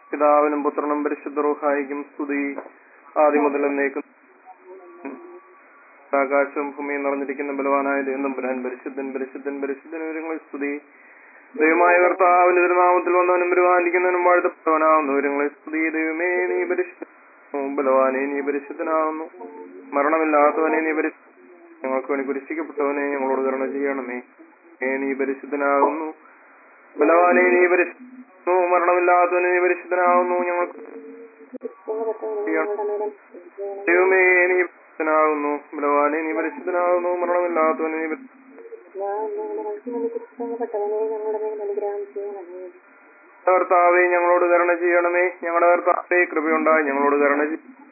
പിതാവിനും പുത്രനും പരിശുദ്ധ റൂഹായിക്കും സ്തുതി. ആദ്യം മുതൽ എന്നേക്കും. ആകാശവും ഭൂമിയും നിറഞ്ഞിരിക്കുന്ന ബലവാനായ ദൈവം പുരാൻ പരിശുദ്ധൻ പരിശുദ്ധൻ പരിശുദ്ധൻ വിവരങ്ങളിൽ സ്തുതി. ദൈവമായ കർത്താവിന്റെ തിരുനാമത്തിൽ വന്നവനും പരിപാലിക്കുന്നവനും വാഴ്ത്തപ്പെട്ടവനാവുന്നു. വിവരങ്ങളിൽ സ്തുതി. ദൈവമേ നീ പരിശുദ്ധനാകുന്നു, ബലവാനെ നീ പരിശുദ്ധനാകുന്നു, മരണമില്ലാത്തവനെ നീ പരിശുദ്ധ, ഞങ്ങൾക്ക് വേണ്ടി കുരിശിക്കപ്പെട്ടവനെ ഞങ്ങളോട് കരുണ ചെയ്യണമേ. നീ പരിശുദ്ധനാകുന്നു, ബലവാനെ നീ പരിശുദ്ധനാകുന്നു, മരണമില്ലാത്തവനെ നീ പരിശുദ്ധനാകുന്നു, ഞങ്ങൾക്ക് ദൈവമേ നീ പരിശുദ്ധനാകുന്നു, ബലവാനെ നീ പരിശുദ്ധനാകുന്നു, മരണമില്ലാത്തവനെ നീ കർത്താവേ ഞങ്ങളോട് കരുണ ചെയ്യണമേ. ഞങ്ങളുടെ കർത്താവേ കൃപയുണ്ടായി ഞങ്ങളോട് കരുണ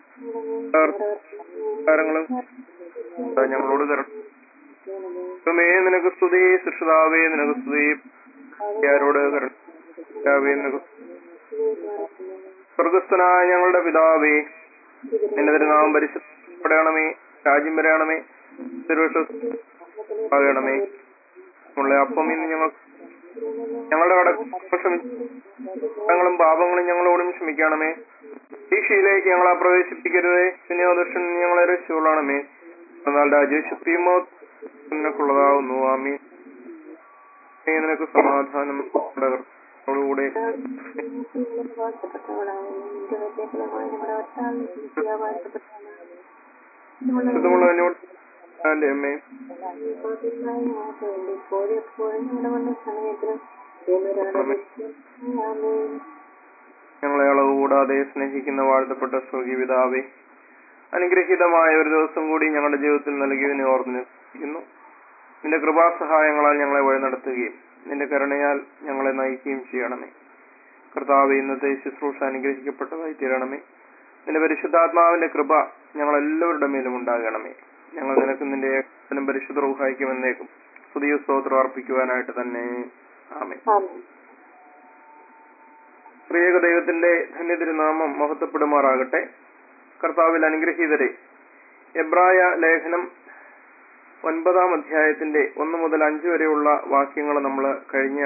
ഞങ്ങളോട് കരുണ നിനക്ക് സ്തുതി. സൃഷ്ടാവേ നിനക്ക് സ്തുതി. ആരോട് കരുണാവേ നിനക്ക് സ്വർഗസ്ഥനായ ഞങ്ങളുടെ പിതാവേ, നിന്റെ തിരുനാമം പരിശുദ്ധപ്പെടണമേ. രാജ്യം വരണമേ. തിരുവണമേ. ഉള്ള അപ്പം ഇന്ന് ഞങ്ങളുടെ കടങ്ങളും പാപങ്ങളും ഞങ്ങളോടും ക്ഷമിക്കണമേ. ശിക്ഷയിലേക്ക് ഞങ്ങളെ പ്രവേശിപ്പിക്കരുതേ, പിന്നെ ദുഷ്ടൻ ഞങ്ങളെ രക്ഷിക്കൊള്ളണമേ. എന്നാൽ രാജ്യശക്തിയുമോ നിനക്കുള്ളതാവുന്നു. ആമീൻ. നിനക്ക് സമാധാനം കൂടെ അമ്മേ. ഞങ്ങളെ അളവ് കൂടാതെ സ്നേഹിക്കുന്ന വാഴ്ത്തപ്പെട്ട സ്വർഗീയ പിതാവേ, അനുഗ്രഹീതമായ ഒരു ദിവസം കൂടി ഞങ്ങളുടെ ജീവിതത്തിൽ നൽകിയതിനെ ഓർമ്മിക്കുന്നു. നിന്റെ കൃപാസഹായങ്ങളാൽ ഞങ്ങളെ വഴി നടത്തുകയും നിന്റെ കരുണയാൽ ഞങ്ങളെ നയിക്കുകയും ചെയ്യണമേ. കർത്താവേ, ഇന്നത്തെ ശുശ്രൂഷ അനുഗ്രഹിക്കപ്പെട്ടതായി തീരണമേ. നിന്റെ പരിശുദ്ധാത്മാവിന്റെ കൃപ ഞങ്ങളെല്ലാവരുടെ മേലും ഉണ്ടാകണമേ. ഞങ്ങൾ നിനക്ക് നിന്റെ പരിശുദ്ധ റൂഹായിക്കുമെന്നേക്കും പുതിയ സ്തോത്രം അർപ്പിക്കുവാനായിട്ട് തന്നെ. ആമേൻ. പ്രിയ ദൈവത്തിന്റെ ധന്യതിരുനാമം മഹത്വപ്പെടുമാറാകട്ടെ. കർത്താവിൽ അനുഗ്രഹീതരെ, എബ്രായ ലേഖനം 9-ാം അധ്യായത്തിന്റെ 1 മുതൽ 5 വരെയുള്ള വാക്യങ്ങൾ നമ്മൾ കഴിഞ്ഞ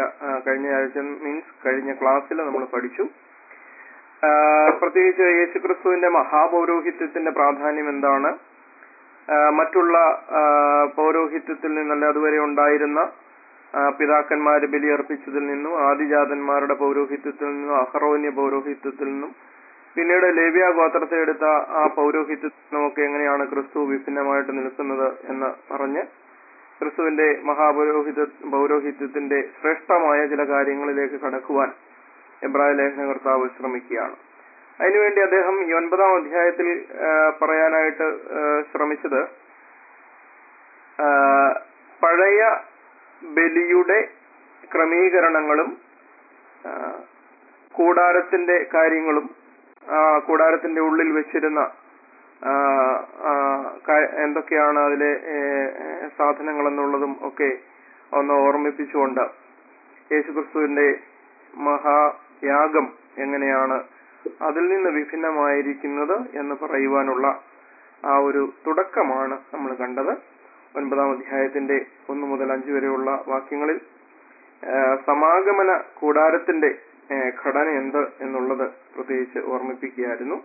ക്ലാസ്സിൽ നമ്മൾ പഠിച്ചു. പ്രത്യേകിച്ച് യേശുക്രിസ്തുവിന്റെ മഹാപൗരോഹിത്യത്തിന്റെ പ്രാധാന്യം എന്താണ്, മറ്റുള്ള പൗരോഹിത്യത്തിൽ നിന്നല്ല അതുവരെ ഉണ്ടായിരുന്ന പിതാക്കന്മാര് ബലിയർപ്പിച്ചതിൽ നിന്നും, ആദിജാതന്മാരുടെ പൗരോഹിത്യത്തിൽ നിന്നും, അഹറോന്യ പൗരോഹിത്യത്തിൽ നിന്നും, പിന്നീട് ലേവ്യ ഗോത്രത്തെ എടുത്ത ആ പൗരോഹിത്യത്തിനുമൊക്കെ എങ്ങനെയാണ് ക്രിസ്തു വിഭിന്നമായിട്ട് നിൽക്കുന്നത് എന്ന് പറഞ്ഞ് ക്രിസ്തുവിന്റെ പൗരോഹിത്യത്തിന്റെ ശ്രേഷ്ഠമായ ചില കാര്യങ്ങളിലേക്ക് കടക്കുവാൻ എബ്രായ ലേഖനകർത്താവ് ശ്രമിക്കുകയാണ്. അതിനുവേണ്ടി അദ്ദേഹം ഈ 9-ാം അധ്യായത്തിൽ പറയാനായിട്ട് ശ്രമിച്ചത് പഴയ ബലിയുടെ ക്രമീകരണങ്ങളും കൂടാരത്തിന്റെ കാര്യങ്ങളും കൂടാരത്തിന്റെ ഉള്ളിൽ വെച്ചിരുന്ന എന്തൊക്കെയാണ് അതിലെ സാധനങ്ങൾ എന്നുള്ളതും ഒക്കെ ഒന്ന് ഓർമ്മിപ്പിച്ചുകൊണ്ട് യേശുക്രിസ്തുവിന്റെ മഹായാഗം എങ്ങനെയാണ് അതിൽ നിന്ന് വിഭിന്നമായിരിക്കുന്നത് എന്ന് പറയുവാനുള്ള ആ ഒരു തുടക്കമാണ് നമ്മൾ കണ്ടത്. 9-ാം അധ്യായത്തിന്റെ 1 മുതൽ 5 വരെയുള്ള വാക്യങ്ങളിൽ സമാഗമന കൂടാരത്തിന്റെ ഘടന എന്ത് എന്നുള്ളത് പ്രത്യേകിച്ച് ഓർമ്മിപ്പിക്കുകയായിരുന്നു.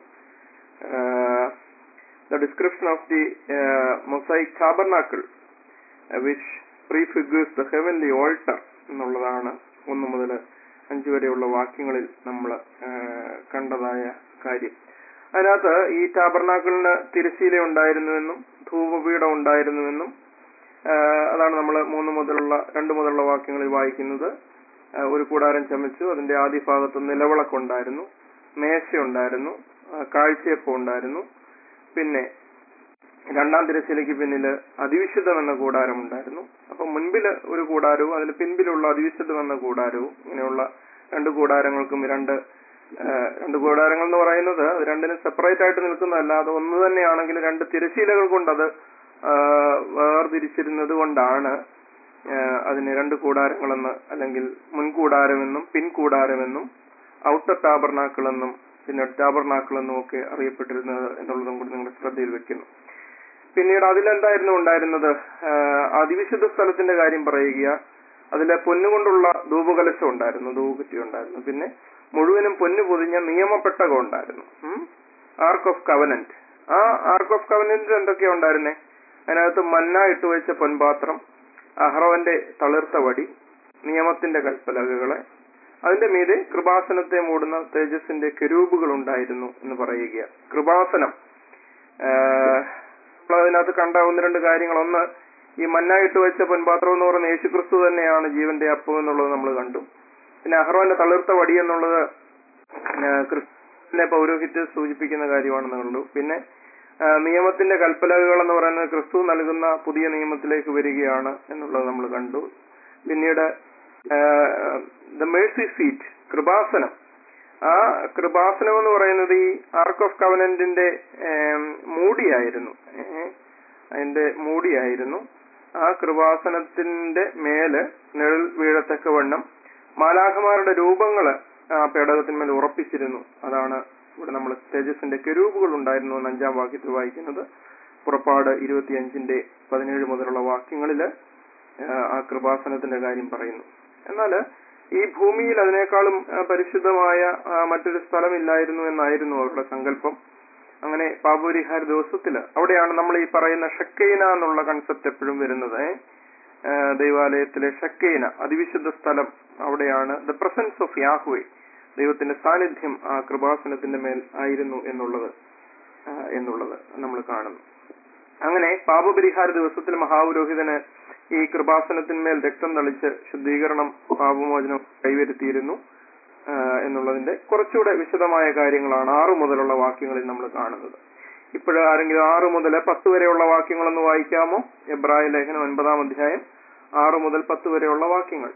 The description of the mosaic tabernacle which prefigures the heavenly altar എന്നുള്ളതാണ് 1 മുതൽ 5 വരെയുള്ള വാക്യങ്ങളിൽ നമ്മൾ കണ്ടതായ കാര്യം. അതിനകത്ത് ഈ ടാബർനാക്കിളിന് തിരശ്ശീല ഉണ്ടായിരുന്നുവെന്നും ധൂപപീഠം ഉണ്ടായിരുന്നുവെന്നും അതാണ് നമ്മൾ 2 മുതലുള്ള വാക്യങ്ങളിൽ വായിക്കുന്നത്. ഒരു കൂടാരം ചമച്ചു, അതിന്റെ ആദ്യ ഭാഗത്ത് നിലവിളക്കുണ്ടായിരുന്നു, മേശയുണ്ടായിരുന്നു, കാഴ്ചയപ്പം ഉണ്ടായിരുന്നു. പിന്നെ 2-ാം തിരശ്ശീലയ്ക്ക് പിന്നില് അതിവിശുദ്ധം എന്ന കൂടാരം ഉണ്ടായിരുന്നു. അപ്പൊ മുൻപില് ഒരു കൂടാരവും അതിന് പിൻപിലുള്ള അതിവിശുദ്ധം എന്ന കൂടാരവും, ഇങ്ങനെയുള്ള 2 കൂടാരങ്ങൾക്കും രണ്ട് കൂടാരങ്ങൾ എന്ന് പറയുന്നത് അത് രണ്ടിനും സെപ്പറേറ്റ് ആയിട്ട് നിൽക്കുന്നതല്ല, അത് ഒന്ന് തന്നെയാണെങ്കിൽ 2 തിരശ്ശീലകൾ കൊണ്ട് അത് വേർതിരിച്ചിരുന്നത് കൊണ്ടാണ് അതിന് 2 കൂടാരങ്ങളെന്ന്, അല്ലെങ്കിൽ മുൻകൂടാരമെന്നും പിൻകൂടാരമെന്നും ഔട്ടർ ടാബർനാക്കിൾ എന്നും പിന്നെ ടാബർനാക്കിൾ എന്നും ഒക്കെ അറിയപ്പെട്ടിരുന്നത് എന്നുള്ളതും കൂടി നിങ്ങളുടെ ശ്രദ്ധയിൽ വെക്കുന്നു. പിന്നീട് അതിലെന്തായിരുന്നു ഉണ്ടായിരുന്നത്, അതിവിശുദ്ധ സ്ഥലത്തിന്റെ കാര്യം പറയുക. അതിലെ പൊന്നുകൊണ്ടുള്ള ധൂപകലശം ഉണ്ടായിരുന്നു, ധൂപകുറ്റി ഉണ്ടായിരുന്നു. പിന്നെ മുഴുവനും പൊന്നു പൊതിഞ്ഞ നിയമപ്പെട്ടകം ഉണ്ടായിരുന്നു. Ark of covenant. ആ ആർക്ക് ഓഫ് കവനന്റിൽ എന്തൊക്കെയാ ഉണ്ടായിരുന്നേ? അതിനകത്ത് മന്ന ഇട്ടുവെച്ച പൊൻപാത്രം, അഹ്റോന്റെ തളിർത്ത വടി, നിയമത്തിന്റെ കൽപ്പലകകളെ, അതിന്റെ മീതെ കൃപാസനത്തെ മൂടുന്ന തേജസ്സിന്റെ കെരൂബുകൾ ഉണ്ടായിരുന്നു എന്ന് പറയുക. കൃപാസനം അതിനകത്ത് കണ്ട ഒന്ന് രണ്ട് കാര്യങ്ങൾ. ഒന്ന്, ഈ മന്ന ഇട്ടുവെച്ച പൊൻപാത്രം എന്ന് പറയുന്ന യേശുക്രിസ്തു തന്നെയാണ് ജീവന്റെ അപ്പം എന്നുള്ളത് നമ്മൾ കണ്ടു. പിന്നെ അഹ്റോന്റെ തളിർത്ത വടി എന്നുള്ളത് ക്രിസ്തുവിനെ പൗരോഹിത്യം സൂചിപ്പിക്കുന്ന കാര്യമാണെന്ന് കണ്ടു. പിന്നെ നിയമത്തിന്റെ കൽപ്പലകകൾ എന്ന് പറയുന്നത് ക്രിസ്തു നൽകുന്ന പുതിയ നിയമത്തിലേക്ക് വരികയാണ് എന്നുള്ളത് നമ്മൾ കണ്ടു. പിന്നീട് ദ മേഴ്സി സീറ്റ്, കൃപാസനം. ആ കൃപാസനം എന്ന് പറയുന്നത് ഈ ആർക്ക് ഓഫ് കവനന്റിന്റെ മൂടിയായിരുന്നു. അതിന്റെ മൂടിയായിരുന്നു. ആ കൃപാസനത്തിന്റെ മേല് നിഴൽ വീഴത്തക്കവണ്ണം മാലാഖമാരുടെ രൂപങ്ങള് ആ പേടകത്തിന്മേൽ ഉറപ്പിച്ചിരുന്നു. അതാണ് ഇവിടെ നമ്മൾ തേജസ്സിന്റെ കെരൂബുകൾ ഉണ്ടായിരുന്നു എന്ന് 5-ാം വാക്യത്തിൽ വായിക്കുന്നത്. പുറപ്പാട് 25:17 മുതലുള്ള വാക്യങ്ങളില് ആ കൃപാസനത്തിന്റെ കാര്യം പറയുന്നു. എന്നാൽ ഈ ഭൂമിയിൽ അതിനേക്കാളും പരിശുദ്ധമായ മറ്റൊരു സ്ഥലമില്ലായിരുന്നു എന്നായിരുന്നു അവരുടെ സങ്കല്പം. അങ്ങനെ പാപപരിഹാര ദിവസത്തില് അവിടെയാണ് നമ്മൾ ഈ പറയുന്ന ഷക്കൈന എന്നുള്ള കൺസെപ്റ്റ് എപ്പോഴും വരുന്നത്. ദൈവാലയത്തിലെ ഷക്കൈന, അതിവിശുദ്ധ സ്ഥലം, അവിടെയാണ് ദ പ്രസൻസ് ഓഫ് യാഹ്വേ, ദൈവത്തിന്റെ സാന്നിധ്യം ആ കൃപാസനത്തിന്റെ മേൽ ആയിരുന്നു എന്നുള്ളത് നമ്മൾ കാണുന്നു. അങ്ങനെ പാപപരിഹാര ദിവസത്തിൽ മഹാപുരോഹിതന് ഈ കൃപാസനത്തിന്മേൽ രക്തം തളിച്ച് ശുദ്ധീകരണം, പാപമോചനം കൈവരുത്തിയിരുന്നു എന്നുള്ളതിന്റെ കുറച്ചുകൂടെ വിശദമായ കാര്യങ്ങളാണ് 6 മുതലുള്ള വാക്യങ്ങളിൽ നമ്മൾ കാണുന്നത്. ഇപ്പോഴും ആരെങ്കിലും 6 മുതൽ 10 വരെയുള്ള വാക്യങ്ങളൊന്ന് വായിക്കാമോ? എബ്രായ ലേഖനം 9-ാം അധ്യായം 6 മുതൽ 10 വരെയുള്ള വാക്യങ്ങൾ.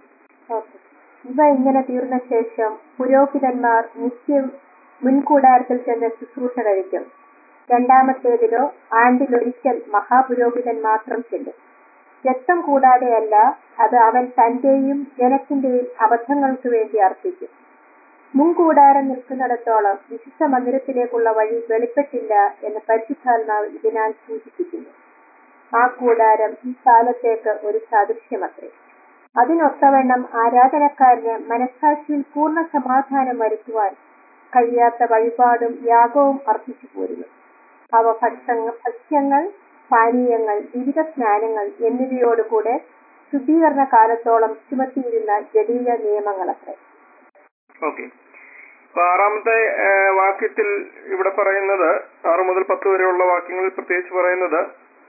ഇവ ഇങ്ങനെ തീർന്ന ശേഷം പുരോഹിതന്മാർ നിത്യം മുൻകൂടാരത്തിൽ ചെന്ന് ശുശ്രൂഷ കഴിക്കും. രണ്ടാമത്തേതിലോ ആണ്ടിലൊരിക്കൽ മഹാപുരോഹിതൻ മാത്രം ചെല്ലും. രക്തം കൂടാതെയല്ല, അത് അവൻ തന്റെയും ജനത്തിന്റെയും അബദ്ധങ്ങൾക്ക് വേണ്ടി അർപ്പിക്കും. മുൻകൂടാരം നിൽക്കുന്നിടത്തോളം വിശുദ്ധ മന്ദിരത്തിലേക്കുള്ള വഴി വെളിപ്പെട്ടില്ല എന്ന് പരിശുദ്ധാത്മാവ് ഇതിനാൽ സൂചിപ്പിക്കുന്നു. ആ കൂടാരം ഈ കാലത്തേക്ക് ഒരു സാദൃശ്യമത്രേ. അതിനൊത്തവണ്ണം ആരാധനക്കാരന് മനസ്സാക്ഷിയിൽ പൂർണ്ണ സമാധാനം വരുത്തുവാൻ കഴിയാത്ത വഴിപാടും യാഗവും അർപ്പിച്ചു പോരുന്നു. അവ ഭക്ഷ്യങ്ങൾ, പാനീയങ്ങൾ, വിവിധ സ്നാനങ്ങൾ എന്നിവയോടുകൂടെ ശുദ്ധീകരണ കാലത്തോളം ചുമത്തിയിരുന്ന ജഡീയ നിയമങ്ങളത്രേ. ഓക്കെ, അപ്പൊ 6-ാമത്തെ വാക്യത്തിൽ ഇവിടെ പറയുന്നത്, 6 മുതൽ 10 വരെയുള്ള വാക്യങ്ങളിൽ പ്രത്യേകിച്ച് പറയുന്നത്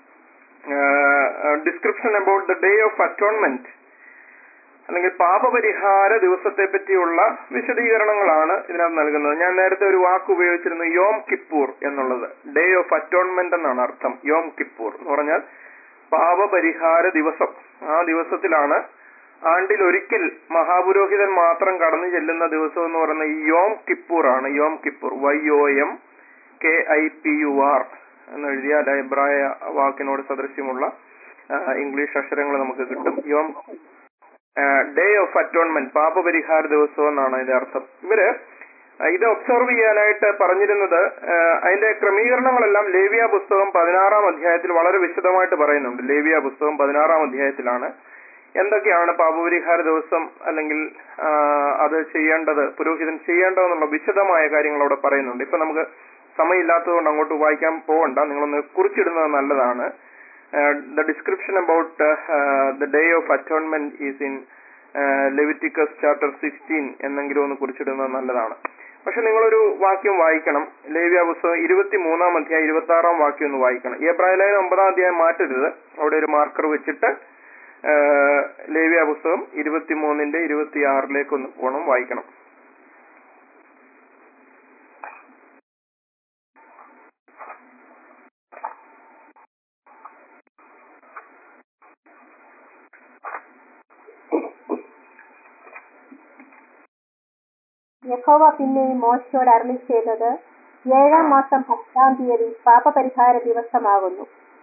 description about the day of atonement, അല്ലെങ്കിൽ പാപപരിഹാര ദിവസത്തെ പറ്റിയുള്ള വിശദീകരണങ്ങളാണ് ഇതിനകത്ത് നൽകുന്നത്. ഞാൻ നേരത്തെ ഒരു വാക്ക് ഉപയോഗിച്ചിരുന്നു, യോം കിപ്പൂർ എന്നുള്ളത്. ഡേ ഓഫ് അറ്റോൺമെന്റ് എന്നാണ് അർത്ഥം. യോം കിപ്പൂർ എന്ന് പറഞ്ഞാൽ പാപപരിഹാര ദിവസം. ആ ദിവസത്തിലാണ് ആണ്ടിൽ ഒരിക്കൽ മഹാപുരോഹിതൻ മാത്രം കടന്നു ചെല്ലുന്ന ദിവസം എന്ന് പറയുന്ന ഈ യോം കിപ്പൂർ ആണ്. യോം കിപ്പൂർ, YOMKIPUR എന്ന് എഴുതിയാൽ എബ്രായ വാക്കിനോട് സദൃശ്യമുള്ള ഇംഗ്ലീഷ് അക്ഷരങ്ങൾ നമുക്ക് കിട്ടും. യോം ഡേ ഓഫ് അറ്റോൺമെന്റ്, പാപപരിഹാര ദിവസം എന്നാണ് അതിന്റെ അർത്ഥം. ഇവര് ഇത് ഒബ്സർവ് ചെയ്യാനായിട്ട് പറഞ്ഞിരുന്നത്, അതിന്റെ ക്രമീകരണങ്ങളെല്ലാം ലേവ്യ പുസ്തകം 16-ാം അധ്യായത്തിൽ വളരെ വിശദമായിട്ട് പറയുന്നുണ്ട്. ലേവ്യ പുസ്തകം 16-ാം അധ്യായത്തിലാണ് എന്തൊക്കെയാണ് പാപപരിഹാര ദിവസം അല്ലെങ്കിൽ അത് ചെയ്യേണ്ടത്, പുരോഹിതൻ ചെയ്യേണ്ടതെന്നുള്ള വിശദമായ കാര്യങ്ങൾ അവിടെ പറയുന്നുണ്ട്. ഇപ്പൊ നമുക്ക് സമയമില്ലാത്തതുകൊണ്ട് അങ്ങോട്ട് വായിക്കാൻ പോകണ്ട, നിങ്ങളൊന്ന് കുറിച്ചിടുന്നത് നല്ലതാണ്. The description about the day of atonement is in Leviticus chapter 16 എന്നെങ്കിലും ഒന്ന് കുറിച്ചിടുന്നത് നല്ലതാണ്. പക്ഷെ നിങ്ങളൊരു വാക്യം വായിക്കണം. ലേവ്യ പുസ്തകം 23-ാം അധ്യായം 26-ാം വാക്യം ഒന്ന് വായിക്കണം. ഈ എബ്രായ ലേഖനം 9-ാം അധ്യായം മാറ്റരുത്, അവിടെ ഒരു മാർക്കർ വെച്ചിട്ട് ലേവ്യ പുസ്തകം 23-ന്റെ 26-ലേക്ക് ഒന്ന് പോകണം, വായിക്കണം. യഹോവ പിന്നെയും മോശയോട് അരുളി ചെയ്തത്, 7-ാം മാസം 10-ാം തീയതി പാപപരിഹാര ദിവസമാകുന്നു.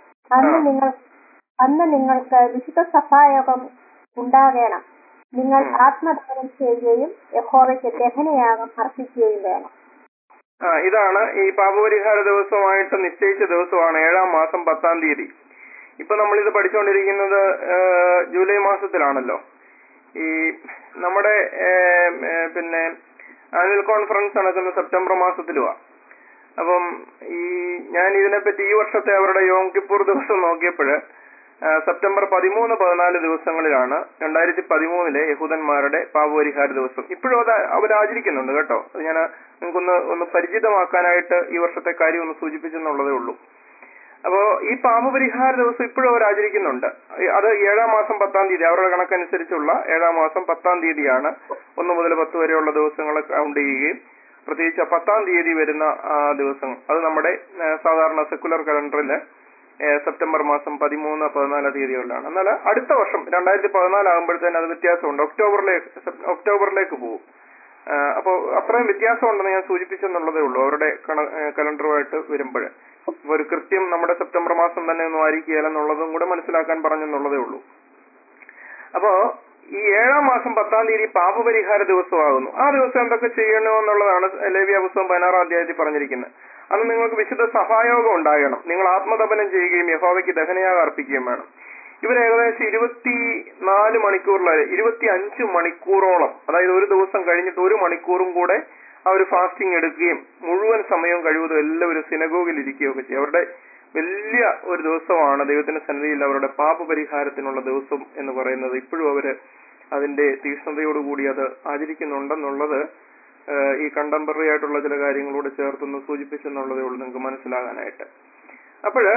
അന്ന് നിങ്ങൾക്ക് വിശുദ്ധ സഭായോഗം ഉണ്ടാകണം. നിങ്ങൾ ആത്മദാനം ചെയ്യുകയും യഹോവയ്ക്ക് ദഹനയാഗം അർപ്പിക്കുകയും വേണം. ഇതാണ് ഈ പാപപരിഹാര ദിവസമായിട്ട് നിശ്ചയിച്ച ദിവസമാണ് 7-ാം മാസം 10-ാം തീയതി. ഇപ്പൊ നമ്മളിത് പഠിച്ചുകൊണ്ടിരിക്കുന്നത് ജൂലൈ മാസത്തിലാണല്ലോ. ഈ നമ്മുടെ പിന്നെ ആനുവൽ കോൺഫറൻസ് നടക്കുന്ന സെപ്റ്റംബർ മാസത്തിലുമാണ്. അപ്പം ഞാൻ ഇതിനെപ്പറ്റി ഈ വർഷത്തെ അവരുടെ യോം കിപ്പൂർ ദിവസം നോക്കിയപ്പോൾ സെപ്റ്റംബർ 13-14 ദിവസങ്ങളിലാണ് 2013 യഹൂദന്മാരുടെ പാപപരിഹാര ദിവസം. ഇപ്പോഴും അത് അവർ ആചരിക്കുന്നുണ്ട് കേട്ടോ. അത് ഞാൻ നിങ്ങൾക്കൊന്ന് പരിചിതമാക്കാനായിട്ട് ഈ വർഷത്തെ കാര്യം ഒന്ന് സൂചിപ്പിച്ചെന്നുള്ളതേ ഉള്ളൂ. അപ്പോ ഈ പാപപരിഹാര ദിവസം ഇപ്പോഴും അവർ ആചരിക്കുന്നുണ്ട്. അത് 7-ാം മാസം 10-ാം തീയതി, അവരുടെ കണക്കനുസരിച്ചുള്ള 7-ാം മാസം 10-ാം തീയതിയാണ് 1 മുതൽ 10 വരെയുള്ള ദിവസങ്ങൾ കൗണ്ട് ചെയ്യുകയും പ്രത്യേകിച്ച് 10-ാം തീയതി വരുന്ന ദിവസങ്ങൾ അത് നമ്മുടെ സാധാരണ സെക്കുലർ കലണ്ടറില് സെപ്റ്റംബർ മാസം 13-14 തീയതികളിലാണ്. എന്നാൽ അടുത്ത വർഷം 2014 ആകുമ്പോഴത്തേന് അത് വ്യത്യാസമുണ്ട്, ഒക്ടോബറിലേക്ക് പോകും. അപ്പോൾ അത്രയും വ്യത്യാസമുണ്ടെന്ന് ഞാൻ സൂചിപ്പിച്ചെന്നുള്ളതേ ഉള്ളൂ അവരുടെ കലണ്ടറുമായിട്ട് വരുമ്പോൾ. ഒരു കൃത്യം നമ്മുടെ സെപ്റ്റംബർ മാസം തന്നെ ഒന്നും ആയിരിക്കുകയില്ലെന്നുള്ളതും കൂടെ മനസ്സിലാക്കാൻ പറഞ്ഞെന്നുള്ളതേ ഉള്ളൂ. അപ്പോ ഈ 7-ാം മാസം 10-ാം തീയതി പാപപരിഹാര ദിവസമാകുന്നു. ആ ദിവസം എന്തൊക്കെ ചെയ്യണമെന്നുള്ളതാണ് ലേവ്യ പുസ്തകം 16-ാം അധ്യായത്തിൽ പറഞ്ഞിരിക്കുന്നത്. അന്ന് നിങ്ങൾക്ക് വിശുദ്ധ സഭായോഗം ഉണ്ടാകണം. നിങ്ങൾ ആത്മതപനം ചെയ്യുകയും യഹോവയ്ക്ക് ദഹനയാഗം അർപ്പിക്കുകയും വേണം. ഇവർ ഏകദേശം 24 മണിക്കൂറിൽ 25 മണിക്കൂറോളം, അതായത് ഒരു ദിവസം കഴിഞ്ഞിട്ട് 1 മണിക്കൂറും കൂടെ അവർ ഫാസ്റ്റിംഗ് എടുക്കുകയും മുഴുവൻ സമയവും കഴിവതും എല്ലാവരും സിനഗോഗിൽ ഇരിക്കുകയൊക്കെ ചെയ്യും. അവരുടെ വലിയ ഒരു ദിവസമാണ് ദൈവത്തിന്റെ സന്നിധിയിൽ അവരുടെ പാപപരിഹാരത്തിനുള്ള ദിവസം എന്ന് പറയുന്നത്. ഇപ്പോഴും അവര് അതിന്റെ തീക്ഷ്ണതയോടുകൂടി അത് ആചരിക്കുന്നുണ്ടെന്നുള്ളത് ഈ കണ്ടംപററി ആയിട്ടുള്ള ചില കാര്യങ്ങളോട് ചേർത്തൊന്ന് സൂചിപ്പിച്ചെന്നുള്ളതേ ഉള്ളൂ നിങ്ങൾക്ക് മനസ്സിലാകാനായിട്ട്. അപ്പോഴ്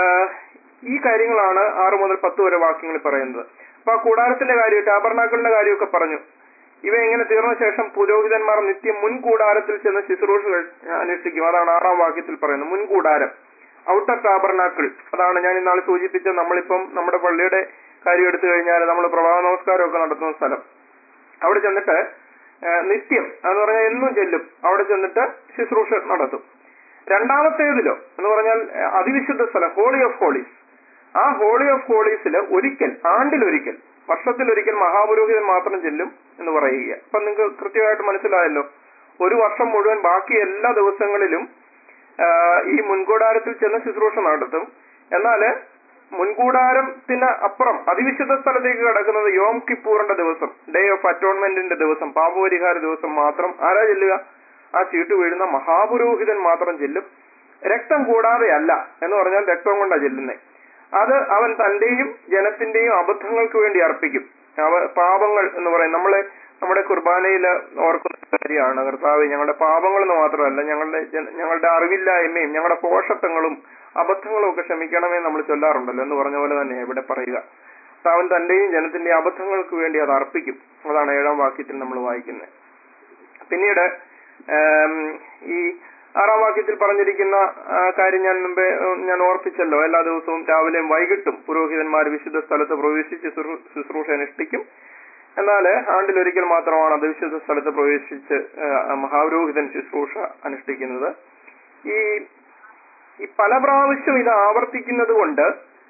ഈ കാര്യങ്ങളാണ് 6 മുതൽ 10 വരെ വാക്യങ്ങളിൽ പറയുന്നത്. അപ്പൊ ആ കൂടാരത്തിന്റെ കാര്യം, ടാബർനാക്കളിന്റെ കാര്യമൊക്കെ പറഞ്ഞു. ഇവ ഇങ്ങനെ തീർന്ന ശേഷം പുരോഹിതന്മാർ നിത്യം മുൻകൂടാരത്തിൽ ചെന്ന് ശുശ്രൂഷകൾ അനുഷ്ഠിക്കും. അതാണ് 6-ാം വാക്യത്തിൽ പറയുന്നത്. മുൻകൂടാരം, ഔട്ടർ ടാബർനാക്കിൾ. അതാണ് ഞാൻ ഇന്നാൾ സൂചിപ്പിച്ച, നമ്മളിപ്പം നമ്മുടെ പള്ളിയുടെ കാര്യം എടുത്തു കഴിഞ്ഞാൽ നമ്മൾ പ്രഭാത നമസ്കാരമൊക്കെ നടത്തുന്ന സ്ഥലം. അവിടെ ചെന്നിട്ട് നിത്യം എന്ന് പറഞ്ഞാൽ എന്നും ചെല്ലും, അവിടെ ചെന്നിട്ട് ശുശ്രൂഷ നടത്തും. രണ്ടാമത്തേതിലോ എന്ന് പറഞ്ഞാൽ അതിവിശുദ്ധ സ്ഥലം, ഹോളി ഓഫ് ഹോളീസ്. ആ ഹോളി ഓഫ് ഹോളീസില് ഒരിക്കൽ, ആണ്ടിലൊരിക്കൽ, വർഷത്തിലൊരിക്കൽ മഹാപുരോഹിതൻ മാത്രം ചെല്ലും എന്ന് പറയുക. അപ്പൊ നിങ്ങൾക്ക് കൃത്യമായിട്ട് മനസ്സിലായല്ലോ. ഒരു വർഷം മുഴുവൻ ബാക്കി എല്ലാ ദിവസങ്ങളിലും ഈ മുൻകൂടാരത്തിൽ ചെന്ന് ശുശ്രൂഷ നടത്തും. എന്നാല് മുൻകൂടാരത്തിന് അപ്പുറം അതിവിശുദ്ധ സ്ഥലത്തേക്ക് കടക്കുന്നത് യോം കിപ്പൂറിന്റെ ദിവസം, ഡേ ഓഫ് അറ്റോൺമെന്റിന്റെ ദിവസം, പാപപരിഹാര ദിവസം മാത്രം ആരാ ചെല്ലുക? ആ ചീട്ട് വീഴുന്ന മഹാപുരോഹിതൻ മാത്രം ചെല്ലും. രക്തം കൂടാതെ അല്ല എന്ന് പറഞ്ഞാൽ രക്തം കൊണ്ടാ ചെല്ലുന്നേ. അത് അവൻ തന്റെയും ജനത്തിന്റെയും അബദ്ധങ്ങൾക്ക് വേണ്ടി അർപ്പിക്കും. പാപങ്ങൾ എന്ന് പറയും, നമ്മുടെ കുർബാനയിൽ ഓർക്കുന്ന കാര്യമാണ്, കർത്താവ് ഞങ്ങളുടെ പാപങ്ങൾ എന്ന് മാത്രമല്ല ഞങ്ങളുടെ അറിവില്ലായ്മയും ഞങ്ങളുടെ പോഷത്വങ്ങളും അബദ്ധങ്ങളും ഒക്കെ ക്ഷമിക്കണമേ നമ്മൾ ചൊല്ലാറുണ്ടല്ലോ എന്ന് പറഞ്ഞ പോലെ തന്നെ ഇവിടെ പറയുക. അവൻ തന്റെയും ജനത്തിന്റെയും അബദ്ധങ്ങൾക്ക് വേണ്ടി അത് അർപ്പിക്കും. അതാണ് 7-ാം വാക്യത്തിൽ നമ്മൾ വായിക്കുന്നത്. പിന്നീട് ഈ 6-ാം വാക്യത്തിൽ പറഞ്ഞിരിക്കുന്ന കാര്യം ഞാൻ ഓർപ്പിച്ചല്ലോ. എല്ലാ ദിവസവും രാവിലെയും വൈകിട്ടും പുരോഹിതന്മാർ വിശുദ്ധ സ്ഥലത്ത് പ്രവേശിച്ച് ശുശ്രൂഷ അനുഷ്ഠിക്കും. എന്നാൽ ആണ്ടിലൊരിക്കൽ മാത്രമാണ് അത് വിശുദ്ധ സ്ഥലത്ത് പ്രവേശിച്ച് മഹാപുരോഹിതൻ ശുശ്രൂഷ അനുഷ്ഠിക്കുന്നത്. ഈ പല പ്രാവശ്യം ഇത് ആവർത്തിക്കുന്നത് കൊണ്ട്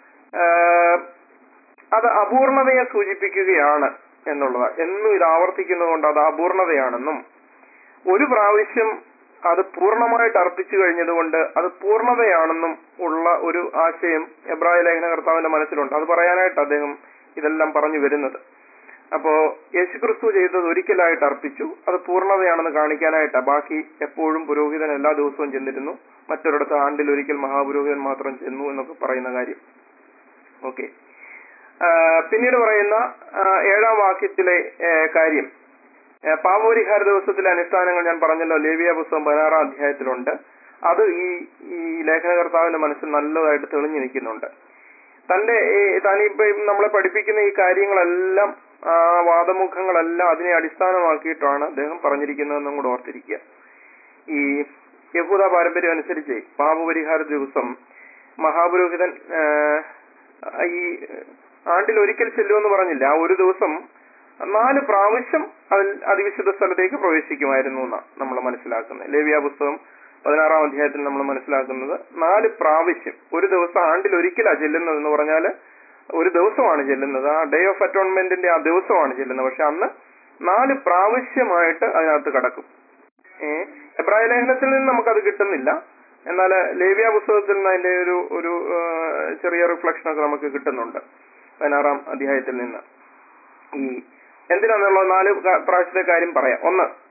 അത് അപൂർണതയെ സൂചിപ്പിക്കുകയാണ് എന്നുള്ളതാണ്. എന്നും ഇത് ആവർത്തിക്കുന്നത് കൊണ്ട് അത് അപൂർണതയാണെന്നും, ഒരു പ്രാവശ്യം അത് പൂർണ്ണമായിട്ട് അർപ്പിച്ചു കഴിഞ്ഞതുകൊണ്ട് അത് പൂർണ്ണതയാണെന്നും ഉള്ള ഒരു ആശയം എബ്രായ ലേഖന കർത്താവിന്റെ മനസ്സിലുണ്ട്. അത് പറയാനായിട്ട് അദ്ദേഹം ഇതെല്ലാം പറഞ്ഞു വരുന്നത്. അപ്പോ യേശുക്രിസ്തു ചെയ്തത് ഒരിക്കലായിട്ട് അർപ്പിച്ചു, അത് പൂർണ്ണതയാണെന്ന് കാണിക്കാനായിട്ടാ. ബാക്കി എപ്പോഴും പുരോഹിതൻ എല്ലാ ദിവസവും ചെന്നിരുന്നു, മറ്റൊരിടത്ത് ആണ്ടിൽ ഒരിക്കൽ മഹാപുരോഹിതൻ മാത്രം ചെന്നു എന്നൊക്കെ പറയുന്ന കാര്യം. ഓക്കെ. പിന്നീട് പറയുന്ന 7-ാം വാക്യത്തിലെ കാര്യം, പാപപരിഹാര ദിവസത്തിലെ അനുഷ്ഠാനങ്ങൾ ഞാൻ പറഞ്ഞല്ലോ, ലേവ്യ പുസ്തകം 16-ാം അധ്യായത്തിലുണ്ട്. അത് ഈ ലേഖനകർത്താവിന്റെ മനസ്സിൽ നല്ലതായിട്ട് തെളിഞ്ഞു നിൽക്കുന്നുണ്ട്. താനിപ്പോ നമ്മളെ പഠിപ്പിക്കുന്ന ഈ കാര്യങ്ങളെല്ലാം, വാദമുഖങ്ങളെല്ലാം അതിനെ അടിസ്ഥാനമാക്കിയിട്ടാണ് അദ്ദേഹം പറഞ്ഞിരിക്കുന്നതെന്നും കൂടെ ഓർത്തിരിക്കുക. ഈ യഹൂദ പാരമ്പര്യം അനുസരിച്ച് പാപപരിഹാര ദിവസം മഹാപുരോഹിതൻ ഈ ആണ്ടിൽ ഒരിക്കൽ ചെല്ലുമെന്ന് പറഞ്ഞില്ല, ആ ഒരു ദിവസം 4 പ്രാവശ്യം അതിവിശുദ്ധ സ്ഥലത്തേക്ക് പ്രവേശിക്കുമായിരുന്നു എന്നാണ് നമ്മൾ മനസ്സിലാക്കുന്നത്. ലേവ്യ പുസ്തകം 16-ാം അധ്യായത്തിൽ നമ്മൾ മനസ്സിലാക്കുന്നത് 4 പ്രാവശ്യം, ഒരു ദിവസം ആണ്ടിൽ ഒരിക്കലാണ് ചെല്ലുന്നത് എന്ന് പറഞ്ഞാല് ഒരു ദിവസമാണ് ചെല്ലുന്നത്, ആ ഡേ ഓഫ് അറ്റോൺമെന്റിന്റെ ആ ദിവസമാണ് ചെല്ലുന്നത്. പക്ഷെ അന്ന് 4 പ്രാവശ്യമായിട്ട് അതിനകത്ത് കടക്കും. എബ്രായ ലേഖനത്തിൽ നിന്ന് നമുക്കത് കിട്ടുന്നില്ല, എന്നാൽ ലേവ്യ പുസ്തകത്തിൽ നിന്ന് അതിന്റെ ഒരു ചെറിയ റിഫ്ലക്ഷൻ ഒക്കെ നമുക്ക് കിട്ടുന്നുണ്ട് 16-ാം അധ്യായത്തിൽ നിന്ന്. ഈ എന്തിനാന്നുള്ള 4 പ്രാവശ്യത്തെ കാര്യം പറയാം. ഒന്ന്,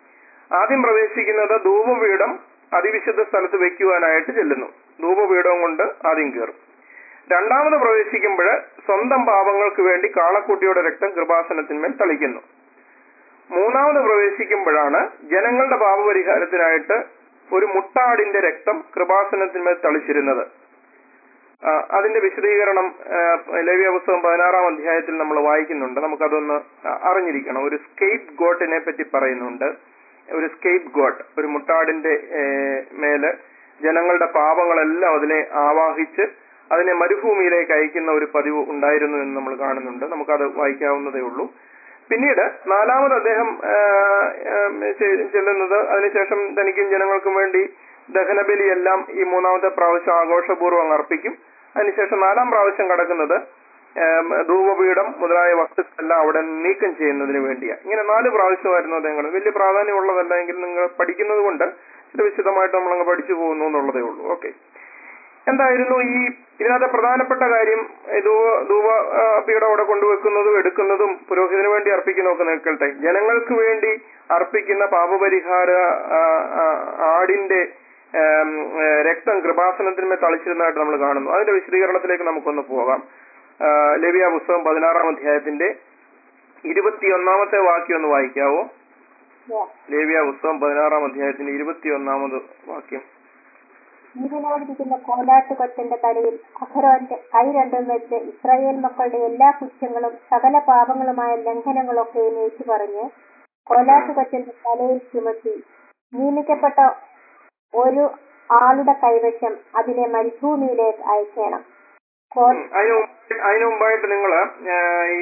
ആദ്യം പ്രവേശിക്കുന്നത് ധൂപപീഠം അതിവിശുദ്ധ സ്ഥലത്ത് വെക്കുവാനായിട്ട് ചെല്ലുന്നു. ധൂപപീഠം കൊണ്ട് ആദ്യം കയറും. രണ്ടാമത് പ്രവേശിക്കുമ്പോൾ സ്വന്തം പാപങ്ങൾക്ക് വേണ്ടി കാളക്കുട്ടിയുടെ രക്തം കൃപാസനത്തിന്മേൽ തളിക്കുന്നു. മൂന്നാമത് പ്രവേശിക്കുമ്പോഴാണ് ജനങ്ങളുടെ പാപപരിഹാരത്തിനായിട്ട് ഒരു മുട്ടാടിന്റെ രക്തം കൃപാസനത്തിന്മേൽ തളിച്ചിരുന്നത്. അതിന്റെ വിശദീകരണം ലേവ്യ പുസ്തകം 16-ാം അധ്യായത്തിൽ നമ്മൾ വായിക്കുന്നുണ്ട്. നമുക്കതൊന്ന് അറിഞ്ഞിരിക്കണം. ഒരു സ്കേപ്പ് ഗോട്ടിനെ പറ്റി പറയുന്നുണ്ട്. ഒരു സ്കേപ്പ് ഗോട്ട്, ഒരു മുട്ടാടിന്റെ മേല് ജനങ്ങളുടെ പാപങ്ങളെല്ലാം അതിനെ ആവാഹിച്ച് അതിനെ മരുഭൂമിയിലേക്ക് അയക്കുന്ന ഒരു പതിവ് ഉണ്ടായിരുന്നു എന്ന് നമ്മൾ കാണുന്നുണ്ട്. നമുക്കത് വായിക്കാവുന്നതേ ഉള്ളൂ. പിന്നീട് നാലാമത് അദ്ദേഹം ചെല്ലുന്നത്, അതിനുശേഷം തനിക്കും ജനങ്ങൾക്കും വേണ്ടി ദഹനബലിയെല്ലാം ഈ മൂന്നാമത്തെ പ്രാവശ്യം ആഘോഷപൂർവ്വം അർപ്പിക്കും. അതിനുശേഷം 4-ാം പ്രാവശ്യം കടക്കുന്നത് ധൂപപീഠം മുതലായ വസ്തുക്കളെല്ലാം അവിടെ നീക്കം ചെയ്യുന്നതിന് വേണ്ടിയാണ്. ഇങ്ങനെ 4 പ്രാവശ്യമായിരുന്നു അദ്ദേഹങ്ങൾ. വലിയ പ്രാധാന്യമുള്ളതല്ല, എങ്കിലും നിങ്ങൾ പഠിക്കുന്നത് കൊണ്ട് ചില വിശദമായിട്ട് നമ്മളങ്ങ് പഠിച്ചു പോകുന്നു എന്നുള്ളതേ ഉള്ളൂ. ഓക്കെ, എന്തായിരുന്നു ഈ ഇതിനകത്തെ പ്രധാനപ്പെട്ട കാര്യം? ധൂപപീഠം അവിടെ കൊണ്ടുവെക്കുന്നതും എടുക്കുന്നതും പുരോഹിതന് വേണ്ടി അർപ്പിക്കുന്നതൊക്കെ നിൽക്കട്ടെ. ജനങ്ങൾക്ക് വേണ്ടി അർപ്പിക്കുന്ന പാപപരിഹാര ആടിന്റെ രക്തം കൃപാസനത്തിന്മേൽ തളിച്ചിരുന്നതായിട്ട് നമ്മൾ കാണുന്നു. അതിന്റെ വിശദീകരണത്തിലേക്ക് നമുക്കൊന്ന് പോകാം. ലേവ്യ പുസ്തകം 16-ാം അധ്യായത്തിന്റെ 21-ാമത്തെ വാക്യം ഒന്ന് വായിക്കാവോ? ലേവ്യ പുസ്തകം 16-ാം അധ്യായത്തിന്റെ 21-ാമത് വാക്യം. ജീവനോടിരിക്കുന്ന കോലാട്ടുകൊറ്റന്റെ തലയിൽ അഹരോന്റെ കൈ രണ്ടും വെച്ച് ഇസ്രായേൽ മക്കളുടെ എല്ലാ കുറ്റങ്ങളും സകല പാപങ്ങളുമായ ലംഘനങ്ങളൊക്കെയും ഏറ്റുപറഞ്ഞ് കോലാട്ടുകൊറ്റന്റെ തലയിൽ ചുമത്തി നിയമിക്കപ്പെട്ട ഒരു ആളുടെ കൈവശം അതിനെ മരുഭൂമിയിലേക്ക് അയക്കണം. അതിനു മുമ്പായിട്ട് നിങ്ങള് ഈ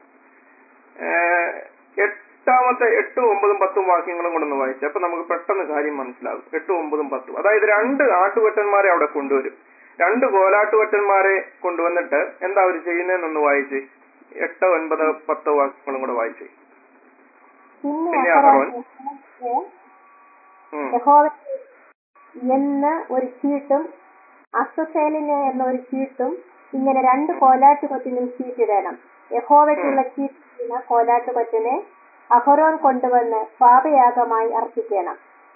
8-ാമത്തെ 8, 9, 10 വാക്യങ്ങളും കൊണ്ടൊന്ന് വായിച്ചു. അപ്പൊ നമുക്ക് പെട്ടെന്ന് കാര്യം മനസ്സിലാകും. 8, 9, 10 അതായത് 2 ആട്ടുകൊറ്റന്മാരെ അവിടെ കൊണ്ടുവരും. 2 കോലാട്ടുകൊറ്റന്മാരെ കൊണ്ടുവന്നിട്ട് എന്താ അവർ ചെയ്യുന്നതെന്നൊന്ന് വായിച്ച് 8, 9, 10 വാക്യങ്ങളും കൂടെ വായിച്ചു. പിന്നെ എന്ന് ഒരു ചീട്ടും അസസേലിന് എന്നൊരു ചീട്ടും ഇങ്ങനെ 2 കോലാട്ടുകൊറ്റിനും ചീട്ടിടണം. യഹോവയ്ക്കുള്ള ചീട്ടിടുന്ന കോലാട്ടുകൊറ്റനെ അഹരോൻ കൊണ്ടുവന്ന് പാപയാഗമായി അർപ്പിക്കണം.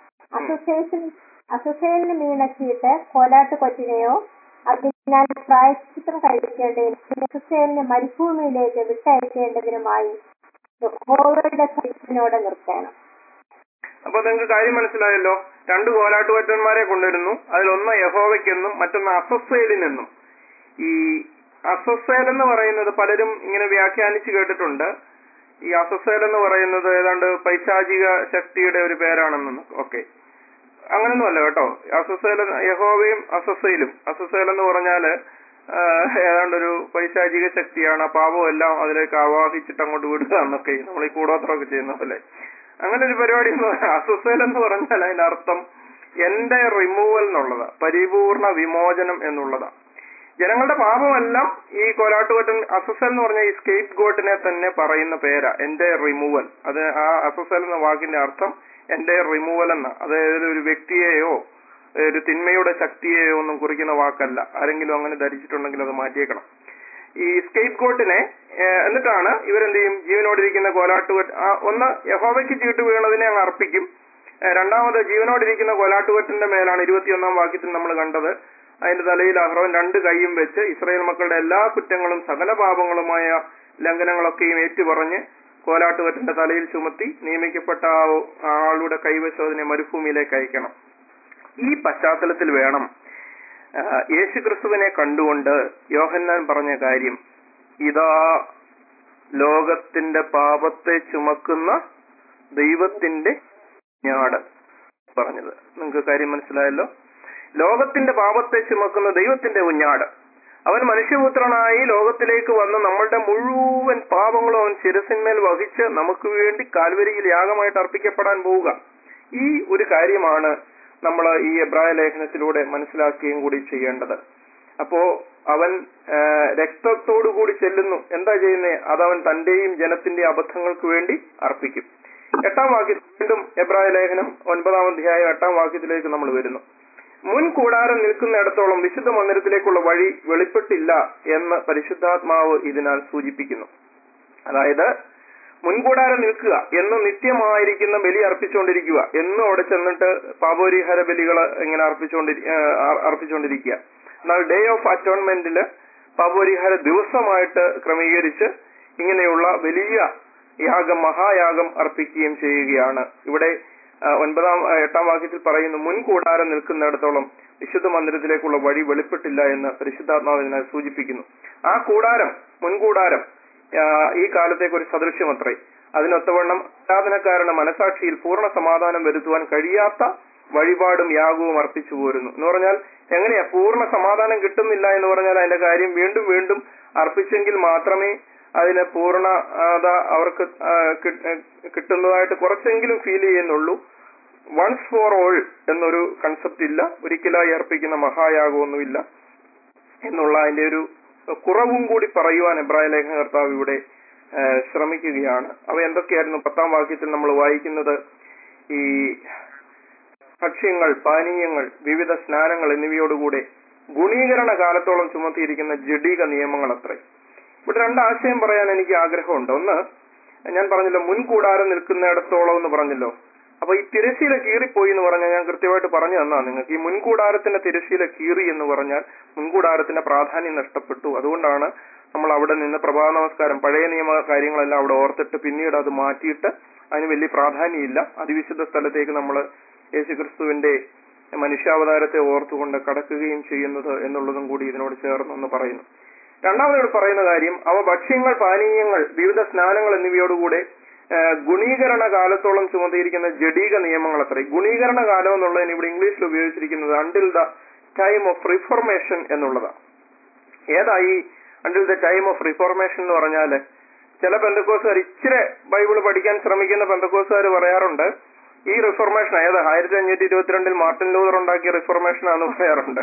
അസസേലിന് വീണ ചീട്ട് കോലാട്ടുകൊറ്റിനെയോ അതിനാൽ പ്രായശ്ചിത്തം കഴിക്കേണ്ടതിനും അസസേലിനെ മരുഭൂമിയിലേക്ക് വിട്ടയക്കേണ്ടതിനുമായി യഹോവയുടെ സൈന്യത്തിനോട് നിർത്തണം. അപ്പൊ നിങ്ങൾക്ക് കാര്യം മനസ്സിലായല്ലോ. 2 കോലാട്ടുകൊറ്റന്മാരെ കൊണ്ടുവരുന്നു. അതിലൊന്ന് യഹോവയ്ക്കെന്നും മറ്റൊന്ന് അസസ്സേലിനെന്നും. ഈ അസസ്സേൽ എന്ന് പറയുന്നത് പലരും ഇങ്ങനെ വ്യാഖ്യാനിച്ച് കേട്ടിട്ടുണ്ട്. ഈ അസസ്സേൽ എന്ന് പറയുന്നത് ഏതാണ്ട് പൈശാചിക ശക്തിയുടെ ഒരു പേരാണെന്ന്. ഓക്കെ, അങ്ങനൊന്നും അല്ല കേട്ടോ. അസസ്സേൽ, യഹോവയും അസസ്സേലും. അസസ്സേൽ എന്ന് പറഞ്ഞാല് ഏതാണ്ടൊരു പൈശാചിക ശക്തിയാണ്. ആ പാപം എല്ലാം അതിലേക്ക് ആവാഹിച്ചിട്ട് അങ്ങോട്ട് വിടുക എന്നൊക്കെ നമ്മൾ ഈ കൂടോത്രമൊക്കെ ചെയ്യുന്ന പോലെ അങ്ങനെ ഒരു പരിപാടി. അസസ്സേൽ എന്ന് പറഞ്ഞാൽ അതിന്റെ അർത്ഥം എന്റെ റിമൂവൽ എന്നുള്ളതാ, പരിപൂർണ വിമോചനം എന്നുള്ളതാ. ജനങ്ങളുടെ പാപമെല്ലാം ഈ കോലാട്ടുകൊറ്റൻ അസസ്സേൽ എന്ന് പറഞ്ഞ ഈ സ്കേപ്പ് ഗോട്ടിനെ തന്നെ പറയുന്ന പേരാ, എന്റെ റിമൂവൽ. അത് ആ അസസ്സേൽ എന്ന വാക്കിന്റെ അർത്ഥം എന്റെ റിമൂവൽ എന്ന. അതായത് ഒരു വ്യക്തിയെയോ ഒരു തിന്മയുടെ ശക്തിയെയോ ഒന്നും കുറിക്കുന്ന വാക്കല്ല. ആരെങ്കിലും അങ്ങനെ ധരിച്ചിട്ടുണ്ടെങ്കിൽ അത് മാറ്റിയേക്കണം. ഈ സ്കേപ്പ് ഗോട്ടിനെ എന്നിട്ടാണ് ഇവരെന്ത് ചെയ്യും? ജീവനോടിരിക്കുന്ന കോലാട്ടുകൊറ്റ ഒന്ന് യഹോവയ്ക്ക് ചീട്ട് വീണതിനെ അങ്ങ് അർപ്പിക്കും. രണ്ടാമത് ജീവനോടിരിക്കുന്ന കോലാട്ടുകൊറ്റന്റെ മേലാണ് 21-ാം വാക്യത്തിൽ നമ്മൾ കണ്ടത്. അതിന്റെ തലയിൽ അഹ്റോൻ 2 കൈയും വെച്ച് ഇസ്രായേൽ മക്കളുടെ എല്ലാ കുറ്റങ്ങളും സകല പാപങ്ങളുമായ ലംഘനങ്ങളൊക്കെയും ഏറ്റുപറഞ്ഞ് കോലാട്ടുകൊറ്റന്റെ തലയിൽ ചുമത്തി നിയമിക്കപ്പെട്ട ആളുടെ കൈവശം അതിനെ മരുഭൂമിയിലേക്ക് അയക്കണം. ഈ പശ്ചാത്തലത്തിൽ വേണം യേശുക്രിസ്തുവിനെ കണ്ടുകൊണ്ട് യോഹന്നാൻ പറഞ്ഞ കാര്യം, ഇതാ ലോകത്തിന്റെ പാപത്തെ ചുമക്കുന്ന ദൈവത്തിന്റെ കുഞ്ഞാട് പറഞ്ഞത്. നിങ്ങൾക്ക് കാര്യം മനസ്സിലായല്ലോ. ലോകത്തിന്റെ പാപത്തെ ചുമക്കുന്ന ദൈവത്തിന്റെ കുഞ്ഞാട്. അവൻ മനുഷ്യപുത്രനായി ലോകത്തിലേക്ക് വന്ന് നമ്മളുടെ മുഴുവൻ പാപങ്ങളും അവൻ ശിരസിന്മേൽ വഹിച്ച് നമുക്ക് വേണ്ടി കാൽവരിയിൽ യാഗമായിട്ട് അർപ്പിക്കപ്പെടാൻ പോവുക. ഈ ഒരു കാര്യമാണ് നമ്മൾ ഈ എബ്രായ ലേഖനത്തിലൂടെ മനസ്സിലാക്കുകയും കൂടി ചെയ്യേണ്ടത്. അപ്പോ അവൻ രക്തത്തോടു കൂടി ചെല്ലുന്നു. എന്താ ചെയ്യുന്നത്? അതവൻ തന്റെയും ജനത്തിന്റെ അബദ്ധങ്ങൾക്ക് വേണ്ടി അർപ്പിക്കും. 8-ാം വാക്യത്തിൽ വീണ്ടും എബ്രായ ലേഖനം 9-ാം അധ്യായം 8-ാം വാക്യത്തിലേക്ക് നമ്മൾ വരുന്നു. മുൻ കൂടാരം നിൽക്കുന്നിടത്തോളം വിശുദ്ധ മന്ദിരത്തിലേക്കുള്ള വഴി വെളിപ്പെട്ടില്ല എന്ന് പരിശുദ്ധാത്മാവ് ഇതിനാൽ സൂചിപ്പിക്കുന്നു. അതായത് മുൻകൂടാരം നിൽക്കുക എന്നും നിത്യമായിരിക്കുന്ന ബലി അർപ്പിച്ചുകൊണ്ടിരിക്കുക എന്നും അവിടെ ചെന്നിട്ട് പാപപരിഹാര ബലികൾ ഇങ്ങനെ അർപ്പിച്ചുകൊണ്ടിരിക്കുക. എന്നാൽ ഡേ ഓഫ് അറ്റോൺമെന്റില് പാപപരിഹാര ദിവസമായിട്ട് ക്രമീകരിച്ച് ഇങ്ങനെയുള്ള വലിയ യാഗം, മഹായാഗം അർപ്പിക്കുകയും ചെയ്യുകയാണ്. ഇവിടെ 8-ാം വാക്യത്തിൽ പറയുന്നു, മുൻകൂടാരം നിൽക്കുന്നിടത്തോളം വിശുദ്ധ മന്ദിരത്തിലേക്കുള്ള വഴി വെളിപ്പെട്ടില്ല എന്ന് പരിശുദ്ധാത്മാവിനെ സൂചിപ്പിക്കുന്നു. ആ കൂടാരം, മുൻകൂടാരം ഈ കാലത്തേക്ക് ഒരു സദൃശ്യമത്രേ. അതിനൊത്തവണ്ണം ആരാധനക്കാരുടെ മനസാക്ഷിയിൽ പൂർണ്ണ സമാധാനം വരുത്തുവാൻ കഴിയാത്ത വഴിപാടും യാഗവും അർപ്പിച്ചു പോരുന്നു എന്ന് പറഞ്ഞാൽ എങ്ങനെയാ പൂർണ്ണ സമാധാനം കിട്ടുന്നില്ല എന്ന് പറഞ്ഞാൽ അതിന്റെ കാര്യം വീണ്ടും വീണ്ടും അർപ്പിച്ചെങ്കിൽ മാത്രമേ അതിന് പൂർണ്ണത അവർക്ക് കിട്ടുന്നതായിട്ട് കുറച്ചെങ്കിലും ഫീൽ ചെയ്യുന്നുള്ളൂ. വൺസ് ഫോർ ഓൾ എന്നൊരു കൺസെപ്റ്റ് ഇല്ല, ഒരിക്കലായി അർപ്പിക്കുന്ന മഹായാഗമൊന്നുമില്ല എന്നുള്ള അതിന്റെ ഒരു കുറവും കൂടി പറയുവാൻ എബ്രായ ലേഖനകർത്താവ് ഇവിടെ ശ്രമിക്കുകയാണ്. അവ എന്തൊക്കെയായിരുന്നു? 10-ാം വാക്യത്തിൽ നമ്മൾ വായിക്കുന്നത് ഈ ഭക്ഷ്യങ്ങൾ, പാനീയങ്ങൾ, വിവിധ സ്നാനങ്ങൾ എന്നിവയോടുകൂടെ ഗുണീകരണ കാലത്തോളം ചുമത്തിയിരിക്കുന്ന ജഡിക നിയമങ്ങൾ അത്രേ. ഇവിടെ 2 ആശയം പറയാൻ എനിക്ക് ആഗ്രഹമുണ്ട്. ഒന്ന്, ഞാൻ പറഞ്ഞല്ലോ മുൻകൂടാരം നിൽക്കുന്നിടത്തോളം എന്ന് പറഞ്ഞല്ലോ. അപ്പൊ ഈ തിരശ്ശീല കീറിപ്പോയി എന്ന് പറഞ്ഞാൽ ഞാൻ കൃത്യമായിട്ട് പറഞ്ഞു തന്നാ നിങ്ങൾക്ക്. ഈ മുൻകൂടാരത്തിന്റെ തിരശ്ശീല കീറി എന്ന് പറഞ്ഞാൽ മുൻകൂടാരത്തിന്റെ പ്രാധാന്യം നഷ്ടപ്പെട്ടു. അതുകൊണ്ടാണ് നമ്മൾ അവിടെ നിന്ന് പ്രഭാത നമസ്കാരം, പഴയ നിയമ കാര്യങ്ങളെല്ലാം അവിടെ ഓർത്തിട്ട് പിന്നീട് അത് മാറ്റിയിട്ട് അതിന് വലിയ പ്രാധാന്യമില്ല, അതിവിശുദ്ധ സ്ഥലത്തേക്ക് നമ്മൾ യേശുക്രിസ്തുവിന്റെ മനുഷ്യാവതാരത്തെ ഓർത്തുകൊണ്ട് കടക്കുകയും ചെയ്യുന്നത് എന്നുള്ളതും കൂടി ഇതിനോട് ചേർന്നൊന്ന് പറയുന്നു. രണ്ടാമതോട് പറയുന്ന കാര്യം, അവ ഭക്ഷ്യങ്ങൾ, പാനീയങ്ങൾ, വിവിധ സ്നാനങ്ങൾ എന്നിവയോടുകൂടെ ഗുണീകരണ കാലത്തോളം ചുമത്തിയിരിക്കുന്ന ജഡീക നിയമങ്ങൾ അത്ര. ഗുണീകരണ കാലം എന്നുള്ളതിന് ഇവിടെ ഇംഗ്ലീഷിൽ ഉപയോഗിച്ചിരിക്കുന്നത് until the time of reformation എന്നുള്ളതാണ്. ഏതായി until the time of reformation എന്ന് പറഞ്ഞാല് ചില പെന്തക്കോസുകാർ, ഇച്ചിരി ബൈബിൾ പഠിക്കാൻ ശ്രമിക്കുന്ന പെന്തക്കോസുകാർ പറയാറുണ്ട് ഈ റിഫോർമേഷൻ ഏതാ 1522 മാർട്ടിൻ ലൂതർ ഉണ്ടാക്കിയ റിഫോർമേഷൻ ആണെന്ന് പറയാറുണ്ട്.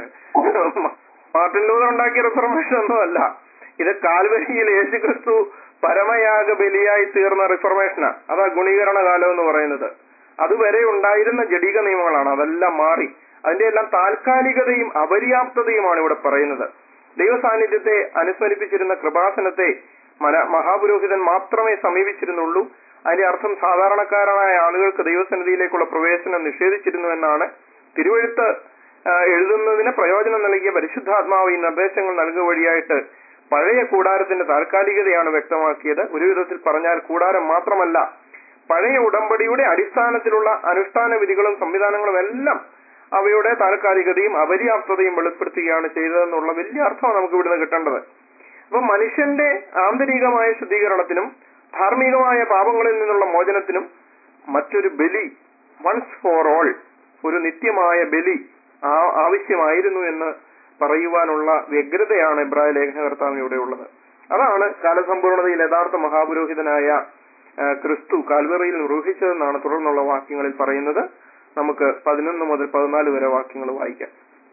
മാർട്ടിൻ ലൂതർ ഉണ്ടാക്കിയ റിഫോർമേഷൻ ഒന്നുമല്ല, ഇത് കാൽവരിയിൽ യേശുക്രിസ്തു പരമയാഗ ബലിയായി തീർന്ന റിഫോർമേഷനാ. അതാ ഗുണീകരണ കാലം എന്ന് പറയുന്നത്. അതുവരെ ഉണ്ടായിരുന്ന ജഡിക നിയമങ്ങളാണ്, അതെല്ലാം മാറി. അതിന്റെ എല്ലാം താൽക്കാലികതയും അപര്യാപ്തതയുമാണ് ഇവിടെ പറയുന്നത്. ദൈവസാന്നിധ്യത്തെ അനുസ്മരിപ്പിച്ചിരുന്ന കൃപാസനത്തെ മഹാപുരോഹിതൻ മാത്രമേ സമീപിച്ചിരുന്നുള്ളൂ. അതിന്റെ അർത്ഥം സാധാരണക്കാരായ ആളുകൾക്ക് ദൈവസന്നിധിയിലേക്കുള്ള പ്രവേശനം നിഷേധിച്ചിരുന്നു എന്നാണ്. തിരുവെഴുത്ത് എഴുതുന്നതിന് പ്രയോജനം നൽകിയ പരിശുദ്ധാത്മാവ് ഈ നിർദ്ദേശങ്ങൾ നൽകുക വഴിയായിട്ട് പഴയ കൂടാരത്തിന്റെ താൽക്കാലികതയാണ് വ്യക്തമാക്കിയത്. ഒരു വിധത്തിൽ പറഞ്ഞാൽ കൂടാരം മാത്രമല്ല, പഴയ ഉടമ്പടിയുടെ അടിസ്ഥാനത്തിലുള്ള അനുഷ്ഠാന വിധികളും സംവിധാനങ്ങളും എല്ലാം അവയുടെ താൽക്കാലികതയും അപര്യാപ്തതയും വെളിപ്പെടുത്തുകയാണ് ചെയ്തതെന്നുള്ള വലിയ അർത്ഥമാണ് നമുക്ക് ഇവിടുന്ന് കിട്ടേണ്ടത്. അപ്പൊ മനുഷ്യന്റെ ആന്തരികമായ ശുദ്ധീകരണത്തിനും ധാർമ്മികമായ പാപങ്ങളിൽ നിന്നുള്ള മോചനത്തിനും മറ്റൊരു ബലി, വൺസ് ഫോർ ഓൾ, ഒരു നിത്യമായ ബലി ആവശ്യമായിരുന്നു എന്ന് പറയുവാനുള്ള വ്യഗ്രതയാണ് എബ്രായ ലേഖനകർത്താവ് ഇവിടെ ഉള്ളത്. അതാണ് കാലസമ്പൂർണതയിൽ യഥാർത്ഥ മഹാപുരോഹിതനായ ക്രിസ്തു കാൽവറിയിൽ നിർവഹിച്ചതെന്നാണ് തുടർന്നുള്ള വാക്യങ്ങളിൽ പറയുന്നത്. നമുക്ക് 11 മുതൽ 14 വരെ വാക്യങ്ങൾ വായിക്കാം.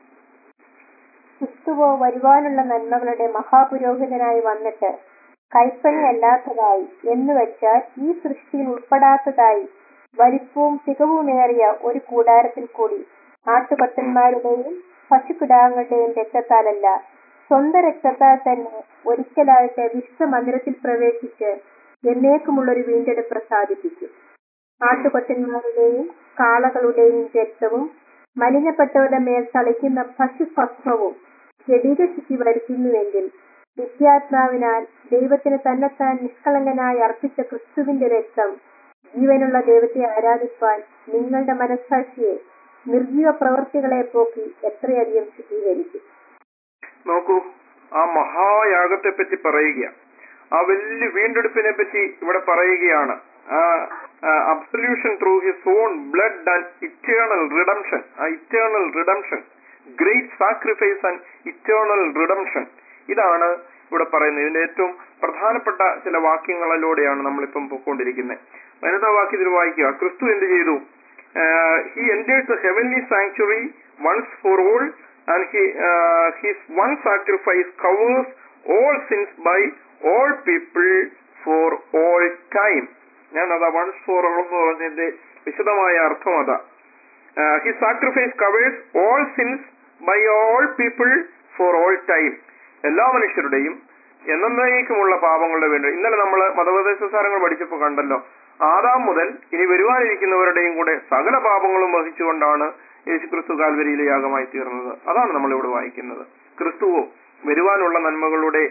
ക്രിസ്തുവോ വരുവാനുള്ള നന്മകളുടെ മഹാപുരോഹിതനായി വന്നിട്ട് കൈപ്പണിയല്ലാത്തതായി എന്നുവെച്ചാൽ ഈ സൃഷ്ടിയിൽ ഉൾപ്പെടാത്തതായി വലിപ്പവും തികവുമേറിയ ഒരു കൂടാരത്തിൽ കൂടി ആട്ടുകൊറ്റന്മാരുടെയും പശുക്കിടാങ്ങളുടെയും രക്തത്താലല്ല, സ്വന്തം രക്തത്താൽ തന്നെ ഒരിക്കലായിട്ട് വിശുദ്ധ മന്ദിരത്തിൽ പ്രവേശിച്ച് എന്നേക്കുമുള്ളൊരു വീണ്ടെടുപ്പ് പ്രസാദിപ്പിക്കും. ആട്ടുകൊറ്റന്മാരുടെയും കാളകളുടെയും രക്തവും മലിനപ്പെട്ടവരുടെ മേൽ തളിക്കുന്ന പശുഭസ്മവും ജഡിക ശുദ്ധി വരുത്തുന്നുവെങ്കിൽ നിത്യാത്മാവിനാൽ ദൈവത്തിന് തന്നെത്താൻ നിഷ്കളങ്കനായി അർപ്പിച്ച ക്രിസ്തുവിന്റെ രക്തം ജീവനുള്ള ദൈവത്തെ ആരാധിപ്പാൻ നിങ്ങളുടെ മനസ്സാക്ഷിയെ നിർജീവ പ്രവൃത്തികളെ പോക്കി എത്രയധികം ശുദ്ധീകരിക്കും. നോക്കൂ, ആ മഹായാഗത്തെ പറ്റി പറയുക, ആ വലിയ വീണ്ടെടുപ്പിനെ പറ്റി ഇവിടെ പറയുകയാണ്. Absolution through his own blood and eternal redemption. ആ eternal redemption, great sacrifice and eternal redemption, ഇതാണ് ഇവിടെ പറയുന്നത്. ഇതിന്റെ ഏറ്റവും പ്രധാനപ്പെട്ട ചില വാക്യങ്ങളിലൂടെയാണ് നമ്മളിപ്പം പോയിക്കൊണ്ടിരിക്കുന്നത്. 15-ാം വാക്യത്തിൽ വായിക്കുക, ക്രിസ്തു എന്ത് ചെയ്തു? He entered the heavenly sanctuary once for all, and his one sacrifice covers all sins by all people for all time. ഞാൻ അതാ once for all എന്ന് പറഞ്ഞതിന്റെ വിശദമായ അർത്ഥം അതാ. His sacrifice covers all sins by all people for all time. എല്ലാ മനുഷ്യരുടെയും എന്നേക്കുമുള്ള പാപങ്ങളുടെ വേണ്ടി. ഇന്നലെ നമ്മൾ മതോപദേശ സാരങ്ങൾ പഠിച്ചപ്പോൾ കണ്ടല്ലോ, ആദാം മുതൽ ഇനി വരുവാനിരിക്കുന്നവരുടെയും കൂടെ സകല പാപങ്ങളും വഹിച്ചുകൊണ്ടാണ് യേശുക്രിസ്തു കാൽവരിയിലെ യാഗമായി തീർന്നത്. അതാണ് നമ്മളിവിടെ വായിക്കുന്നത്. ക്രിസ്തുവോ വരുവാനുള്ള നന്മകളുടെ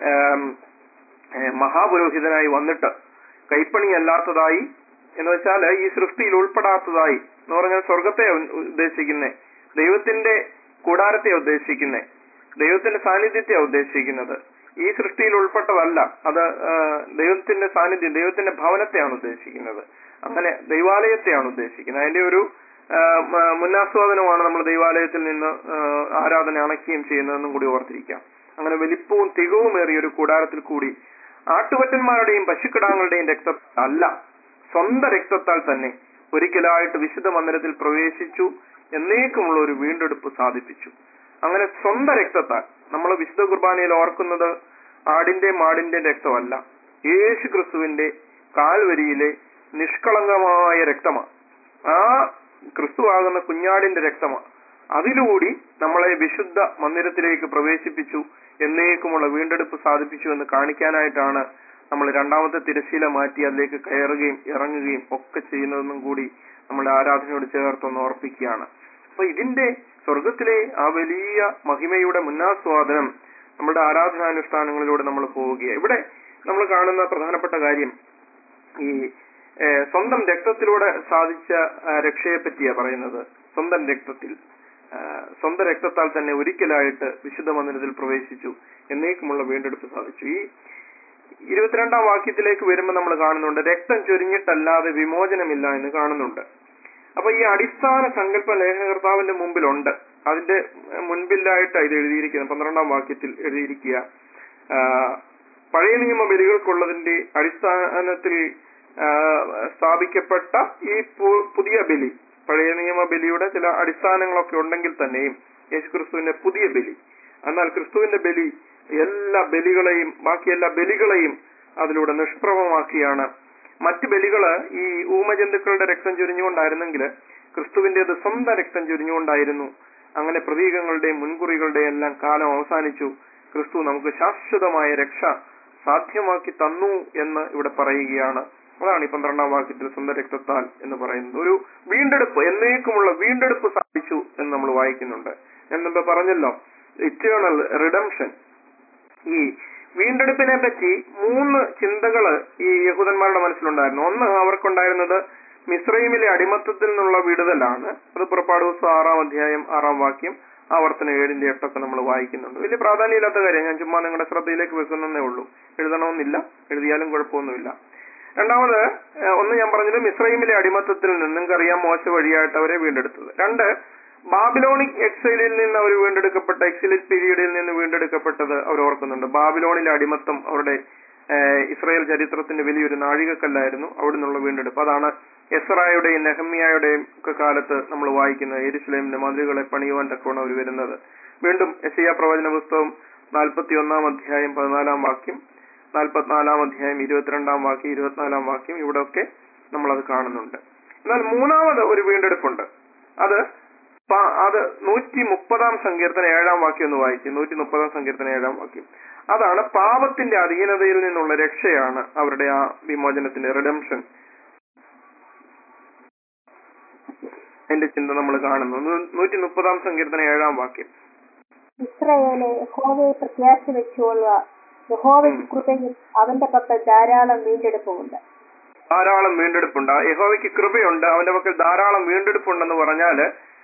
മഹാപുരോഹിതനായി വന്നിട്ട് കൈപ്പണിയല്ലാത്തതായി എന്ന് വെച്ചാൽ ഈ സൃഷ്ടിയിൽ ഉൾപ്പെടാത്തതായി എന്ന് പറഞ്ഞാൽ സ്വർഗത്തെ ഉദ്ദേശിക്കുന്നേ, ദൈവത്തിന്റെ കൂടാരത്തെ ഉദ്ദേശിക്കുന്നേ, ദൈവത്തിന്റെ സാന്നിധ്യത്തെ ഉദ്ദേശിക്കുന്നത്. ഈ സൃഷ്ടിയിൽ ഉൾപ്പെട്ടതല്ല, അത് ദൈവത്തിന്റെ സാന്നിധ്യം, ദൈവത്തിന്റെ ഭവനത്തെയാണ് ഉദ്ദേശിക്കുന്നത്. അങ്ങനെ ദൈവാലയത്തെയാണ് ഉദ്ദേശിക്കുന്നത്. അതിന്റെ ഒരു മുന്നാസ്വാദനമാണ് നമ്മൾ ദൈവാലയത്തിൽ നിന്ന് ആരാധന അണയ്ക്കുകയും ചെയ്യുന്നതെന്നും കൂടി ഓർത്തിരിക്കാം. അങ്ങനെ വലിപ്പവും തികവുമേറിയ ഒരു കൂടാരത്തിൽ കൂടി ആട്ടുകൊറ്റന്മാരുടെയും പശുക്കിടാങ്ങളുടെയും രക്തത്താൽ അല്ല, സ്വന്തം രക്തത്താൽ തന്നെ ഒരിക്കലായിട്ട് വിശുദ്ധ മന്ദിരത്തിൽ പ്രവേശിച്ചു, എന്നേക്കുമുള്ള ഒരു വീണ്ടെടുപ്പ് സാധിപ്പിച്ചു. അങ്ങനെ സ്വന്തം രക്തത്താൽ നമ്മൾ വിശുദ്ധ കുർബാനയിൽ ഓർക്കുന്നത് ആടിന്റെ മാടിന്റെ രക്തമല്ല, യേശു ക്രിസ്തുവിന്റെ കാൽവരിയിലെ നിഷ്കളങ്കമായ രക്തമാണ്. ആ ക്രിസ്തുവാകുന്ന കുഞ്ഞാടിന്റെ രക്തമാണ്. അതിലൂടി നമ്മളെ വിശുദ്ധ മന്ദിരത്തിലേക്ക് പ്രവേശിപ്പിച്ചു, എന്നേക്കുമുള്ള വീണ്ടെടുപ്പ് സാധിപ്പിച്ചു എന്ന് കാണിക്കാനായിട്ടാണ് നമ്മൾ രണ്ടാമത്തെ തിരശ്ശീല മാറ്റി അതിലേക്ക് കയറുകയും ഇറങ്ങുകയും ഒക്കെ ചെയ്യുന്നതെന്നും കൂടി നമ്മുടെ ആരാധനയോട് ചേർത്തൊന്ന് ഓർപ്പിക്കുകയാണ്. അപ്പൊ ഇതിന്റെ സ്വർഗത്തിലെ ആ വലിയ മഹിമയുടെ മുന്നാസ്വാദനം നമ്മുടെ ആരാധനാനുഷ്ഠാനങ്ങളിലൂടെ നമ്മൾ പോവുകയാണ്. ഇവിടെ നമ്മൾ കാണുന്ന പ്രധാനപ്പെട്ട കാര്യം ഈ സ്വന്തം രക്തത്തിലൂടെ സാധിച്ച രക്ഷയെ പറ്റിയാ പറയുന്നത്. സ്വന്തം രക്തത്താൽ തന്നെ ഒരിക്കലായിട്ട് വിശുദ്ധ മന്ദിരത്തിൽ പ്രവേശിച്ചു, എന്നേക്കുമുള്ള വീണ്ടെടുപ്പ് സാധിച്ചു. ഈ 22-ാം വാക്യത്തിലേക്ക് വരുമ്പോൾ നമ്മൾ കാണുന്നുണ്ട്, രക്തം ചൊരിഞ്ഞിട്ടല്ലാതെ വിമോചനമില്ല എന്ന് കാണുന്നുണ്ട്. അപ്പൊ ഈ അടിസ്ഥാന സങ്കല്പ ലേഖകർത്താവിന്റെ മുമ്പിലുണ്ട്. അതിന്റെ മുൻപിലായിട്ട് ഇത് എഴുതിയിരിക്കുന്നത് 12-ാം വാക്യത്തിൽ എഴുതിയിരിക്കുക, പഴയ നിയമ ബലികൾക്കുള്ളതിന്റെ അടിസ്ഥാനത്തിൽ സ്ഥാപിക്കപ്പെട്ട ഈ പുതിയ ബലി, പഴയ നിയമ ബലിയുടെ ചില അടിസ്ഥാനങ്ങളൊക്കെ ഉണ്ടെങ്കിൽ തന്നെയും യേശുക്രിസ്തുവിന്റെ പുതിയ ബലി, എന്നാൽ ക്രിസ്തുവിന്റെ ബലി എല്ലാ ബലികളെയും ബാക്കി എല്ലാ ബലികളെയും അതിലൂടെ നിഷ്പ്രഭമാക്കിയാണ്. മറ്റ് ബലികള് ഈ ഊമജന്തുക്കളുടെ രക്തം ചൊരിഞ്ഞുകൊണ്ടായിരുന്നെങ്കിൽ ക്രിസ്തുവിന്റേത് സ്വന്തം രക്തം ചൊരിഞ്ഞുകൊണ്ടായിരുന്നു. അങ്ങനെ പ്രതീകങ്ങളുടെയും മുൻകുറികളുടെയും എല്ലാം കാലം അവസാനിച്ചു. ക്രിസ്തു നമുക്ക് ശാശ്വതമായ രക്ഷ സാധ്യമാക്കി തന്നു എന്ന് ഇവിടെ പറയുകയാണ്. അതാണ് ഈ 12-ാം വാക്യത്തിൽ സ്വന്തം രക്തത്താൽ എന്ന് പറയുന്നത്. ഒരു വീണ്ടെടുപ്പ്, എന്നേക്കുമുള്ള വീണ്ടെടുപ്പ് സാധിച്ചു എന്ന് നമ്മൾ വായിക്കുന്നുണ്ട്. ഞാൻ മുമ്പ് പറഞ്ഞല്ലോ, ഇറ്റേണൽ റിഡംഷൻ. ഈ വീണ്ടെടുപ്പിനെ പറ്റി 3 ചിന്തകള് ഈ യഹൂദന്മാരുടെ മനസ്സിലുണ്ടായിരുന്നു. ഒന്ന്, അവർക്കുണ്ടായിരുന്നത് മിസ്രൈമിലെ അടിമത്തത്തിൽ നിന്നുള്ള വിടുതലാണ്. അത് പുറപ്പാട് ദിവസം 6-ാം അധ്യായം 6-ാം വാക്യം, ആവർത്തനം 7-ന്റെ 8 നമ്മൾ വായിക്കുന്നുണ്ട്. വലിയ പ്രാധാന്യമില്ലാത്ത കാര്യം, ഞാൻ ചുമ്മാ നിങ്ങളുടെ ശ്രദ്ധയിലേക്ക് വെക്കുന്നേ ഉള്ളൂ. എഴുതണമെന്നില്ല, എഴുതിയാലും കുഴപ്പമൊന്നുമില്ല. രണ്ടാമത്, ഒന്ന് ഞാൻ പറഞ്ഞത് മിസ്രൈമിലെ അടിമത്തത്തിൽ നിന്ന്, നിങ്ങൾക്കറിയാം മോശ വഴിയായിട്ട് അവരെ വീണ്ടെടുത്തത്. 2, ബാബിലോണിക് എക്സൈലിൽ നിന്ന് അവർ വീണ്ടെടുക്കപ്പെട്ട, എക്സിലിക് പീരീഡിൽ നിന്ന് വീണ്ടെടുക്കപ്പെട്ടത് അവർ ഓർക്കുന്നുണ്ട്. ബാബിലോണിലെ അടിമത്തം അവരുടെ ഇസ്രായേൽ ചരിത്രത്തിന്റെ വലിയൊരു നാഴികക്കല്ലായിരുന്നു. അവിടെ നിന്നുള്ള വീണ്ടെടുപ്പ്, അതാണ് എസ്രായുടെയും നെഹമ്യായുടെയും ഒക്കെ കാലത്ത് നമ്മൾ വായിക്കുന്നത്. യെരുശലേമിന്റെ മതിലുകളെ പണിയുവാൻ തക്കവണ്ണം അവർ വരുന്നത്. വീണ്ടും യെശയ്യാ പ്രവചന പുസ്തകം 41-ാം അധ്യായം 14-ാം വാക്യം, 44-ാം അധ്യായം 22-ാം വാക്യം, 24-ാം വാക്യം, ഇവിടെയൊക്കെ നമ്മളത് കാണുന്നുണ്ട്. എന്നാൽ മൂന്നാമത് ഒരു വീണ്ടെടുപ്പുണ്ട്. അത് 130-ാം സങ്കീർത്തനം 7-ാം വാക്യം ഒന്ന് വായിക്കും. 130-ാം സങ്കീർത്തനം 7-ാം വാക്യം. അതാണ് പാപത്തിന്റെ അധീനതയിൽ നിന്നുള്ള രക്ഷയാണ് അവരുടെ ആ വിമോചനത്തിന്റെ റിഡംഷൻ. എന്റെ ചിന്ത നമ്മൾ കാണുന്നു. 130-ാം സങ്കീർത്തനം 7-ാം വാക്യം. ഇസ്രായേലെ, യഹോവയെ പ്രത്യാശ വെച്ചുകൊള്ളുക, യഹോവയ്ക്ക് കൃപയും അവന്റെ പക്കൽ ധാരാളം വീണ്ടെടുപ്പുമുണ്ട്. ധാരാളം വീണ്ടെടുപ്പുണ്ട്. യഹോവയ്ക്ക് കൃപയുണ്ട്, അവന്റെ പക്കൽ ധാരാളം വീണ്ടെടുപ്പുണ്ടെന്ന് പറഞ്ഞാല്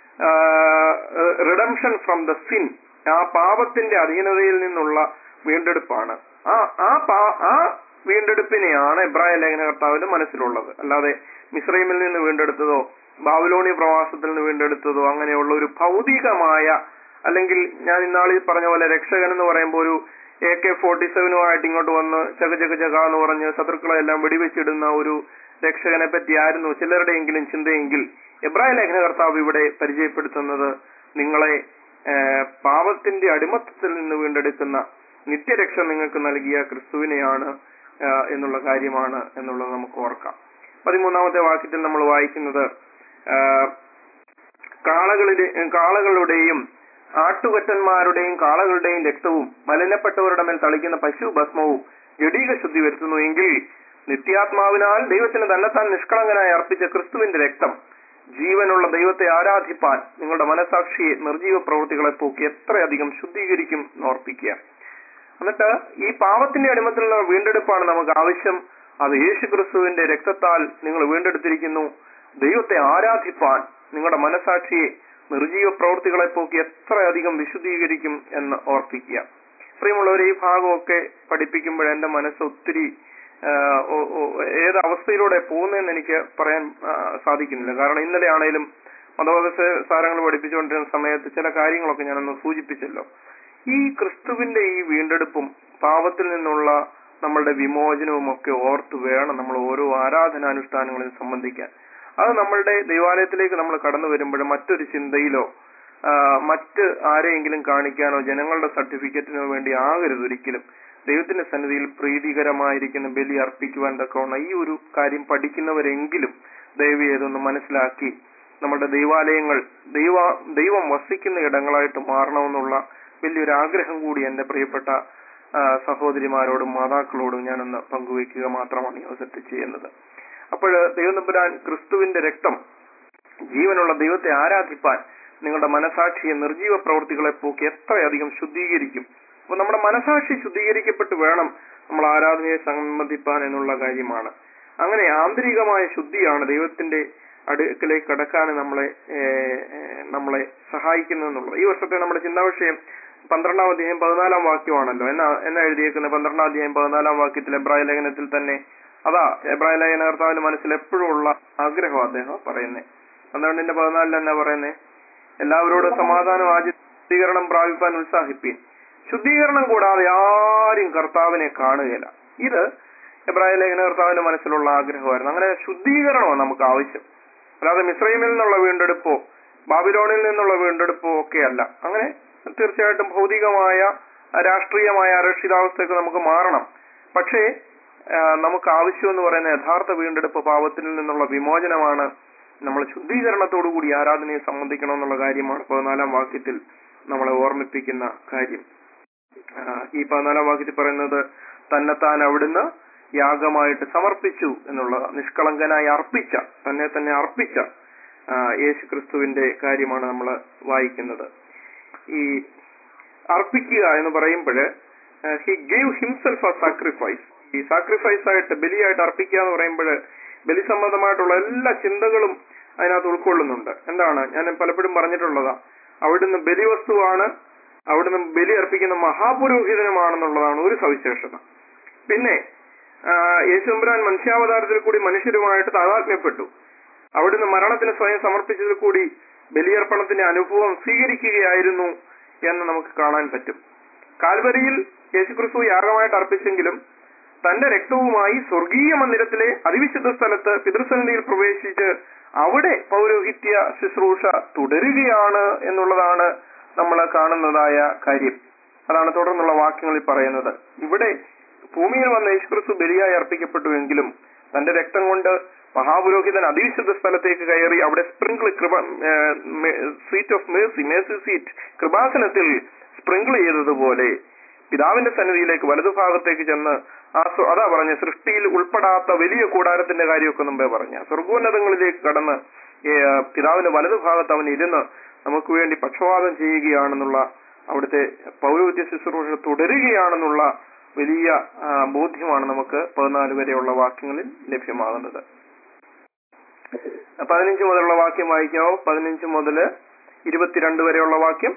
റിഡംഷൻ ഫ്രം ദ സിൻ, ആ പാപത്തിന്റെ അധീനതയിൽ നിന്നുള്ള വീണ്ടെടുപ്പാണ്. ആ വീണ്ടെടുപ്പിനെയാണ് എബ്രായ ലേഖനകർത്താവിന്റെ മനസ്സിലുള്ളത്. അല്ലാതെ മിസ്രൈമിൽ നിന്ന് വീണ്ടെടുത്തതോ ബാബിലോണി പ്രവാസത്തിൽ നിന്ന് വീണ്ടെടുത്തതോ അങ്ങനെയുള്ള ഒരു ഭൗതികമായ, അല്ലെങ്കിൽ ഞാൻ ഇന്നാളിൽ പറഞ്ഞ പോലെ രക്ഷകൻ എന്ന് പറയുമ്പോൾ ഒരു AK-47 ഇങ്ങോട്ട് വന്ന് ചക എന്ന് പറഞ്ഞ് ശത്രുക്കളെ എല്ലാം വെടിവെച്ചിടുന്ന ഒരു രക്ഷകനെ പറ്റിയായിരുന്നു ചിലരുടെയെങ്കിലും ചിന്തയെങ്കിൽ, എബ്രായ ലേഖനകർത്താവ് ഇവിടെ പരിചയപ്പെടുത്തുന്നത് നിങ്ങളെ പാപത്തിന്റെ അടിമത്തത്തിൽ നിന്ന് വീണ്ടെടുക്കുന്ന നിത്യരക്ഷ നിങ്ങൾക്ക് നൽകിയ ക്രിസ്തുവിനെയാണ് എന്നുള്ള കാര്യമാണ് എന്നുള്ളത് നമുക്ക് ഓർക്കാം. 13-ാമത്തെ വാക്യത്തിൽ നമ്മൾ വായിക്കുന്നത് കാളകളുടെയും ആട്ടുകൊറ്റന്മാരുടെയും കാളകളുടെയും രക്തവും മലിനപ്പെട്ടവരുടെ മേൽ തളിക്കുന്ന പശു ഭസ്മവും ജഡീക ശുദ്ധി വരുത്തുന്നു എങ്കിൽ നിത്യാത്മാവിനാൽ ദൈവത്തിന് തന്നെത്താൻ നിഷ്കളങ്കനായി അർപ്പിച്ച ക്രിസ്തുവിന്റെ രക്തം ജീവനുള്ള ദൈവത്തെ ആരാധിപ്പാൻ നിങ്ങളുടെ മനസാക്ഷിയെ നിർജീവ പ്രവൃത്തികളെ പോക്കി എത്രയധികം ശുദ്ധീകരിക്കും എന്നോർപ്പിക്കുക. എന്നിട്ട് ഈ പാപത്തിന്റെ അടിമത്തിലുള്ള വീണ്ടെടുപ്പാണ് നമുക്ക് ആവശ്യം. അത് യേശു ക്രിസ്തുവിന്റെ രക്തത്താൽ നിങ്ങൾ വീണ്ടെടുത്തിരിക്കുന്നു. ദൈവത്തെ ആരാധിപ്പാൻ നിങ്ങളുടെ മനസാക്ഷിയെ നിർജീവ പ്രവൃത്തികളെ പോക്കി എത്രയധികം വിശുദ്ധീകരിക്കും എന്ന് ഓർപ്പിക്കുക. പ്രിയമുള്ളവരെ, ഈ ഭാഗമൊക്കെ പഠിപ്പിക്കുമ്പോൾ എന്റെ മനസ്സ് ഒത്തിരി ഏത് അവസ്ഥയിലൂടെ പോകുന്നതെന്ന് എനിക്ക് പറയാൻ സാധിക്കുന്നില്ല. കാരണം ഇന്നലെ ആണേലും മതോപദേശ സാരങ്ങൾ പഠിപ്പിച്ചുകൊണ്ടിരുന്ന സമയത്ത് ചില കാര്യങ്ങളൊക്കെ ഞാനൊന്ന് സൂചിപ്പിച്ചല്ലോ. ഈ ക്രിസ്തുവിന്റെ ഈ വീണ്ടെടുപ്പും പാപത്തിൽ നിന്നുള്ള നമ്മളുടെ വിമോചനവും ഒക്കെ ഓർത്ത് വേണം നമ്മൾ ഓരോ ആരാധനാനുഷ്ഠാനങ്ങളിൽ സംബന്ധിക്കാൻ. അത് നമ്മളുടെ ദൈവാലയത്തിലേക്ക് നമ്മൾ കടന്നു വരുമ്പോൾ മറ്റൊരു ചിന്തയിലോ മറ്റ് ആരെയെങ്കിലും കാണിക്കാനോ ജനങ്ങളുടെ സർട്ടിഫിക്കറ്റിനോ വേണ്ടി ആകരുത് ഒരിക്കലും. ദൈവത്തിന്റെ സന്നിധിയിൽ പ്രീതികരമായിരിക്കുന്ന ബലി അർപ്പിക്കുവാൻ തക്കവണ്ണം ഈ ഒരു കാര്യം പഠിക്കുന്നവരെങ്കിലും ദയവ് ചെയ്തൊന്ന് മനസ്സിലാക്കി നമ്മുടെ ദൈവാലയങ്ങൾ ദൈവം വസിക്കുന്ന ഇടങ്ങളായിട്ട് മാറണമെന്നുള്ള വലിയൊരു ആഗ്രഹം കൂടി എന്റെ പ്രിയപ്പെട്ട സഹോദരിമാരോടും മാതാക്കളോടും ഞാനൊന്ന് പങ്കുവയ്ക്കുക മാത്രമാണ് ഈ അവസരത്തിൽ ചെയ്യുന്നത്. അപ്പോൾ ദൈവനമ്പുരാൻ ക്രിസ്തുവിന്റെ രക്തം ജീവനുള്ള ദൈവത്തെ ആരാധിപ്പാൻ നിങ്ങളുടെ മനസാക്ഷിയെ നിർജീവ പ്രവൃത്തികളെ പോക്കി എത്രയധികം ശുദ്ധീകരിക്കും. അപ്പൊ നമ്മുടെ മനസാക്ഷി ശുദ്ധീകരിക്കപ്പെട്ട് വേണം നമ്മൾ ആരാധനയെ സംബന്ധിപ്പാൻ എന്നുള്ള കാര്യമാണ്. അങ്ങനെ ആന്തരികമായ ശുദ്ധിയാണ് ദൈവത്തിന്റെ അടുക്കലേക്ക് കടക്കാൻ നമ്മളെ സഹായിക്കുന്നതെന്നുള്ളത്. ഈ വർഷത്തെ നമ്മുടെ ചിന്താവിഷയം 12-ാം അധ്യായം 14-ാം വാക്യമാണല്ലോ. എന്നാ എഴുതിയേക്കുന്നത്? 12-ാം അധ്യായം 14-ാം വാക്യത്തിൽ എബ്രായ ലേഖനത്തിൽ തന്നെ അതാ എബ്രായ ലേഖന കർത്താവിന്റെ മനസ്സിൽ എപ്പോഴും ഉള്ള ആഗ്രഹം അദ്ദേഹം പറയുന്നത്. 12-ന്റെ 14 എന്നാ പറയുന്നേ? എല്ലാവരോടും സമാധാനം ശുദ്ധീകരണം പ്രാപിപ്പാൻ ഉത്സാഹിപ്പീൻ. ശുദ്ധീകരണം കൂടാതെ ആരും കർത്താവിനെ കാണുകയില്ല. ഇത് എബ്രായ ലേഖന കർത്താവിന്റെ മനസ്സിലുള്ള ആഗ്രഹമായിരുന്നു. അങ്ങനെ ശുദ്ധീകരണമാണ് നമുക്ക് ആവശ്യം. അല്ലാതെ മിസ്രൈമിൽ നിന്നുള്ള വീണ്ടെടുപ്പോ ബാബിലോണിൽ നിന്നുള്ള വീണ്ടെടുപ്പോ ഒക്കെയല്ല. അങ്ങനെ തീർച്ചയായിട്ടും ഭൗതികമായ രാഷ്ട്രീയമായ അരക്ഷിതാവസ്ഥയൊക്കെ നമുക്ക് മാറണം. പക്ഷേ നമുക്ക് ആവശ്യമെന്ന് പറയുന്ന യഥാർത്ഥ വീണ്ടെടുപ്പ് പാപത്തിൽ നിന്നുള്ള വിമോചനമാണ്. നമ്മൾ ശുദ്ധീകരണത്തോടുകൂടി ആരാധനയെ സംബന്ധിക്കണമെന്നുള്ള കാര്യമാണ് 14-ാം വാക്യത്തിൽ നമ്മളെ ഓർമ്മിപ്പിക്കുന്ന കാര്യം. ഈ 14-ാം വാക്യത്തിൽ പറയുന്നത് തന്നെത്താൻ അവിടുന്ന് യാഗമായിട്ട് സമർപ്പിച്ചു എന്നുള്ള നിഷ്കളങ്കനായി അർപ്പിച്ച തന്നെ അർപ്പിച്ച യേശു ക്രിസ്തുവിന്റെ കാര്യമാണ് നമ്മൾ വായിക്കുന്നത്. ഈ അർപ്പിക്കുക എന്ന് പറയുമ്പോൾ he gave himself a sacrifice. ഈ സാക്രിഫൈസ് ആയിട്ട് ബലിയായിട്ട് അർപ്പിക്കുക എന്ന് പറയുമ്പോൾ ബലി സംബന്ധമായിട്ടുള്ള എല്ലാ ചിന്തകളും അതിനകത്ത് ഉൾക്കൊള്ളുന്നുണ്ട്. എന്താണ് ഞാൻ പലപ്പോഴും പറഞ്ഞിട്ടുള്ളതാ, അവിടുന്ന് ബലിവസ്തുവാണ്, അവിടുന്ന് ബലി അർപ്പിക്കുന്ന മഹാപുരോഹിതനുമാണെന്നുള്ളതാണ് ഒരു സവിശേഷത. പിന്നെ യേശുമ്പുരാൻ മനുഷ്യാവതാരത്തിൽ കൂടി മനുഷ്യരുമായിട്ട് താതാത്മ്യപ്പെട്ടു. അവിടുന്ന് മരണത്തിന് സ്വയം സമർപ്പിച്ചതിൽ കൂടി ബലിയർപ്പണത്തിന്റെ അനുഭവം സ്വീകരിക്കുകയായിരുന്നു എന്ന് നമുക്ക് കാണാൻ പറ്റും. കാൽവരിയിൽ യേശുക്രിസ്തു യാഗമായിട്ട് അർപ്പിച്ചെങ്കിലും തന്റെ രക്തവുമായി സ്വർഗീയ മന്ദിരത്തിലെ അതിവിശുദ്ധ സ്ഥലത്ത് പിതൃസന്നിധിയിൽ പ്രവേശിച്ച് അവിടെ പൗരോഹിത്യ ശുശ്രൂഷ തുടരുകയാണ് എന്നുള്ളതാണ് നമ്മൾ കാണുന്നതായ കാര്യം. അതാണ് തുടർന്നുള്ള വാക്യങ്ങളിൽ പറയുന്നത്. ഇവിടെ ഭൂമിയിൽ വന്ന യേശുക്രിസ്തു ബലിയായി അർപ്പിക്കപ്പെട്ടുവെങ്കിലും തന്റെ രക്തം കൊണ്ട് മഹാപുരോഹിതൻ അതിവിശുദ്ധ സ്ഥലത്തേക്ക് കയറി അവിടെ sprinkle seat of mercy seat കൃപാസനത്തിൽ സ്പ്രിങ്കിൾ ചെയ്തതുപോലെ പിതാവിന്റെ സന്നിധിയിലേക്ക് വലതുഭാഗത്തേക്ക് ചെന്ന് അതാ പറഞ്ഞ സൃഷ്ടിയിൽ ഉൾപ്പെടാത്ത വലിയ കൂടാരത്തിന്റെ കാര്യമൊക്കെ മുമ്പേ പറഞ്ഞ സ്വർഗോന്നതങ്ങളിലേക്ക് കടന്ന് പിതാവിന്റെ വലതുഭാഗത്ത് അവൻ ഇരുന്ന് നമുക്ക് വേണ്ടി പക്ഷപാതം ചെയ്യുകയാണെന്നുള്ള അവിടുത്തെ പൗരോഹിത്യ ശുശ്രൂഷ തുടരുകയാണെന്നുള്ള വലിയ ബോധ്യമാണ് നമുക്ക് 14 വരെയുള്ള വാക്യങ്ങളിൽ ലഭ്യമാകുന്നത്. 15 മുതലുള്ള വാക്യം വായിക്കാമോ? 15 മുതൽ 22 വരെയുള്ള വാക്യം.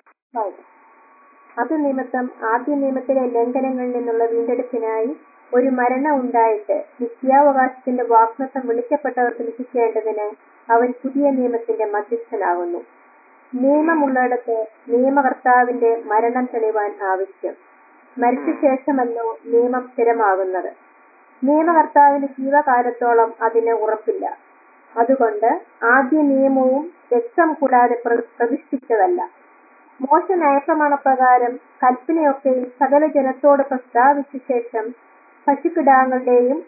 അത് നിമിത്തം ആദ്യ നിയമത്തിലെ ലംഘനങ്ങളിൽ നിന്നുള്ള വീണ്ടെടുപ്പിനായി ഒരു മരണം ഉണ്ടായിട്ട് നിത്യാവകാശത്തിന്റെ വാഗ്ദത്തം വിളിക്കപ്പെട്ടവർക്ക് ലഭിക്കേണ്ടതിന് അവൻ പുതിയ നിയമത്തിന്റെ മധ്യസ്ഥനാകുന്നു. നിയമമുള്ളിടത്ത് നിയമകർത്താവിന്റെ മരണം തെളിവാൻ ആവശ്യം. മരിച്ച ശേഷമല്ലോ നിയമം സ്ഥിരമാകുന്നത്. നിയമകർത്താവിന്റെ ജീവകാലത്തോളം അതിന് ഉറപ്പില്ല. അതുകൊണ്ട് ആദ്യ നിയമവും രക്തം കൂടാതെ പ്രതിഷ്ഠിച്ചതല്ല. മോശ ന്യായപ്രമാണപ്രകാരം കൽപ്പനയൊക്കെയും സകല ജനത്തോട് പ്രസ്താവിച്ച ശേഷം പശുക്കിടാങ്ങളുടെയും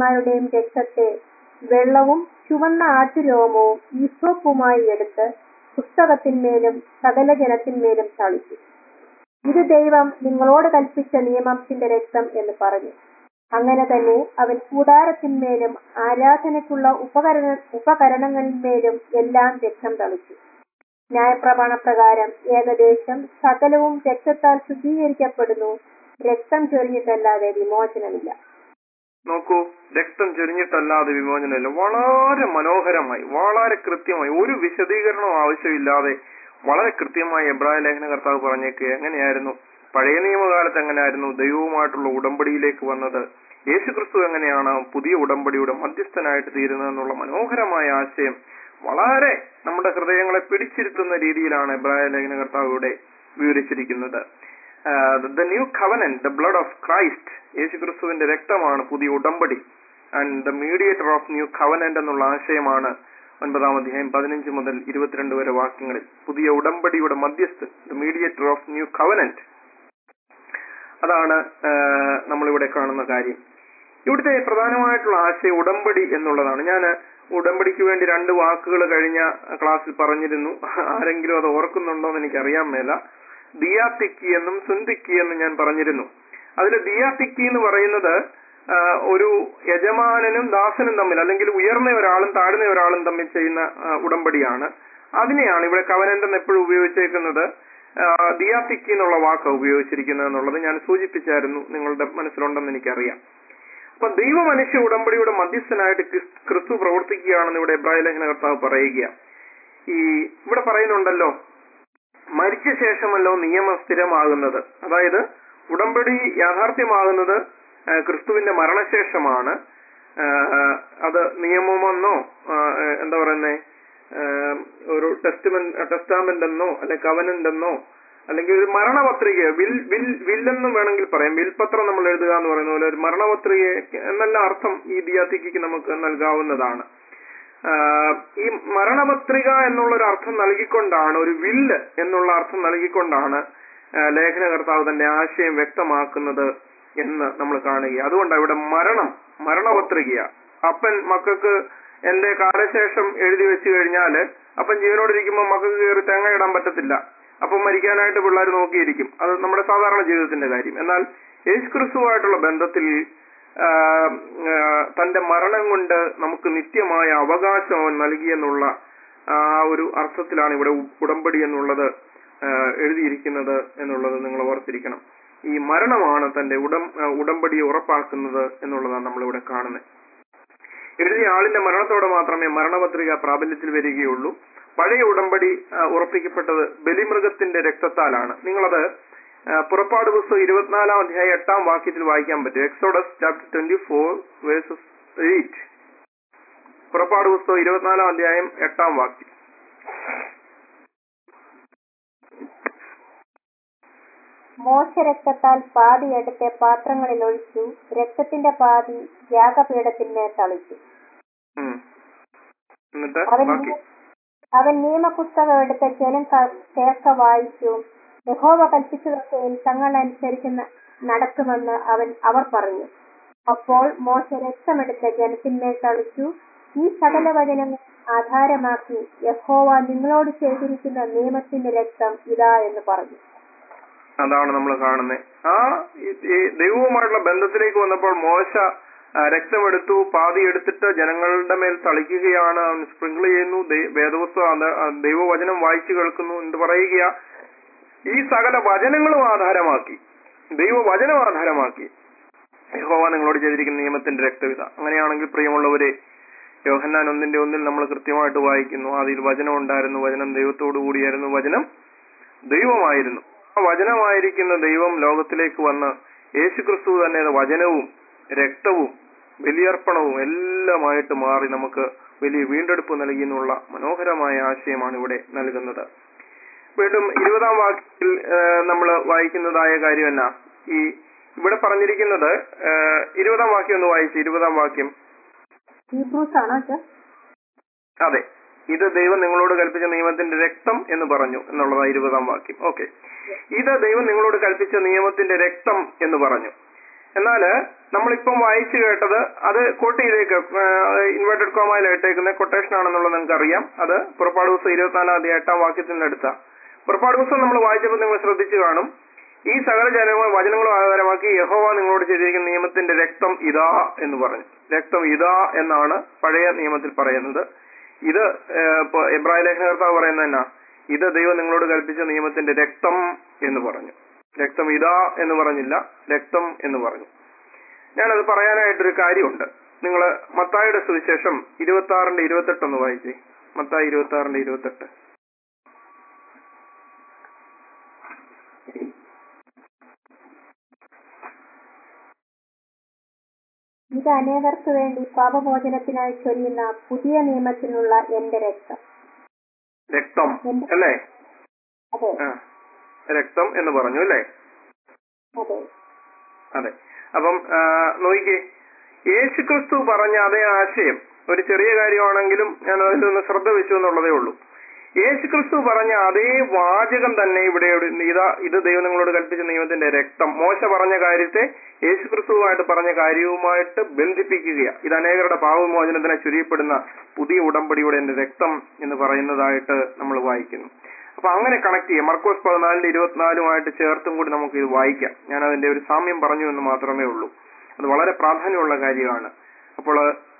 ആട്ടുകൊറ്റന്മാരുടെയും രക്തത്തെ വെള്ളവും ചുവന്ന ആട്ടുരോമവും ഈസോപ്പുമായി എടുത്ത് പുസ്തകത്തിന്മേലും സകല ജനത്തിന്മേലും തളിച്ചു. ഇത് ദൈവം നിങ്ങളോട് കൽപ്പിച്ച നിയമത്തിന്റെ രക്തം എന്ന് പറഞ്ഞു. അങ്ങനെ തന്നെ അവൻ കൂടാരത്തിന്മേലും ആരാധനയ്ക്കുള്ള ഉപകരണങ്ങളിന്മേലും എല്ലാം രക്തം തളിച്ചു. ന്യായപ്രമാണപ്രകാരം ഏകദേശം സകലവും രക്തത്താൽ ശുദ്ധീകരിക്കപ്പെടുന്നു. രക്തം ചൊരിഞ്ഞിട്ടല്ലാതെ വിമോചനമില്ല. നോക്കൂ, രക്തം ചൊരിഞ്ഞിട്ടല്ലാതെ വിമോചനമില്ല. വളരെ മനോഹരമായി, വളരെ കൃത്യമായി, ഒരു വിശദീകരണവും ആവശ്യമില്ലാതെ വളരെ കൃത്യമായി എബ്രായ ലേഖന കർത്താവ് പറഞ്ഞേക്ക് എങ്ങനെയായിരുന്നു പഴയ നിയമകാലത്ത്, എങ്ങനെയായിരുന്നു ദൈവവുമായിട്ടുള്ള ഉടമ്പടിയിലേക്ക് വന്നത്, യേശുക്രിസ്തു എങ്ങനെയാണ് പുതിയ ഉടമ്പടിയുടെ മധ്യസ്ഥനായിട്ട് തീരുന്നത് എന്നുള്ള മനോഹരമായ ആശയം വളരെ നമ്മുടെ ഹൃദയങ്ങളെ പിടിച്ചിരുത്തുന്ന രീതിയിലാണ് എബ്രായ ലേഖന കർത്താവ് ഇവിടെ വിവരിച്ചിരിക്കുന്നത്. The new covenant, the blood of Christ, യേശുക്രിസ്തുവിന്റെ രക്തമാണ് പുതിയ ഉടമ്പടി. And the mediator of new covenant എന്നുള്ള ആശയമാണ് 9-ാം അധ്യായം 15 മുതൽ 22 വരെ വാക്യങ്ങളിൽ. പുതിയ ഉടമ്പടിയുടെ മധ്യസ്ഥൻ, the mediator of new covenant, അതാണ് നമ്മളിവിടെ കാണുന്ന കാര്യം. ഇവിടുത്തെ പ്രധാനമായിട്ടുള്ള ആശയം ഉടമ്പടി എന്നുള്ളതാണ്. ഞാൻ ഉടമ്പടിക്ക് വേണ്ടി 2 വാക്കുകൾ കഴിഞ്ഞ ക്ലാസ്സിൽ പറഞ്ഞിരുന്നു. ആരെങ്കിലും അത് ഓർക്കുന്നുണ്ടോ എന്ന് എനിക്കറിയാൻ മേല. ദിയാത്തിക്കി എന്നും സുന്തിക്കി എന്നും ഞാൻ പറഞ്ഞിരുന്നു. അതിൽ ദിയാത്തിക്കി എന്ന് പറയുന്നത് ഒരു യജമാനനും ദാസനും തമ്മിൽ, അല്ലെങ്കിൽ ഉയർന്ന ഒരാളും താഴ്ന്ന ഒരാളും തമ്മിൽ ചെയ്യുന്ന ഉടമ്പടിയാണ്. അതിനെയാണ് ഇവിടെ കവനന്റ് എന്ന് എപ്പോഴും ഉപയോഗിച്ചേക്കുന്നത്. ദിയാത്തിക്കി എന്നുള്ള വാക്ക് ഉപയോഗിച്ചിരിക്കുന്നത് എന്നുള്ളത് ഞാൻ സൂചിപ്പിച്ചായിരുന്നു, നിങ്ങളുടെ മനസ്സിലുണ്ടെന്ന് എനിക്കറിയാം. അപ്പൊ ദൈവ മനുഷ്യ ഉടമ്പടിയുടെ മധ്യസ്ഥനായിട്ട് ക്രിസ്തു പ്രവർത്തിക്കുകയാണെന്ന് ഇവിടെ എബ്രായ ലേഖന കർത്താവ് പറയുക. ഇവിടെ പറയുന്നുണ്ടല്ലോ, മരിച്ച ശേഷമല്ലോ നിയമം സ്ഥിരമാകുന്നത്. അതായത് ഉടമ്പടി യാഥാർത്ഥ്യമാകുന്നത് ക്രിസ്തുവിന്റെ മരണശേഷമാണ്. അത് നിയമമെന്നോ എന്താ പറയുന്നേ, ഒരു ടെസ്റ്റാമെന്റ് എന്നോ അല്ലെ കവനന്റ് എന്നോ അല്ലെങ്കിൽ ഒരു മരണപത്രിക, വില്ലെന്നും വേണമെങ്കിൽ പറയാം. വിൽപത്രം നമ്മൾ എഴുതുക എന്ന് പറയുന്ന പോലെ ഒരു മരണപത്രിക എന്നല്ല അർത്ഥം ഈ ദിയാത്തിക്ക് നമുക്ക് നൽകാവുന്നതാണ്. ഈ മരണപത്രിക എന്നുള്ളൊരു അർത്ഥം നൽകിക്കൊണ്ടാണ്, ഒരു വില്ല് എന്നുള്ള അർത്ഥം നൽകിക്കൊണ്ടാണ് ലേഖനകർത്താവ് തന്റെ ആശയം വ്യക്തമാക്കുന്നത് എന്ന് നമ്മൾ കാണുക. അതുകൊണ്ടാണ് ഇവിടെ മരണപത്രിക. അപ്പൻ മക്കൾക്ക് എന്റെ കാലശേഷം എഴുതി വെച്ചു കഴിഞ്ഞാല് അപ്പൻ ജീവനോടിരിക്കുമ്പോൾ മക്കൾക്ക് കയറി തേങ്ങ ഇടാൻ പറ്റത്തില്ല. അപ്പം മരിക്കാനായിട്ട് പിള്ളേർ നോക്കിയിരിക്കും. അത് നമ്മുടെ സാധാരണ ജീവിതത്തിന്റെ കാര്യം. എന്നാൽ യേശുക്രിസ്തുവായിട്ടുള്ള ബന്ധത്തിൽ തന്റെ മരണം കൊണ്ട് നമുക്ക് നിത്യമായ അവകാശം അവൻ നൽകിയെന്നുള്ള ആ ഒരു അർത്ഥത്തിലാണ് ഇവിടെ ഉടമ്പടി എന്നുള്ളത് എഴുതിയിരിക്കുന്നത് എന്നുള്ളത് നിങ്ങൾ ഓർത്തിരിക്കണം. ഈ മരണമാണ് തന്റെ ഉടമ്പടിയെ ഉറപ്പാക്കുന്നത് എന്നുള്ളതാണ് നമ്മളിവിടെ കാണുന്നത്. എഴുതിയ ആളിന്റെ മരണത്തോടെ മാത്രമേ മരണപത്രിക പ്രാബല്യത്തിൽ വരികയുള്ളൂ. പഴയ ഉടമ്പടി ഉറപ്പിക്കപ്പെട്ടത് ബലിമൃഗത്തിന്റെ രക്തത്താലാണ്. നിങ്ങളത് പുറപ്പാട് പുസ്തകം 24-ാം അധ്യായം 8-ാം വാക്യത്തിൽ വായിക്കാൻ പറ്റും. Exodus chapter 24 verses 8. പുറപ്പാട് പുസ്തകം 24-ാം അധ്യായം 8-ാം വാക്യം. മോശ രക്തത്താൽ പാതി എടുത്ത് പാത്രങ്ങളിൽ ഒഴിച്ചു, രക്തത്തിന്റെ പാതി യാഗപീഠത്തിന്മേൽ തളിച്ചു. അവൻ നിയമപുസ്തകം എടുത്ത് ജനം കേൾക്ക വായിച്ചു. യഹോവ കൽപ്പിച്ചതൊക്കെയും തങ്ങളനുസരിച്ച് നടത്തുമെന്ന് അവർ പറഞ്ഞു. അപ്പോൾ മോശ രക്തമെടുത്ത് ജനത്തിന്മേൽ തളിച്ചു. ഈ സകല വചനങ്ങൾ ആധാരമാക്കി യഹോവ നിങ്ങളോട് ചെയ്തിരിക്കുന്ന നിയമത്തിന്റെ രക്തം ഇതാ എന്ന് പറഞ്ഞു. അതാണ് നമ്മൾ കാണുന്നത്. ദൈവവുമായിട്ടുള്ള ബന്ധത്തിലേക്ക് വന്നപ്പോൾ മോശ രക്തമെടുത്തു, പാതി എടുത്തിട്ട് ജനങ്ങളുടെ മേൽ തളിക്കുകയാണ്. അവൻ സ്പ്രിങ്കിൾ ചെയ്യുന്നു. വേദപുസ്തകം ദൈവവചനം വായിച്ചു കേൾക്കുന്നു എന്ന് പറയുക. ഈ സകല വചനങ്ങളും ആധാരമാക്കി, ദൈവവചനം ആധാരമാക്കി യഹോവ നിങ്ങളോട് ചെയ്തിരിക്കുന്ന നിയമത്തിന്റെ രക്തവിധ. അങ്ങനെയാണെങ്കിൽ പ്രിയമുള്ളവരെ, യോഹന്നാൻ 1:1 നമ്മൾ കൃത്യമായിട്ട് വായിക്കുന്നു, അതിൽ വചനം ഉണ്ടായിരുന്നു, വചനം ദൈവത്തോടു കൂടിയായിരുന്നു, വചനം ദൈവമായിരുന്നു. ആ വചനമായിരിക്കുന്ന ദൈവം ലോകത്തിലേക്ക് വന്ന് യേശുക്രിസ്തു തന്നെ വചനവും രക്തവും ബലിയർപ്പണവും എല്ലാമായിട്ട് മാറി നമുക്ക് വലിയ വീണ്ടെടുപ്പ് നൽകിയെന്നുള്ള മനോഹരമായ ആശയമാണ് ഇവിടെ നൽകുന്നത്. വീണ്ടും 20-ാം വാക്യത്തിൽ നമ്മൾ വായിക്കുന്നതായ കാര്യം എന്നാ, ഈ ഇവിടെ പറഞ്ഞിരിക്കുന്നത് 20-ാം വാക്യം ഒന്ന് വായിച്ചു. 20-ാം വാക്യം. അതെ, ഇത് ദൈവം നിങ്ങളോട് കൽപ്പിച്ച നിയമത്തിന്റെ രക്തം എന്ന് പറഞ്ഞു എന്നുള്ളതാണ് 20-ാം വാക്യം. ഓക്കെ, ഇത് ദൈവം നിങ്ങളോട് കൽപ്പിച്ച നിയമത്തിന്റെ രക്തം എന്ന് പറഞ്ഞു. എന്നാൽ നമ്മളിപ്പം വായിച്ചു കേട്ടത് അത് കോട്ട് ചെയ്തേക്ക് ഇൻവേർട്ടഡ് കോമയിൽ ഇട്ടേക്കുന്ന കൊട്ടേഷൻ ആണെന്നുള്ളത് നിങ്ങൾക്ക് അറിയാം. അത് പുറപ്പാട് ദിവസം 24-ാം അധ്യായം 8-ാം വാക്യത്തിന്റെ അടുത്ത പുറപ്പാട് ദിവസം നമ്മൾ വായിച്ചപ്പോൾ നിങ്ങൾ ശ്രദ്ധിച്ചു കാണും. ഈ സകല വചനങ്ങളും ആധാരമാക്കി യഹോവ നിങ്ങളോട് ചെയ്തിരിക്കുന്ന നിയമത്തിന്റെ രക്തം ഇതാ എന്ന് പറഞ്ഞു. രക്തം ഇതാ എന്നാണ് പഴയ നിയമത്തിൽ പറയുന്നത്. ഇത് എബ്രായ ലേഖനകർത്താവ് പറയുന്നത് എന്നാ, ഇത് ദൈവം നിങ്ങളോട് കൽപ്പിച്ച നിയമത്തിന്റെ രക്തം എന്ന് പറഞ്ഞു. രക്തം ഇതാ എന്ന് പറഞ്ഞില്ല, രക്തം എന്ന് പറഞ്ഞു. ഞാനത് പറയാനായിട്ടൊരു കാര്യമുണ്ട്. നിങ്ങൾ മത്തായിയുടെ സുവിശേഷം 26-28 ഒന്ന് വായിച്ചേ. മത്തായി 26-28. ഇത് അനേകർക്ക് വേണ്ടി പാപമോചനത്തിനായി ചൊരിയുന്ന പുതിയ നിയമത്തിനുള്ള എന്റെ രക്തം. രക്തം അല്ലേ? അതെ, രക്തം എന്ന് പറഞ്ഞു അല്ലേ? അതെ, അതെ. അപ്പം നോക്കിക്കേ, യേശുക്രിസ്തു പറഞ്ഞ അതേ ആശയം, ഒരു ചെറിയ കാര്യമാണെങ്കിലും ഞാൻ അതിലൊന്ന് ശ്രദ്ധ വെച്ചു എന്നുള്ളതേ ഉള്ളൂ. യേശുക്രിസ്തു പറഞ്ഞ അതേ വാചകം തന്നെ ഇവിടെ ഇത് ദൈവം നിങ്ങളോട് കൽപ്പിച്ച നിയമത്തിന്റെ രക്തം. മോശ പറഞ്ഞ കാര്യത്തെ യേശുക്രിസ്തുവുമായിട്ട് പറഞ്ഞ കാര്യവുമായിട്ട് ബന്ധിപ്പിക്കുകയാണ്. ഇത് അനേകരുടെ പാപവിമോചനത്തിനെ ചുരിയപ്പെടുന്ന പുതിയ ഉടമ്പടിയുടെ എന്റെ രക്തം എന്ന് പറയുന്നതായിട്ട് നമ്മൾ വായിക്കുന്നു. അപ്പൊ അങ്ങനെ കണക്ട് ചെയ്യാം. മർക്കോസ് 14-24 ചേർത്തും കൂടി നമുക്ക് ഇത് വായിക്കാം. ഞാൻ അതിന്റെ ഒരു സാമ്യം പറഞ്ഞു എന്ന് മാത്രമേ ഉള്ളൂ. അത് വളരെ പ്രാധാന്യമുള്ള കാര്യമാണ്. അപ്പോൾ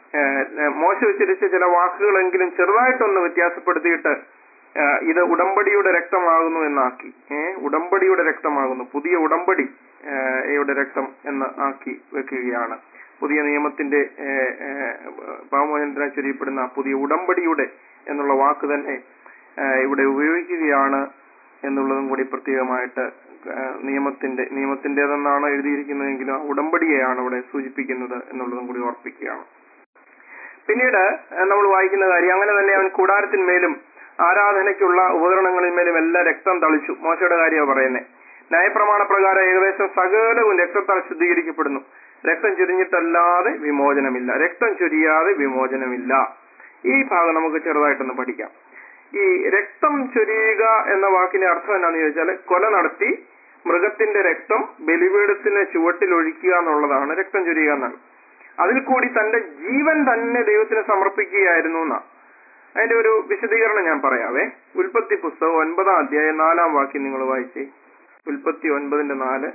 മോശ ഉച്ചരിച്ച ചില വാക്കുകളെങ്കിലും ചെറുതായിട്ടൊന്ന് വ്യത്യാസപ്പെടുത്തിയിട്ട് ഇത് ഉടമ്പടിയുടെ രക്തമാകുന്നു എന്നാക്കി. ഉടമ്പടിയുടെ രക്തമാകുന്നു, പുതിയ ഉടമ്പടി യുടെ രക്തം എന്ന് ആക്കി വെക്കുകയാണ്. പുതിയ നിയമത്തിന്റെ പാപമോചനത്തിനായി ചൊരിയപ്പെടുന്ന പുതിയ ഉടമ്പടിയുടെ എന്നുള്ള വാക്ക് തന്നെ ഇവിടെ ഉപയോഗിക്കുകയാണ് എന്നുള്ളതും കൂടി പ്രത്യേകമായിട്ട് നിയമത്തിന്റേതെന്നാണ് എഴുതിയിരിക്കുന്നതെങ്കിലും ഉടമ്പടിയെയാണ് ഇവിടെ സൂചിപ്പിക്കുന്നത് എന്നുള്ളതും കൂടി ഓർപ്പിക്കുകയാണ്. പിന്നീട് നമ്മൾ വായിക്കുന്ന കാര്യം, അങ്ങനെ തന്നെ അവൻ കൂടാരത്തിന്മേലും ആരാധനയ്ക്കുള്ള ഉപകരണങ്ങളിന്മേലും എല്ലാം രക്തം തളിച്ചു. മോശയുടെ കാര്യമാണ് പറയുന്നത്. ന്യായപ്രമാണ പ്രകാരം ഏകദേശം സകലവും രക്തത്താൽ ശുദ്ധീകരിക്കപ്പെടുന്നു. രക്തം ചൊരിഞ്ഞിട്ടല്ലാതെ വിമോചനമില്ല, രക്തം ചൊരിയാതെ വിമോചനമില്ല. ഈ ഭാഗം നമുക്ക് ചെറുതായിട്ടൊന്ന് പഠിക്കാം. ഈ രക്തം ചൊരിയുക എന്ന വാക്കിന്റെ അർത്ഥം എന്താണെന്ന് ചോദിച്ചാൽ, കൊല നടത്തി മൃഗത്തിന്റെ രക്തം ബലിപീഠത്തിന് ചുവട്ടിൽ ഒഴിക്കുക എന്നുള്ളതാണ് രക്തം ചൊരിയുക എന്നാണ്. അതിൽ കൂടി തന്റെ ജീവൻ തന്നെ ദൈവത്തിന് സമർപ്പിക്കുകയായിരുന്നു എന്നാ. അതിന്റെ ഒരു വിശദീകരണം ഞാൻ പറയാവേ. ഉൽപ്പത്തി പുസ്തകം 9-ാം അധ്യായം 4-ാം വാക്യം നിങ്ങൾ വായിച്ചേ. ഉൽപ്പത്തി 9:4.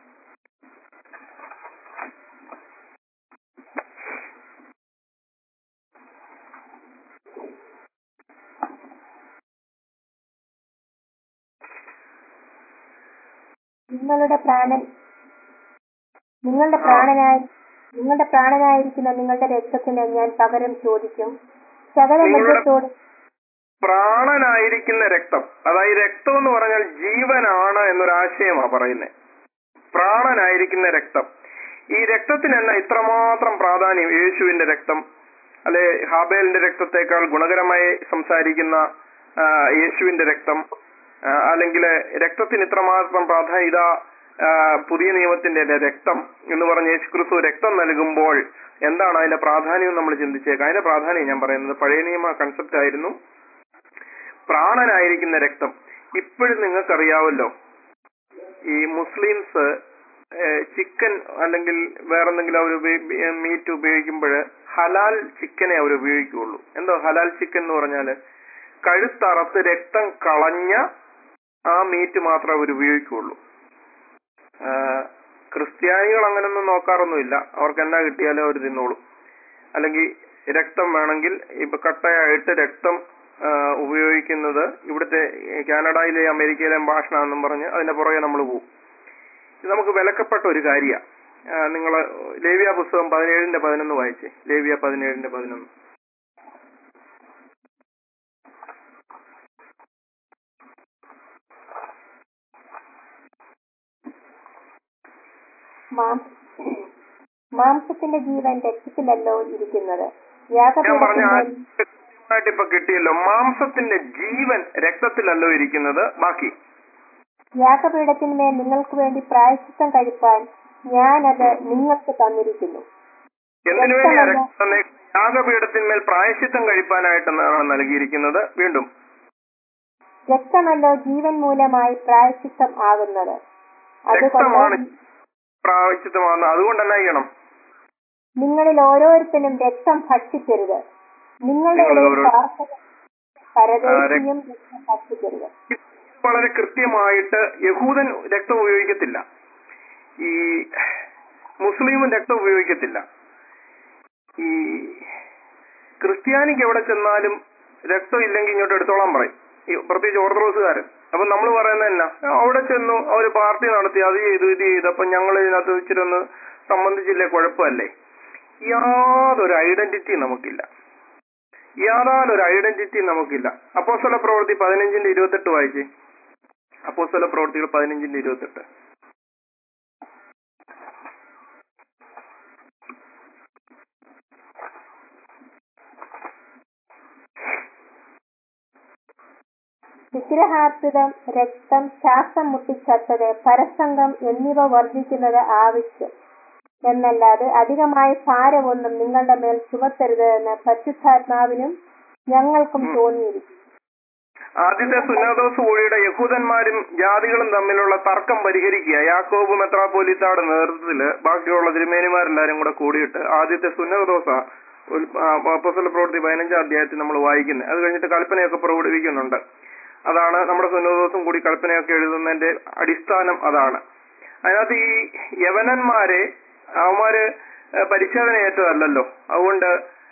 നിങ്ങളുടെ പ്രാണനായിരിക്കുന്ന നിങ്ങളുടെ രക്തത്തിന് ഞാൻ പകരം ചോദിക്കും. സകല മൃഗത്തോട് പ്രാണനായിരിക്കുന്ന രക്തം, അതായത് രക്തം എന്ന് പറഞ്ഞാൽ ജീവനാണ് എന്നൊരാശയമാ പറയുന്നത്. പ്രാണനായിരിക്കുന്ന രക്തം. ഈ രക്തത്തിന് എന്നാ ഇത്രമാത്രം പ്രാധാന്യം? യേശുവിന്റെ രക്തം അല്ലെ ഹാബേലിന്റെ രക്തത്തെക്കാൾ ഗുണകരമായി സംസാരിക്കുന്ന യേശുവിന്റെ രക്തം, അല്ലെങ്കിൽ രക്തത്തിന് ഇത്രമാത്രം പ്രാധാന്യം? ഇതാ പുതിയ നിയമത്തിന്റെ രക്തം എന്ന് പറഞ്ഞ് യേശുക്രിസ്തു രക്തം നൽകുമ്പോൾ എന്താണ് അതിന്റെ പ്രാധാന്യം നമ്മൾ ചിന്തിച്ചേക്കാം. അതിന്റെ പ്രാധാന്യം ഞാൻ പറയുന്നത് പഴയ നിയമ കൺസെപ്റ്റ് ആയിരുന്നു. പ്രാണനായിരിക്കുന്ന രക്തം. ഇപ്പോഴും നിങ്ങൾക്കറിയാവല്ലോ, ഈ മുസ്ലിംസ് ചിക്കൻ അല്ലെങ്കിൽ വേറെന്തെങ്കിലും അവർ മീറ്റ് ഉപയോഗിക്കുമ്പോൾ ഹലാൽ ചിക്കനെ അവർ ഉപയോഗിക്കുകയുള്ളൂ. എന്തോ ഹലാൽ ചിക്കൻ എന്ന് പറഞ്ഞാല് കഴുത്തറത്ത് രക്തം കളഞ്ഞ ആ മീറ്റ് മാത്രമേ അവർ ഉപയോഗിക്കുകയുള്ളൂ. ക്രിസ്ത്യാനികൾ അങ്ങനൊന്നും നോക്കാറൊന്നുമില്ല. അവർക്ക് എന്നാ കിട്ടിയാലും അവർ തിന്നോളും. അല്ലെങ്കിൽ രക്തം വേണമെങ്കിൽ ഇപ്പൊ കട്ടയായിട്ട് രക്തം ഉപയോഗിക്കുന്നത് ഇവിടുത്തെ കാനഡയിലെ അമേരിക്കയിലെയും ഭാഷണമെന്നും പറഞ്ഞ് അതിന്റെ പുറകെ നമ്മൾ പോകും. ഇത് നമുക്ക് വിലക്കപ്പെട്ട ഒരു കാര്യമാണ്. നിങ്ങൾ ലേവ്യ പുസ്തകം 17:11 വായിച്ചേ. ലേവ്യ 17:11. മാംസത്തിന്റെ ജീവൻ രക്തത്തിലല്ലോ ഇരിക്കുന്നത്. ഇപ്പൊ കിട്ടിയല്ലോ, മാംസത്തിന്റെ ജീവൻ രക്തത്തിലല്ലോ ഇരിക്കുന്നത്. ബാക്കി യാഗപീഠത്തിന്മേൽ നിങ്ങൾക്ക് വേണ്ടി പ്രായശ്ചിത്തം കഴിപ്പാൻ ഞാനത് നിങ്ങൾക്ക് തന്നിരിക്കുന്നു. എന്തിനു വേണ്ടിയാണ് യാഗപീഠത്തിന്മേൽ പ്രായശ്ചിത്തം കഴിപ്പാനായിട്ടാണ് നൽകിയിരിക്കുന്നത്? വീണ്ടും രക്തമല്ലോ ജീവൻ മൂലമായി പ്രായശ്ചിത്തം ആകുന്നത്. അതുകൊണ്ട് പ്രാവശ്യത്വമാകുന്നു. അതുകൊണ്ട് എന്നാ ചെയ്യണം? നിങ്ങളിൽ ഓരോരുത്തരും രക്തം ഭക്ഷിക്കരുത്. നിങ്ങളുടെ നിങ്ങൾ ഇടയിൽ ഓരോ പരദേശിയും രക്തം ഭക്ഷിക്കരുത്. വളരെ കൃത്യമായിട്ട് യഹൂദൻ രക്തം ഉപയോഗിക്കത്തില്ല, ഈ മുസ്ലിമും രക്തം ഉപയോഗിക്കത്തില്ല. ഈ ക്രിസ്ത്യാനിക്ക് എവിടെ ചെന്നാലും രക്തം ഇല്ലെങ്കിൽ ഇങ്ങോട്ട് എടുത്തോളാൻ പറയും, ഈ പ്രത്യേകിച്ച് ഓർത്തഡോക്സുകാരൻ. അപ്പൊ നമ്മൾ പറയുന്നത് എന്നാ, അവിടെ ചെന്നു അവര് പാർട്ടി നടത്തി, അത് ചെയ്തു ഇത് ചെയ്തു, അപ്പൊ ഞങ്ങൾ ഇതിനകത്ത് ഇച്ചിരി ഒന്ന് സംബന്ധിച്ചില്ലേ, കുഴപ്പമല്ലേ? യാതൊരു ഐഡന്റിറ്റി നമുക്കില്ല, യാതൊരു ഐഡന്റിറ്റി നമുക്കില്ല. അപ്പോസ്തല പ്രവൃത്തി 15:28 വായിച്ചേ. അപ്പോസ്തല പ്രവൃത്തികൾ 15:28. വിഗ്രഹാർപ്പിതം, രക്തം, ശ്വാസം മുട്ടിച്ചത്തത്, പരസംഗം എന്നിവ വർദ്ധിക്കുന്നത് ആവശ്യം എന്നല്ലാതെ അധികമായ ഭാരമൊന്നും നിങ്ങളുടെ മേൽ ചുമത്തരുത് എന്ന് പരിശുദ്ധാത്മാവിനും ഞങ്ങൾക്കും തോന്നിയിരിക്കും. ആദ്യത്തെ സുന്നതോസ് കൂടിയുടെ യഹൂദന്മാരും ജാതികളും തമ്മിലുള്ള തർക്കം പരിഹരിക്കുക യാക്കോബ് മെത്രാപ്പോലീത്തയുടെ നേതൃത്വത്തില് ബാക്കിയുള്ള തിരുമേനിമാരെല്ലാരും കൂടെ കൂടിയിട്ട് ആദ്യത്തെ സുന്നതോസ അപ്പോസ്തല പ്രവൃത്തി 15-ാം അധ്യായത്തിൽ നമ്മൾ വായിക്കുന്നത്. അത് കഴിഞ്ഞിട്ട് കൽപ്പനയൊക്കെ പുറപ്പെടുവിക്കുന്നുണ്ട്. അതാണ് നമ്മുടെ സുന്നതോസും കൂടി കൽപ്പനയൊക്കെ എഴുതുന്നതിന്റെ അടിസ്ഥാനം. അതാണ് അതിനകത്ത് ഈ യവനന്മാരെ അവന്മാര് പരിച്ഛേദന ഏറ്റതല്ലല്ലോ. അതുകൊണ്ട്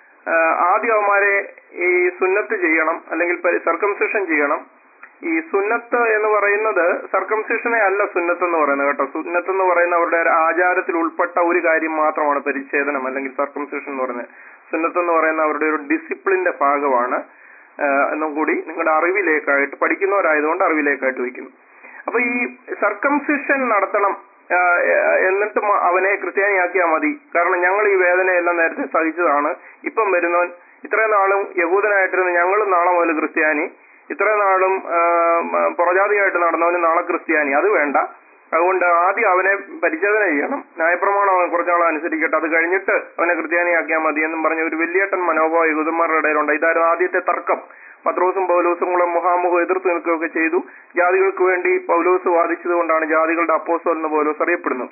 ആദ്യം അവന്മാരെ ഈ സുന്നത്ത് ചെയ്യണം, അല്ലെങ്കിൽ സർക്കംസിഷൻ ചെയ്യണം. ഈ സുന്നത്ത് എന്ന് പറയുന്നത് സർക്കംസിഷനെ അല്ല സുന്നത്ത് എന്ന് പറയുന്നത് കേട്ടോ. സുന്നത്ത് എന്ന് പറയുന്ന അവരുടെ ആചാരത്തിൽ ഉൾപ്പെട്ട ഒരു കാര്യം മാത്രമാണ് പരിച്ഛേദനം അല്ലെങ്കിൽ സർക്കംസിഷൻ എന്ന് പറയുന്നത്. സുന്നത്ത് എന്ന് പറയുന്ന അവരുടെ ഒരു ഡിസിപ്ലിന്റെ ഭാഗമാണ് എന്നും കൂടി നിങ്ങളുടെ അറിവിലേക്കായിട്ട്, പഠിക്കുന്നവരായതുകൊണ്ട് അറിവിലേക്കായിട്ട് വയ്ക്കുന്നു. അപ്പൊ ഈ സർക്കംസിഷൻ നടത്തണം, എന്നിട്ട് അവനെ ക്രിസ്ത്യാനിയാക്കിയാൽ മതി. കാരണം ഞങ്ങൾ ഈ വേദനയെല്ലാം നേരത്തെ സഹിച്ചതാണ്. ഇപ്പം വരുന്നവൻ ഇത്രയും നാളും യഹൂദനായിട്ടിരുന്ന ഞങ്ങളും നാളെ മുതൽ ക്രിസ്ത്യാനി, ഇത്രയും നാളും പുറജാതിയായിട്ട് നടന്നവന് നാളെ ക്രിസ്ത്യാനി. അത് വേണ്ട. അതുകൊണ്ട് ആദ്യം അവനെ പരിച്ഛേദന ചെയ്യണം, ന്യായപ്രമാണം അവൻ കുറച്ചാൾ അനുസരിക്കട്ടെ, അത് കഴിഞ്ഞിട്ട് അവനെ ക്രിസ്ത്യാനിയാക്കിയാൽ മതി എന്നും പറഞ്ഞ ഒരു വലിയേട്ടൻ മനോഭാവം യഹൂദന്മാരുടെ ഇടയിലുണ്ട്. ഇതായിരുന്നു ആദ്യത്തെ തർക്കം. പത്രോസും പൗലോസും കൂടെ മുഖാമുഖം എതിർത്ത് നിൽക്കുകയൊക്കെ ചെയ്തു. ജാതികൾക്ക് വേണ്ടി പൗലോസ് വാദിച്ചത് കൊണ്ടാണ് ജാതികളുടെ അപ്പോസ്തലൻ എന്ന് പൗലോസ് അറിയപ്പെടുന്നത്.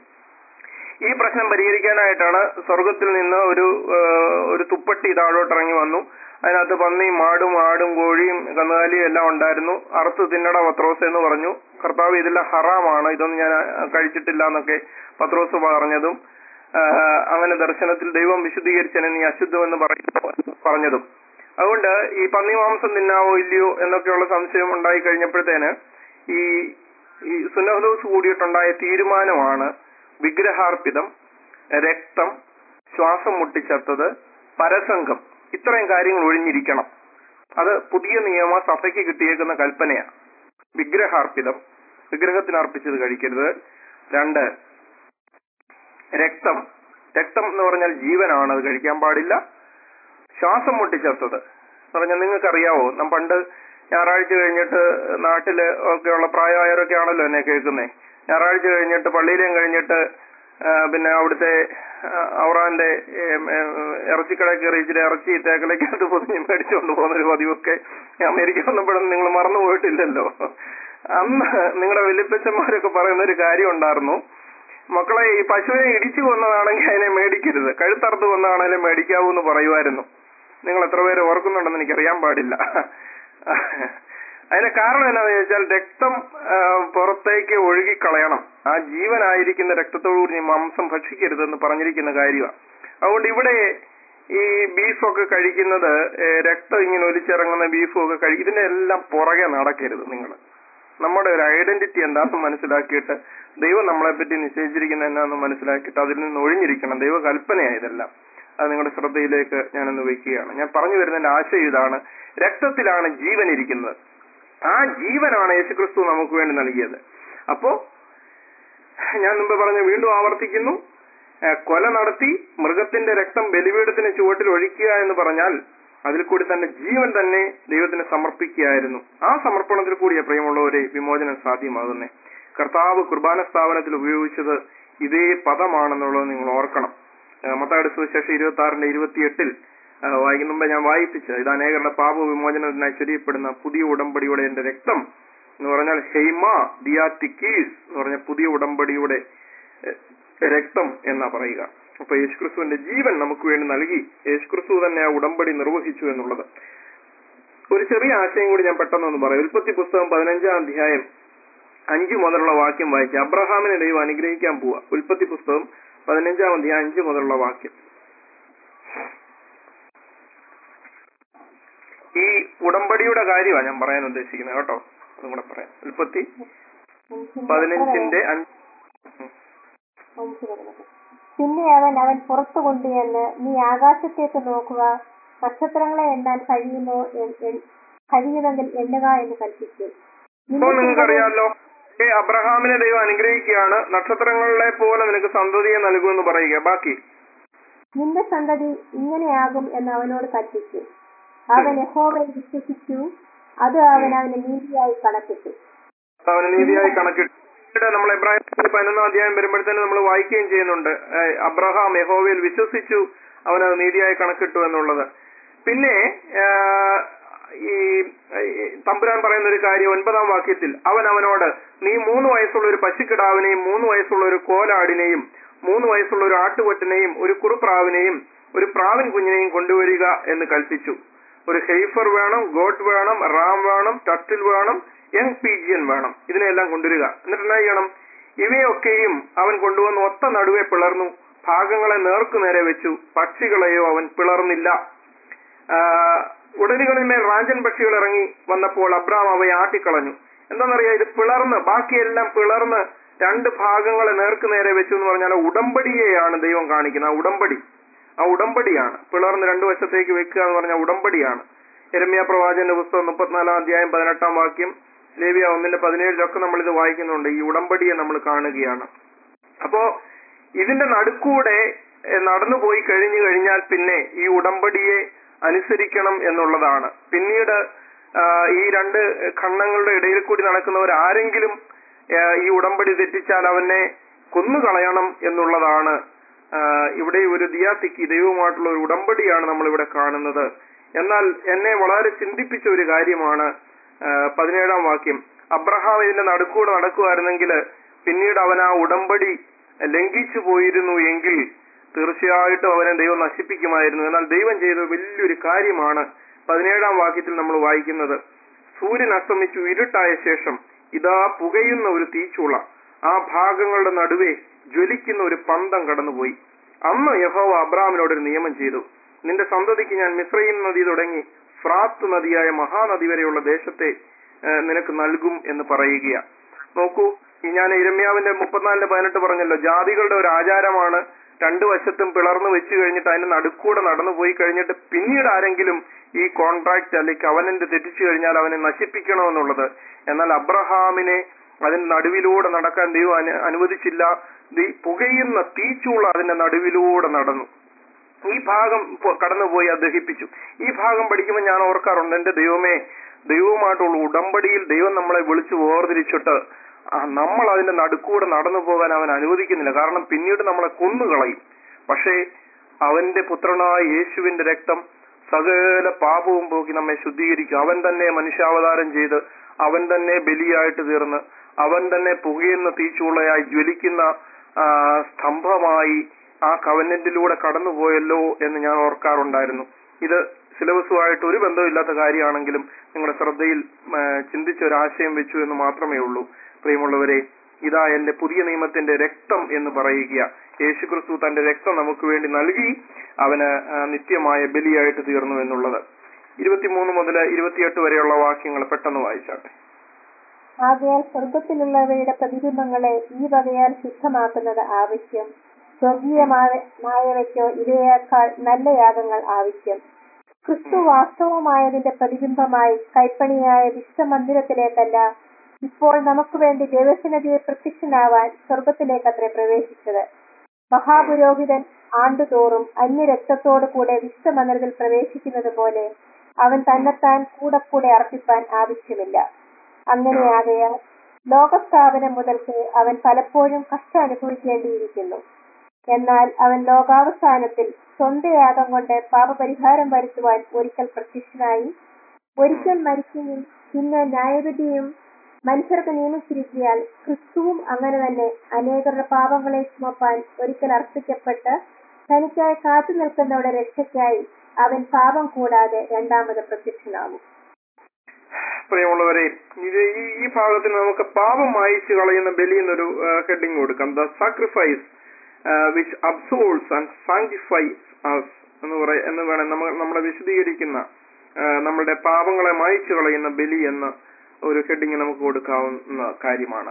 ഈ പ്രശ്നം പരിഹരിക്കാനായിട്ടാണ് സ്വർഗത്തിൽ നിന്ന് ഒരു തുപ്പട്ടി താഴോട്ടിറങ്ങി വന്നു. അതിനകത്ത് പന്നിയും ആടും കോഴിയും കന്നുകാലിയും എല്ലാം ഉണ്ടായിരുന്നു. അറുത്ത് തിന്നട പത്രോസ് എന്ന് പറഞ്ഞു. കർത്താവ് ഇതിലെ ഹറാമാണ്, ഇതൊന്നും ഞാൻ കഴിച്ചിട്ടില്ല എന്നൊക്കെ പത്രോസ് പറഞ്ഞതും, അങ്ങനെ ദർശനത്തിൽ ദൈവം വിശുദ്ധീകരിച്ചതിനെ നീ അശുദ്ധമെന്ന് പറഞ്ഞതും. അതുകൊണ്ട് ഈ പന്നി മാംസം തിന്നാവോ ഇല്ലയോ എന്നൊക്കെയുള്ള സംശയം ഉണ്ടായി കഴിഞ്ഞപ്പോഴത്തേന് ഈ സുന്നഹദോസ് കൂടിയിട്ടുണ്ടായ തീരുമാനമാണ് വിഗ്രഹാർപ്പിതം, രക്തം, ശ്വാസം മുട്ടിച്ചത്തത്, പരസംഗം, ഇത്രയും കാര്യങ്ങൾ ഒഴിഞ്ഞിരിക്കണം. അത് പുതിയ നിയമ സഭയ്ക്ക് കിട്ടിയേക്കുന്ന കൽപ്പനയാണ്. വിഗ്രഹാർപ്പിതം, വിഗ്രഹത്തിന് അർപ്പിച്ചത് കഴിക്കരുത്. 2, രക്തം എന്ന് പറഞ്ഞാൽ ജീവനാണ്, അത് കഴിക്കാൻ പാടില്ല. ശ്വാസം മുട്ടിച്ചത്തത് എന്ന് പറഞ്ഞാൽ നിങ്ങൾക്കറിയാവോ, പണ്ട് ഞായറാഴ്ച കഴിഞ്ഞിട്ട് നാട്ടില് ഒക്കെയുള്ള പ്രായമായവരൊക്കെ ആണല്ലോ എന്നെ കേൾക്കുന്നേ. ഞായറാഴ്ച കഴിഞ്ഞിട്ട് പള്ളിയിലേയും കഴിഞ്ഞിട്ട് പിന്നെ അവിടുത്തെ ഔറാന്റെ ഇറച്ചിക്കട കയറി ഇച്ചിരി ഇറച്ചി തേക്കലയ്ക്കകത്ത് പൊതിഞ്ഞ് മേടിച്ചുകൊണ്ട് പോകുന്നൊരു പതിവൊക്കെ അമേരിക്ക വന്നപ്പോഴൊന്നും നിങ്ങൾ മറന്നു പോയിട്ടില്ലല്ലോ. അന്ന് നിങ്ങളുടെ വലിയപ്പച്ചന്മാരൊക്കെ പറയുന്ന ഒരു കാര്യം ഉണ്ടായിരുന്നു, മക്കളെ ഈ പശുവിനെ ഇടിച്ചു കൊന്നതാണെങ്കിൽ അതിനെ മേടിക്കരുത്, കഴുത്തറുത്ത് കൊന്നതാണെങ്കിലും മേടിക്കാവൂ എന്ന് പറയുമായിരുന്നു. നിങ്ങൾ എത്ര പേര് ഓർക്കുന്നുണ്ടെന്ന് എനിക്കറിയാൻ പാടില്ല. അതിന് കാരണം എന്താണെന്ന് ചോദിച്ചാൽ രക്തം പുറത്തേക്ക് ഒഴുകിക്കളയണം. ആ ജീവനായിരിക്കുന്ന രക്തത്തോടുകൂടി നീ മാംസം ഭക്ഷിക്കരുതെന്ന് പറഞ്ഞിരിക്കുന്ന കാര്യമാണ്. അതുകൊണ്ട് ഇവിടെ ഈ ബീഫൊക്കെ കഴിക്കുന്നത്, രക്തം ഇങ്ങനെ ഒലിച്ചിറങ്ങുന്ന ബീഫും ഒക്കെ ഇതിന്റെ എല്ലാം പുറകെ നടക്കരുത്. നിങ്ങൾ നമ്മുടെ ഒരു ഐഡന്റിറ്റി എന്താണെന്ന് മനസ്സിലാക്കിയിട്ട്, ദൈവം നമ്മളെപ്പറ്റി നിശ്ചയിച്ചിരിക്കുന്ന എന്നാന്ന് മനസ്സിലാക്കിയിട്ട് അതിൽ നിന്ന് ഒഴിഞ്ഞിരിക്കണം. ദൈവ കൽപ്പനയായതെല്ലാം. അത് നിങ്ങളുടെ ശ്രദ്ധയിലേക്ക് ഞാനൊന്ന് വെക്കുകയാണ്. ഞാൻ പറഞ്ഞു വരുന്നതിന്റെ ആശയം ഇതാണ്: രക്തത്തിലാണ് ജീവൻ ഇരിക്കുന്നത്. ആ ജീവനാണ് യേശുക്രിസ്തു നമുക്ക് വേണ്ടി നൽകിയത്. അപ്പോ ഞാൻ മുമ്പ് പറഞ്ഞു, വീണ്ടും ആവർത്തിക്കുന്നു, കൊല നടത്തി മൃഗത്തിന്റെ രക്തം ബലിപീഠത്തിന് ചുവട്ടിൽ ഒഴിക്കുക എന്ന് പറഞ്ഞാൽ അതിൽ കൂടി തന്റെ ജീവൻ തന്നെ ദൈവത്തിന് സമർപ്പിക്കുകയായിരുന്നു. ആ സമർപ്പണത്തിൽ കൂടിയ പ്രിയമുള്ളവരെ വിമോചനം സാധ്യമാകുന്നേ. കർത്താവ് കുർബാന സ്ഥാപനത്തിൽ ഉപയോഗിച്ചത് ഇതേ പദമാണെന്നുള്ളത് നിങ്ങൾ ഓർക്കണം. മത്തായിയുടെ സുവിശേഷം 26:28 വായിക്കുന്ന മുമ്പ് ഞാൻ വായിപ്പിച്ചത്, ഇത് അനേകരുടെ പാപ വിമോചനത്തിനായി ചൊരിയപ്പെടുന്ന പുതിയ ഉടമ്പടിയുടെ എന്റെ രക്തം എന്ന് പറഞ്ഞാൽ ഹെയ്മ ദിയാത്തിക്കീസ് എന്ന് പറഞ്ഞ പുതിയ ഉടമ്പടിയുടെ രക്തം എന്നാ പറയുക. അപ്പൊ യേശുക്രിസ്തുവിന്റെ ജീവൻ നമുക്ക് വേണ്ടി നൽകി യേശുക്രിസ്തു തന്നെ ആ ഉടമ്പടി നിർവഹിച്ചു എന്നുള്ളത്. ഒരു ചെറിയ ആശയം കൂടി ഞാൻ പെട്ടെന്നൊന്ന് പറയാം. ഉൽപ്പത്തി പുസ്തകം 15-ാം അധ്യായം 5 മുതലുള്ള വാക്യം വായിക്കുക. അബ്രഹാമിനെ ദൈവം അനുഗ്രഹിക്കാൻ പോവുക. ഉൽപ്പത്തി പുസ്തകം 15-ാം അധ്യായം 5 മുതലുള്ള വാക്യം. ഈ ഉടമ്പടിയുടെ കാര്യമാണ് ഞാൻ പറയാൻ ഉദ്ദേശിക്കുന്നത് കേട്ടോ, അതും കൂടെ പറയാം. ഉൽപ്പത്തി 15-ന്റെ 5. പിന്നെ അവൻ പുറത്തു കൊണ്ടുവന്ന്, നീ ആകാശത്തേക്ക് നോക്കുക, നക്ഷത്രങ്ങളെ എണ്ണാൻ കഴിയുമെങ്കിൽ എണ്ണുക എന്ന് കൽപ്പിച്ചു. ഇപ്പോൾ നിങ്ങൾക്കറിയാമല്ലോ, അബ്രഹാമിനെ ദൈവം അനുഗ്രഹിക്കുകയാണ്, നക്ഷത്രങ്ങളെ പോലെ നിനക്ക് സന്തതിയെ നൽകുമെന്ന് പറയുക. ബാക്കി നിന്റെ സന്തതി ഇങ്ങനെയാകും എന്ന് അവനോട് കൽപ്പിച്ചു. അവൻ യഹോവയെ വിശ്വസിച്ചു, അത് അവന് നീതിയായി കണക്കിട്ടു. നമ്മൾ എബ്രാഹിം 11-ാം അധ്യായം വരുമ്പോഴത്തേനും നമ്മൾ വായിക്കുകയും ചെയ്യുന്നുണ്ട്, അബ്രഹാം യഹോവയിൽ വിശ്വസിച്ചു, അവനത് നീതിയായി കണക്കിട്ടു എന്നുള്ളത്. പിന്നെ ഈ തമ്പുരാൻ പറയുന്ന ഒരു കാര്യം 9-ാം വാക്യത്തിൽ, അവനോട് നീ 3 വയസ്സുള്ള ഒരു പശുക്കിടാവിനെയും 3 വയസ്സുള്ള ഒരു കോലാടിനെയും 3 വയസ്സുള്ള ഒരു ആട്ടുകൊറ്റനെയും ഒരു കുറുപ്രാവിനെയും ഒരു പ്രാവിൻ കുഞ്ഞിനെയും കൊണ്ടുവരിക എന്ന് കൽപ്പിച്ചു. ഒരു ഹെയ്ഫർ വേണം, ഗോട്ട് വേണം, റാം വേണം, ടർട്ടിൽ വേണം, യങ് പീജിയൻ വേണം. ഇതിനെല്ലാം കൊണ്ടുവരിക. എന്നിട്ട് എന്നാ ചെയ്യണം? ഇവയൊക്കെയും അവൻ കൊണ്ടുവന്ന് ഒത്ത നടുവെ പിളർന്നു, ഭാഗങ്ങളെ നേർക്കുനേരെ വെച്ചു, പക്ഷികളെയോ അവൻ പിളർന്നില്ല. ഉടലുകളിന്മേൽ റാഞ്ചൻ പക്ഷികൾ ഇറങ്ങി വന്നപ്പോൾ അബ്രാം അവയെ ആട്ടിക്കളഞ്ഞു. എന്താണെന്നറിയാം, ഇത് പിളർന്ന്, ബാക്കിയെല്ലാം പിളർന്ന് 2 ഭാഗങ്ങളെ നേർക്കുനേരെ വെച്ചു എന്ന് പറഞ്ഞാൽ ഉടമ്പടിയെയാണ് ദൈവം കാണിക്കുന്നത്. ആ ഉടമ്പടിയാണ് പിളർന്ന് 2 വശത്തേക്ക് വെക്കുക എന്ന് പറഞ്ഞാൽ ഉടമ്പടിയാണ്. യെരമ്യാ പ്രവാചകന്റെ പുസ്തകം 34-ാം അധ്യായം 18-ാം വാക്യം, ലേവ്യ 1-17 നമ്മൾ ഇത് വായിക്കുന്നുണ്ട്. ഈ ഉടമ്പടിയെ നമ്മൾ കാണുകയാണ്. അപ്പോ ഇതിന്റെ നടുക്കൂടെ നടന്നു പോയി കഴിഞ്ഞാൽ പിന്നെ ഈ ഉടമ്പടിയെ അനുസരിക്കണം എന്നുള്ളതാണ്. പിന്നീട് ഈ 2 ഖണ്ഡങ്ങളുടെ ഇടയിൽ കൂടി നടക്കുന്നവർ ആരെങ്കിലും ഈ ഉടമ്പടി തെറ്റിച്ചാൽ അവനെ കൊന്നുകളയണം എന്നുള്ളതാണ്. ഇവിടെ ഒരു ദിയാത്തിക്ക് ദൈവവുമായിട്ടുള്ള ഒരു ഉടമ്പടിയാണ് നമ്മൾ ഇവിടെ കാണുന്നത്. എന്നാൽ എന്നെ വളരെ ചിന്തിപ്പിച്ച ഒരു കാര്യമാണ് 17-ാം വാക്യം. അബ്രഹാം ഇതിന്റെ നടുക്കൂടെ നടക്കുമായിരുന്നെങ്കിൽ പിന്നീട് അവൻ ആ ഉടമ്പടി ലംഘിച്ചു പോയിരുന്നു എങ്കിൽ തീർച്ചയായിട്ടും അവനെ ദൈവം നശിപ്പിക്കുമായിരുന്നു. എന്നാൽ ദൈവം ചെയ്ത വലിയൊരു കാര്യമാണ് 17-ാം വാക്യത്തിൽ നമ്മൾ വായിക്കുന്നത്. സൂര്യൻ അസ്തമിച്ചു, ഇരുട്ടായ ശേഷം ഇതാ പുകയുന്ന ഒരു തീച്ചൂള ആ ഭാഗങ്ങളുടെ നടുവേ ജ്വലിക്കുന്ന ഒരു പന്തം കടന്നുപോയി. അന്ന് യഹോവ അബ്രാമിനോടൊരു നിയമം ചെയ്തു, നിന്റെ സന്തതിക്ക് ഞാൻ മിസ്രയീം നദി തുടങ്ങി ഫ്രാത്ത് നദിയായ മഹാനദി വരെയുള്ള ദേശത്തെ നിനക്ക് നൽകും എന്ന് പറയുക. നോക്കൂ, ഞാൻ യിരെമ്യാവിന്റെ 34-18 പറഞ്ഞല്ലോ, ജാതികളുടെ ഒരു ആചാരമാണ് 2 വശത്തും പിളർന്നു വെച്ചു കഴിഞ്ഞിട്ട് അതിന്റെ നടുക്കൂടെ നടന്നു പോയി കഴിഞ്ഞിട്ട് പിന്നീട് ആരെങ്കിലും ഈ കോൺട്രാക്ട് അല്ലെങ്കിൽ കവനന്റ് തെറ്റിച്ചു കഴിഞ്ഞാൽ അവനെ നശിപ്പിക്കണമെന്നുള്ളത്. എന്നാൽ അബ്രഹാമിനെ അതിന്റെ നടുവിലൂടെ നടക്കാൻ ദൈവം അനുവദിച്ചില്ല. പുകയുന്ന തീച്ചൂള അതിന്റെ നടുവിലൂടെ നടന്നു. ഈ ഭാഗം കടന്നുപോയി അത് ദഹിപ്പിച്ചു. ഈ ഭാഗം പഠിക്കുമ്പോൾ ഞാൻ ഓർക്കാറുണ്ട്, എന്റെ ദൈവമേ, ദൈവവുമായിട്ടുള്ള ഉടമ്പടിയിൽ ദൈവം നമ്മളെ വിളിച്ചു വേർതിരിച്ചിട്ട് നമ്മൾ അതിന്റെ നടുക്കൂടെ നടന്നു പോകാൻ അവൻ അനുവദിക്കുന്നില്ല. കാരണം പിന്നീട് നമ്മളെ കൊന്നുകളയും. പക്ഷേ അവന്റെ പുത്രനായ യേശുവിന്റെ രക്തം സകല പാപവും പോക്കി നമ്മെ ശുദ്ധീകരിക്കും. അവൻ തന്നെ മനുഷ്യാവതാരം ചെയ്ത് അവൻ തന്നെ ബലിയായിട്ട് തീർന്ന് അവൻ തന്നെ പുകയുന്ന തീച്ചൂളയായി ജ്വലിക്കുന്ന സ്തംഭമായി ആ കവനന്റിലൂടെ കടന്നുപോയല്ലോ എന്ന് ഞാൻ ഓർക്കാറുണ്ടായിരുന്നു. ഇത് സിലബസുമായിട്ട് ഒരു ബന്ധമില്ലാത്ത കാര്യമാണെങ്കിലും നിങ്ങളുടെ ശ്രദ്ധയിൽ ചിന്തിച്ച ഒരു ആശയം വെച്ചു എന്ന് മാത്രമേ ഉള്ളൂ. പ്രിയമുള്ളവരെ, ഇതാ എന്റെ പുതിയ നിയമത്തിന്റെ രക്തം എന്ന് പറയുക. യേശുക്രിസ്തു തന്റെ രക്തം നമുക്ക് വേണ്ടി നൽകി അവന് നിത്യമായ ബലിയായിട്ട് തീർന്നു എന്നുള്ളത്. 23 മുതൽ 28 വരെയുള്ള വാക്യങ്ങൾ പെട്ടെന്ന് വായിച്ചാട്ടെ. ആകയാൽ സ്വർഗത്തിലുള്ളവയുടെ പ്രതിബിംബങ്ങളെ ഈ വകയാൽ ശുദ്ധമാക്കുന്നത് ആവശ്യം. സ്വർഗീയമായവയ്ക്കോ ഇവയേക്കാൾ നല്ല യാഗങ്ങൾ ആവശ്യം. ക്രിസ്തു വാസ്തവമായതിന്റെ പ്രതിബിംബമായി കൈപ്പണിയായ വിശ്വമന്ദിരത്തിലേക്കല്ല, ഇപ്പോൾ നമുക്ക് വേണ്ടി ദൈവസന്നിധിയിൽ പ്രത്യക്ഷനാവാൻ സ്വർഗത്തിലേക്കത്രേ പ്രവേശിച്ചത്. മഹാപുരോഹിതൻ ആണ്ടുതോറും അന്യരക്തത്തോടു കൂടെ വിശ്വമന്ദിരത്തിൽ പ്രവേശിക്കുന്നത് പോലെ അവൻ തന്നെത്താൻ കൂടെ അർപ്പിപ്പാൻ ആവശ്യമില്ല. അങ്ങനെയാകയാൽ ലോകസ്ഥാപനം മുതൽക്ക് അവൻ പലപ്പോഴും കഷ്ടം അനുഭവിക്കേണ്ടിയിരിക്കുന്നു. എന്നാൽ അവൻ ലോകാവസാനത്തിൽ സ്വന്തം യാഗം കൊണ്ട് പാപപരിഹാരം വരുത്തുവാൻ ഒരിക്കൽ പ്രത്യക്ഷനായി, ഒരിക്കൽ മരിക്കുകയും പിന്നെ ന്യായവിധിയും മനുഷ്യർക്ക് നിയമിച്ചിരിക്കിയാൽ ക്രിസ്തുവും അങ്ങനെ തന്നെ അനേകരുടെ പാപങ്ങളെ ചുമപ്പാൻ ഒരിക്കൽ അർപ്പിക്കപ്പെട്ട് തനിക്കായി കാത്തു നിൽക്കുന്നവരുടെ രക്ഷയ്ക്കായി അവൻ പാപം കൂടാതെ രണ്ടാമത് പ്രത്യക്ഷനാകും. പ്രിയമുള്ളവരെ, ഈ ഭാഗത്തിന് നമുക്ക് പാപം മായിച്ചു കളയുന്ന ബലി എന്നൊരു ഹെഡിങ് കൊടുക്കാം. The sacrifice which absolves and sanctifies us എന്ന് വേണം നമ്മളെ വിശദീകരിക്കുന്ന നമ്മളുടെ പാപങ്ങളെ മായിച്ചു കളയുന്ന ബലി എന്ന ഒരു ഹെഡിങ് നമുക്ക് കൊടുക്കാവുന്ന കാര്യമാണ്.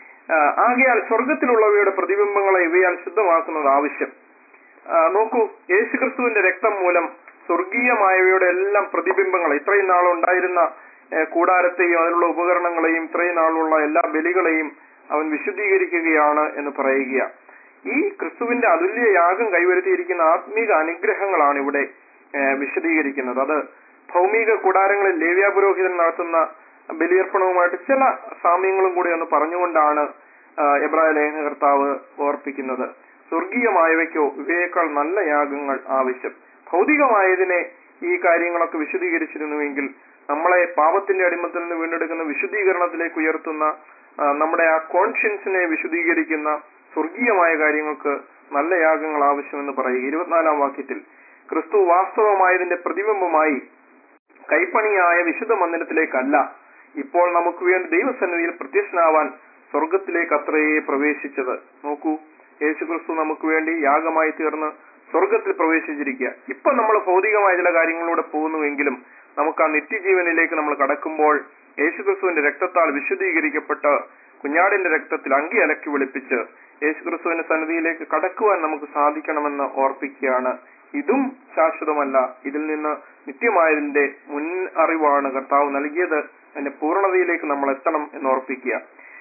ആകയാൽ സ്വർഗത്തിലുള്ളവയുടെ പ്രതിബിംബങ്ങളെ ഇവയാൽ ശുദ്ധമാക്കുന്നത് ആവശ്യം. നോക്കൂ, യേശുക്രിസ്തുവിന്റെ രക്തം മൂലം സ്വർഗീയമായവയുടെ എല്ലാം പ്രതിബിംബങ്ങൾ, ഇത്രയും നാളുണ്ടായിരുന്ന കൂടാരത്തെയും അതിനുള്ള ഉപകരണങ്ങളെയും ഇത്രയും നാളുള്ള എല്ലാ ബലികളെയും അവൻ വിശുദ്ധീകരിക്കുകയാണ് എന്ന് പറയുക. ഈ ക്രിസ്തുവിന്റെ അതുല്യ യാഗം കൈവരുത്തിയിരിക്കുന്ന ആത്മീക അനുഗ്രഹങ്ങളാണ് ഇവിടെ വിശദീകരിക്കുന്നത്. അത് ഭൗമിക കൂടാരങ്ങളിൽ ലേവ്യ പുരോഹിതൻ നടത്തുന്ന ബലിയർപ്പണവുമായിട്ട് ചില സാമ്യങ്ങളും കൂടി ഒന്ന് പറഞ്ഞുകൊണ്ടാണ് എബ്രായ ലേഖനകർത്താവ് ഓർപ്പിക്കുന്നത്. സ്വർഗീയമായവയ്ക്കോ ഇവയേക്കാൾ നല്ല യാഗങ്ങൾ ആവശ്യം. ഭൗതികമായതിനെ ഈ കാര്യങ്ങളൊക്കെ വിശദീകരിച്ചിരുന്നുവെങ്കിൽ നമ്മളെ പാപത്തിന്റെ അടിമത്തിൽ നിന്ന് വീണ്ടെടുക്കുന്ന വിശുദ്ധീകരണത്തിലേക്ക് ഉയർത്തുന്ന നമ്മുടെ ആ കോൺഷ്യൻസിനെ വിശുദ്ധീകരിക്കുന്ന സ്വർഗീയമായ കാര്യങ്ങൾക്ക് നല്ല യാഗങ്ങൾ ആവശ്യമെന്ന് പറയുക. 24-ാം വാക്യത്തിൽ ക്രിസ്തു വാസ്തവമായതിന്റെ പ്രതിബിംബമായി കൈപ്പണിയായ വിശുദ്ധ മന്ദിരത്തിലേക്കല്ല, ഇപ്പോൾ നമുക്ക് വേണ്ടി ദൈവസന്നിധിയിൽ പ്രത്യക്ഷനാവാൻ സ്വർഗത്തിലേക്ക് അത്രയേ പ്രവേശിച്ചത്. നോക്കൂ, യേശുക്രിസ്തു നമുക്ക് വേണ്ടി യാഗമായി തീർന്ന് സ്വർഗത്തിൽ പ്രവേശിച്ചിരിക്കുക. ഇപ്പൊ നമ്മൾ ഭൗതികമായ ചില കാര്യങ്ങളിലൂടെ പോകുന്നുവെങ്കിലും നമുക്ക് ആ നിത്യജീവനിലേക്ക് നമ്മൾ കടക്കുമ്പോൾ യേശുക്രിസ്തുവിന്റെ രക്തത്താൽ വിശുദ്ധീകരിക്കപ്പെട്ട് കുഞ്ഞാടിന്റെ രക്തത്തിൽ അങ്കി അലക്കി വെളുപ്പിച്ച് യേശുക്രിസ്തുവിന്റെ സന്നിധിയിലേക്ക് കടക്കുവാൻ നമുക്ക് സാധിക്കണമെന്ന് ഓർപ്പിക്കുകയാണ്. ഇതും ശാശ്വതമല്ല, ഇതിൽ നിന്ന് നിത്യമായതിന്റെ മുൻ അറിവാണ് കർത്താവ് നൽകിയത്. അതിന്റെ പൂർണ്ണതയിലേക്ക് നമ്മൾ എത്തണം എന്ന് ഓർപ്പിക്കുക.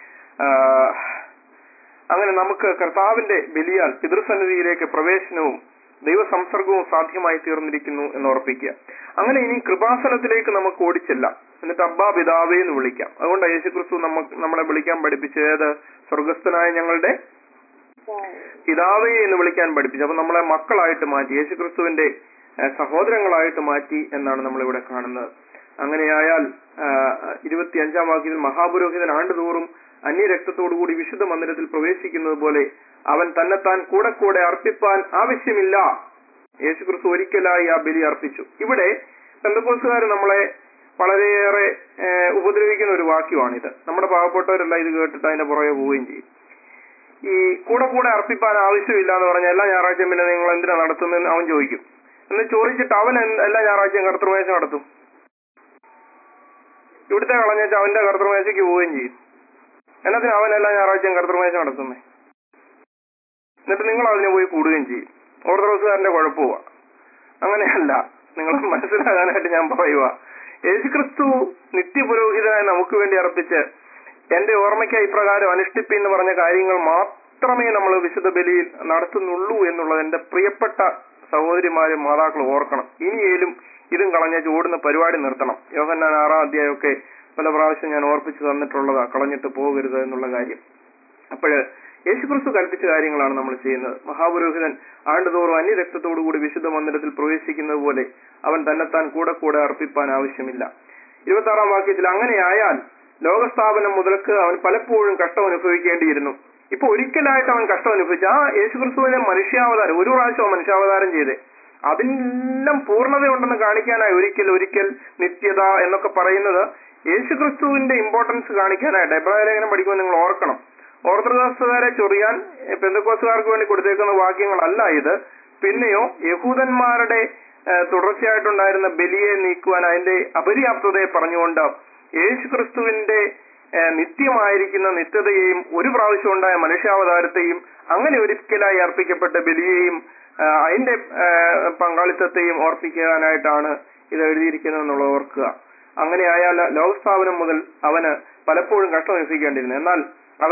അങ്ങനെ നമുക്ക് കർത്താവിന്റെ ബലിയാൽ പിതൃസന്നിധിയിലേക്ക് പ്രവേശനവും ദൈവസംസർഗവും സാധ്യമായി തീർന്നിരിക്കുന്നു എന്ന് ഓർപ്പിക്കുക. അങ്ങനെ ഇനി കൃപാസനത്തിലേക്ക് നമുക്ക് ഓടിച്ചില്ല, എന്നിട്ട് അബ്ബാ പിതാവേ എന്ന് വിളിക്കാം. അതുകൊണ്ട് യേശുക്രിസ്തു നമ്മളെ വിളിക്കാൻ പഠിപ്പിച്ചത് സ്വർഗസ്ഥനായ ഞങ്ങളുടെ പിതാവേ എന്ന് വിളിക്കാൻ പഠിപ്പിച്ചു. അപ്പൊ നമ്മളെ മക്കളായിട്ട് മാറ്റി, യേശുക്രിസ്തുവിന്റെ സഹോദരങ്ങളായിട്ട് മാറ്റി എന്നാണ് നമ്മളിവിടെ കാണുന്നത്. അങ്ങനെയായാൽ 25-ാം വാക്യത്തിൽ മഹാപുരോഹിതൻ ആണ്ടുതോറും അന്യരക്തത്തോടുകൂടി വിശുദ്ധ മന്ദിരത്തിൽ പ്രവേശിക്കുന്നത് പോലെ അവൻ തന്നെത്താൻ കൂടെ കൂടെ അർപ്പിപ്പാൻ ആവശ്യമില്ല. യേശുക്രിസ്തു ഒരിക്കലായി ആ ബലി അർപ്പിച്ചു. ഇവിടെ പെന്തക്കോസ്തുകാർ നമ്മളെ വളരെയേറെ ഉപദ്രവിക്കുന്ന ഒരു വാക്യമാണിത്. നമ്മുടെ പാവപ്പെട്ടവരെല്ലാം ഇത് കേട്ടിട്ട് അതിന്റെ പുറകെ പോവുകയും ചെയ്യും. ഈ കൂടെ കൂടെ അർപ്പിപ്പാൻ ആവശ്യമില്ല എന്ന് പറഞ്ഞാൽ എല്ലാ ഞായറാഴ്ചയും പിന്നെ നിങ്ങൾ എന്തിനാ നടത്തുന്നതെന്ന് അവൻ ചോദിക്കും. എന്ന് ചോദിച്ചിട്ട് അവൻ എല്ലാ ഞായറാഴ്ചയും കർത്തൃമേശ നടത്തും. ഇവിടുത്തെ കളഞ്ഞേച്ച് അവന്റെ കർത്തൃമേശയ്ക്ക് പോവുകയും ചെയ്യും. എന്നതിന് അവൻ എല്ലാ ഞായറാഴ്ചയും കർത്തൃമേശ നടത്തുന്നേ. എന്നിട്ട് നിങ്ങൾ അതിന് പോയി കൂടുകയും ചെയ്യും. ഓർത്തഡോക്സുകാരന്റെ കുഴപ്പമാ. അങ്ങനെയല്ല, നിങ്ങൾ മനസ്സിലാകാനായിട്ട് ഞാൻ പറയുക, യേശുക്രിസ്തു നിത്യപുരോഹിതനായി നമുക്ക് വേണ്ടി അർപ്പിച്ച് എന്റെ ഓർമ്മയ്ക്കായി ഇപ്രകാരം അനുഷ്ഠിപ്പി എന്ന് പറഞ്ഞ കാര്യങ്ങൾ മാത്രമേ നമ്മൾ വിശുദ്ധ ബലിയിൽ നടത്തുന്നുള്ളൂ എന്നുള്ളത് എന്റെ പ്രിയപ്പെട്ട സഹോദരിമാരും മാതാക്കളും ഓർക്കണം. ഇനിയേലും ഇതും കളഞ്ഞേച്ച് ഓടുന്ന പരിപാടി നിർത്തണം. യോഹന്നാൻ 6-ാം അധ്യായമൊക്കെ പല പ്രാവശ്യം ഞാൻ ഓർപ്പിച്ചു തന്നിട്ടുള്ളതാ, കളഞ്ഞിട്ട് പോകരുത് എന്നുള്ള കാര്യം. അപ്പോഴ് യേശുക്രിസ്തു കൽപ്പിച്ച കാര്യങ്ങളാണ് നമ്മൾ ചെയ്യുന്നത്. മഹാപുരോഹിതൻ ആണ്ടുതോറും അന്യരക്തത്തോടുകൂടി വിശുദ്ധ മന്ദിരത്തിൽ പ്രവേശിക്കുന്നത് പോലെ അവൻ തന്നെത്താൻ കൂടെ കൂടെ അർപ്പിപ്പാൻ ആവശ്യമില്ല. 26-ാം വാക്യത്തിൽ അങ്ങനെയായാൽ ലോകസ്ഥാപനം മുതൽക്ക് അവൻ പലപ്പോഴും കഷ്ടം അനുഭവിക്കേണ്ടിയിരുന്നു. ഇപ്പൊ ഒരിക്കലായിട്ട് അവൻ കഷ്ടം അനുഭവിച്ചു. ആ യേശുക്രിസ്തുവിന്റെ മനുഷ്യാവതാരം ഒരു പ്രാവശ്യം മനുഷ്യാവതാരം ചെയ്തേ, അതിനെല്ലാം പൂർണ്ണതയുണ്ടെന്ന് കാണിക്കാനായി ഒരിക്കൽ നിത്യത എന്നൊക്കെ പറയുന്നത് യേശുക്രിസ്തുവിന്റെ ഇമ്പോർട്ടൻസ് കാണിക്കാനായിട്ട്. എബ്രായ ലേഖനം പഠിക്കുമ്പോൾ നിങ്ങൾ ഓർക്കണം, ഓർത്തഡോക്സുകാരെ ചൊറിയാൻ പെന്തക്കോസ്തുകാർക്ക് വേണ്ടി കൊടുത്തേക്കുന്ന വാക്യങ്ങളല്ല ഇത്. പിന്നെയോ യഹൂദന്മാരുടെ തുടർച്ചയായിട്ടുണ്ടായിരുന്ന ബലിയെ നീക്കുവാൻ അതിന്റെ അപര്യാപ്തതയെ പറഞ്ഞുകൊണ്ട് യേശുക്രിസ്തുവിന്റെ നിത്യമായിരിക്കുന്ന നിത്യതയെയും ഒരു പ്രാവശ്യം ഉണ്ടായ മനുഷ്യാവതാരത്തെയും അങ്ങനെ ഒരിക്കലായി അർപ്പിക്കപ്പെട്ട ബലിയെയും അതിന്റെ പങ്കാളിത്തത്തെയും ഓർപ്പിക്കാനായിട്ടാണ് ഇത് എഴുതിയിരിക്കുന്നതെന്നുള്ളത് ഓർക്കുക. അങ്ങനെ ആയാൽ ലോകസ്ഥാപനം മുതൽ അവന് പലപ്പോഴും കഷ്ടം അനുഭവിക്കേണ്ടിയിരുന്നു. എന്നാൽ അവൻ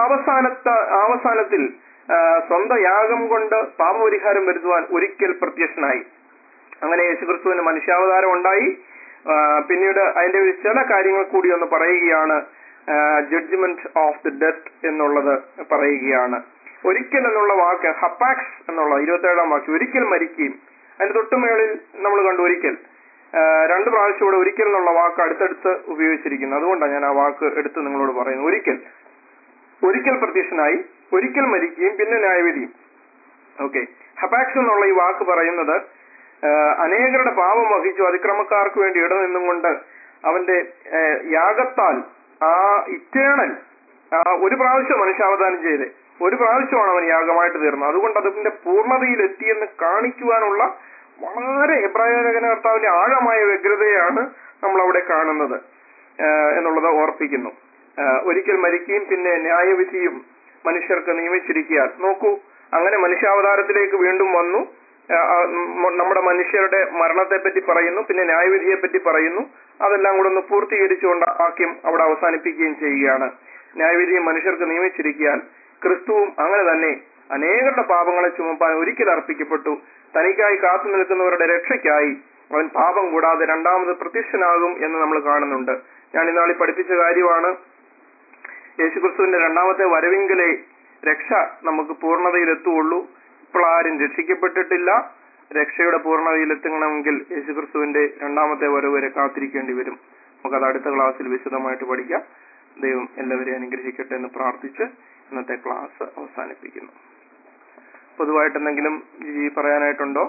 അവസാനത്തിൽ സ്വന്തം യാഗം കൊണ്ട് പാപപരിഹാരം വരുത്തുവാൻ ഒരിക്കൽ പ്രത്യക്ഷനായി. അങ്ങനെ യേശുക്രിസ്തുവിന് മനുഷ്യാവതാരം ഉണ്ടായി. പിന്നീട് അതിന്റെ ചില കാര്യങ്ങൾ കൂടി ഒന്ന് പറയുകയാണ്. ജഡ്ജ്മെന്റ് ഓഫ് ദി ഡെത്ത് എന്നുള്ളത് പറയുകയാണ്. ഒരിക്കൽ എന്നുള്ള വാക്ക് ഹപ്പാക്സ് എന്നുള്ള 27-ാം വാക്യം, ഒരിക്കൽ മരിക്കുകയും അതിന്റെ തൊട്ടുമേളിൽ നമ്മൾ കണ്ടു ഒരിക്കൽ രണ്ട് പ്രാവശ്യം ഇവിടെ ഒരിക്കൽ എന്നുള്ള വാക്ക് അടുത്തടുത്ത് ഉപയോഗിച്ചിരിക്കുന്നു. അതുകൊണ്ടാണ് ഞാൻ ആ വാക്ക് എടുത്ത് നിങ്ങളോട് പറയുന്നത്. ഒരിക്കൽ പ്രത്യക്ഷനായി, ഒരിക്കൽ മരിക്കുകയും പിന്നെ ന്യായവിധിയും. ഓക്കെ, ഹപാക്സ് എന്നുള്ള ഈ വാക്ക് പറയുന്നത് അനേകരുടെ പാപം വഹിച്ചു അതിക്രമക്കാർക്ക് വേണ്ടി ഇടനിന്നും കൊണ്ട് അവന്റെ യാഗത്താൽ ആ ഇറ്റേണൽ ഒരു പ്രാവശ്യം മനുഷ്യാവതാരം ചെയ്ത് ഒരു പ്രാവശ്യമാണ് അവൻ യാഗമായിട്ട് തീർന്നത്. അതുകൊണ്ട് അതിന്റെ പൂർണ്ണതയിൽ എത്തിയെന്ന് കാണിക്കുവാനുള്ള വളരെ എബ്രായകർത്താവിന്റെ ആഴമായ വ്യഗ്രതയാണ് നമ്മൾ അവിടെ കാണുന്നത് എന്നുള്ളത് ഓർപ്പിക്കുന്നു. ഒരിക്കൽ മരിക്കുകയും പിന്നെ ന്യായവിധിയും മനുഷ്യർക്ക് നിയമിച്ചിരിക്കുക. നോക്കൂ, അങ്ങനെ മനുഷ്യാവതാരത്തിലേക്ക് വീണ്ടും വന്നു. നമ്മുടെ മനുഷ്യരുടെ മരണത്തെ പറ്റി പറയുന്നു, പിന്നെ ന്യായവിധിയെ പറ്റി പറയുന്നു. അതെല്ലാം കൂടെ ഒന്ന് പൂർത്തീകരിച്ചുകൊണ്ട് വാക്യം അവിടെ അവസാനിപ്പിക്കുകയും ചെയ്യുകയാണ്. ന്യായവിധിയും മനുഷ്യർക്ക് നിയമിച്ചിരിക്കാൻ ക്രിസ്തുവും അങ്ങനെ തന്നെ അനേകരുടെ പാപങ്ങളെ ചുമപ്പാൻ ഒരിക്കൽ അർപ്പിക്കപ്പെട്ടു. തനിക്കായി കാത്തു നിൽക്കുന്നവരുടെ രക്ഷയ്ക്കായി അവൻ പാപം കൂടാതെ രണ്ടാമത് പ്രത്യക്ഷനാകും എന്ന് നമ്മൾ കാണുന്നുണ്ട്. ഞാൻ ഇന്നാളി പഠിപ്പിച്ച കാര്യമാണ്. യേശുക്രിസ്തുവിന്റെ രണ്ടാമത്തെ വരവിങ്കലെ രക്ഷ നമുക്ക് പൂർണ്ണതയിലെത്തുള്ളൂ. ഇപ്പോൾ ആരും രക്ഷിക്കപ്പെട്ടിട്ടില്ല. രക്ഷയുടെ പൂർണ്ണതയിലെത്തണമെങ്കിൽ യേശുക്രിസ്തുവിന്റെ രണ്ടാമത്തെ വരവ് വരെ കാത്തിരിക്കേണ്ടി വരും. നമുക്കത് അടുത്ത ക്ലാസ്സിൽ വിശദമായിട്ട് പഠിക്കാം. ദൈവം എല്ലാവരെയും അനുഗ്രഹിക്കട്ടെ എന്ന് പ്രാർത്ഥിച്ച് ഇന്നത്തെ ക്ലാസ് അവസാനിപ്പിക്കുന്നു. പൊതുവായിട്ട് എന്തെങ്കിലും പറയാനായിട്ടുണ്ടോ?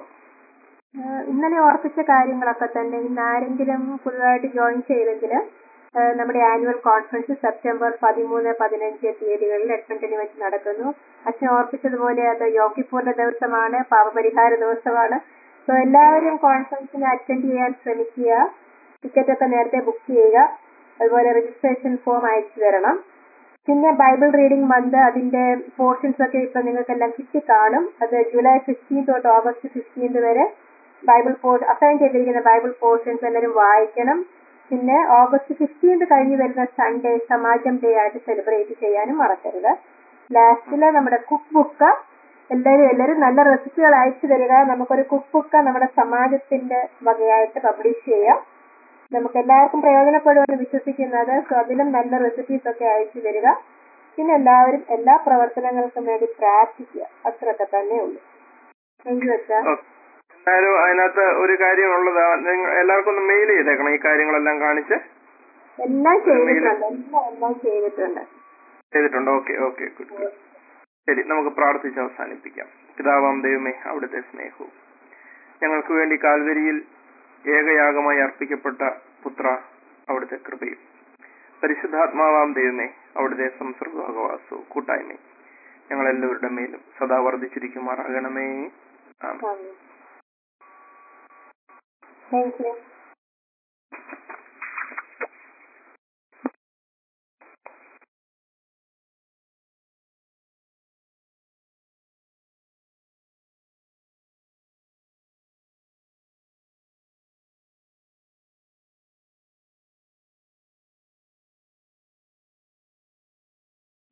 ഇന്നലെ ഓർപ്പിച്ച കാര്യങ്ങളൊക്കെ തന്നെ. ഇന്ന് ആരെങ്കിലും പുതുതായിട്ട് ജോയിൻ ചെയ്തെങ്കിൽ നമ്മുടെ ആനുവൽ കോൺഫറൻസ് സെപ്റ്റംബർ 13-15 തീയതികളിൽ എഡ്മണ്ടനിൽ വെച്ച് നടക്കുന്നു. അച്ഛൻ ഓർപ്പിച്ചതുപോലെ അത് യോഗ്യപൂർണ്ണ ദിവസമാണ്, പാപപരിഹാര ദിവസമാണ്. സോ എല്ലാവരും കോൺഫറൻസിന് അറ്റൻഡ് ചെയ്യാൻ ശ്രമിക്കുക. ടിക്കറ്റൊക്കെ നേരത്തെ ബുക്ക് ചെയ്യുക. അതുപോലെ രജിസ്ട്രേഷൻ ഫോം അയച്ചു തരണം. പിന്നെ ബൈബിൾ റീഡിംഗ് മന്ത്, അതിന്റെ പോർഷൻസ് ഒക്കെ ഇപ്പൊ നിങ്ങൾക്കെല്ലാം കിട്ടിക്കാണും. അത് ജൂലൈ 15 തൊട്ട് ഓഗസ്റ്റ് 15 വരെ അസൈൻ ചെയ്തിരിക്കുന്ന ബൈബിൾ പോർഷൻസ് എല്ലാവരും വായിക്കണം. പിന്നെ ഓഗസ്റ്റ് 15 കഴിഞ്ഞ് വരുന്ന സൺഡേ സമാജം ഡേ ആയിട്ട് സെലിബ്രേറ്റ് ചെയ്യാനും മറക്കരുത്. ലാസ്റ്റില് നമ്മുടെ കുക്ക് ബുക്ക് എല്ലാവരും നല്ല റെസിപ്പികൾ അയച്ചു തരിക. നമുക്കൊരു കുക്ക് ബുക്ക് നമ്മുടെ സമാജത്തിന്റെ വകയായിട്ട് പബ്ലിഷ് ചെയ്യാം. നമുക്ക് എല്ലാവർക്കും പ്രയോജനപ്പെടുമെന്ന് വിശ്വസിക്കുന്നത്. സോ അതിലും നല്ല റെസിപ്പീസ് ഒക്കെ അയച്ചു തരിക. പിന്നെ എല്ലാവരും എല്ലാ പ്രവർത്തനങ്ങൾക്കും വേണ്ടി പ്രാർത്ഥിക്കുക. അത്രയൊക്കെ തന്നെ ഉള്ളൂ. താങ്ക് യു അച്ഛാ. എന്തായാലും അതിനകത്ത് ഒരു കാര്യമുള്ളത്, എല്ലാവർക്കും ഒന്ന് മെയിൽ ചെയ്തേക്കണം ഈ കാര്യങ്ങളെല്ലാം കാണിച്ച്. എല്ലാം ചെയ്തിട്ടുണ്ട്. Okay good. ശരി, നമുക്ക് പ്രാർത്ഥിച്ച് അവസാനിപ്പിക്കാം. പിതാവാം ദൈവമേ, അവിടുത്തെ സ്നേഹവും ഞങ്ങൾക്ക് വേണ്ടി കാൽവരിയിൽ ഏകയാഗമായി അർപ്പിക്കപ്പെട്ട പുത്ര അവിടുത്തെ കൃപയും പരിശുദ്ധാത്മാവാം ദൈവമേ അവിടുത്തെ സംസർഗവാസവും കൂട്ടായ്മയും ഞങ്ങളെല്ലാവരുടെ മേലും സദാ വർദ്ധിച്ചിരിക്കുമാറാകണമേ. ആമേൻ. Thank you.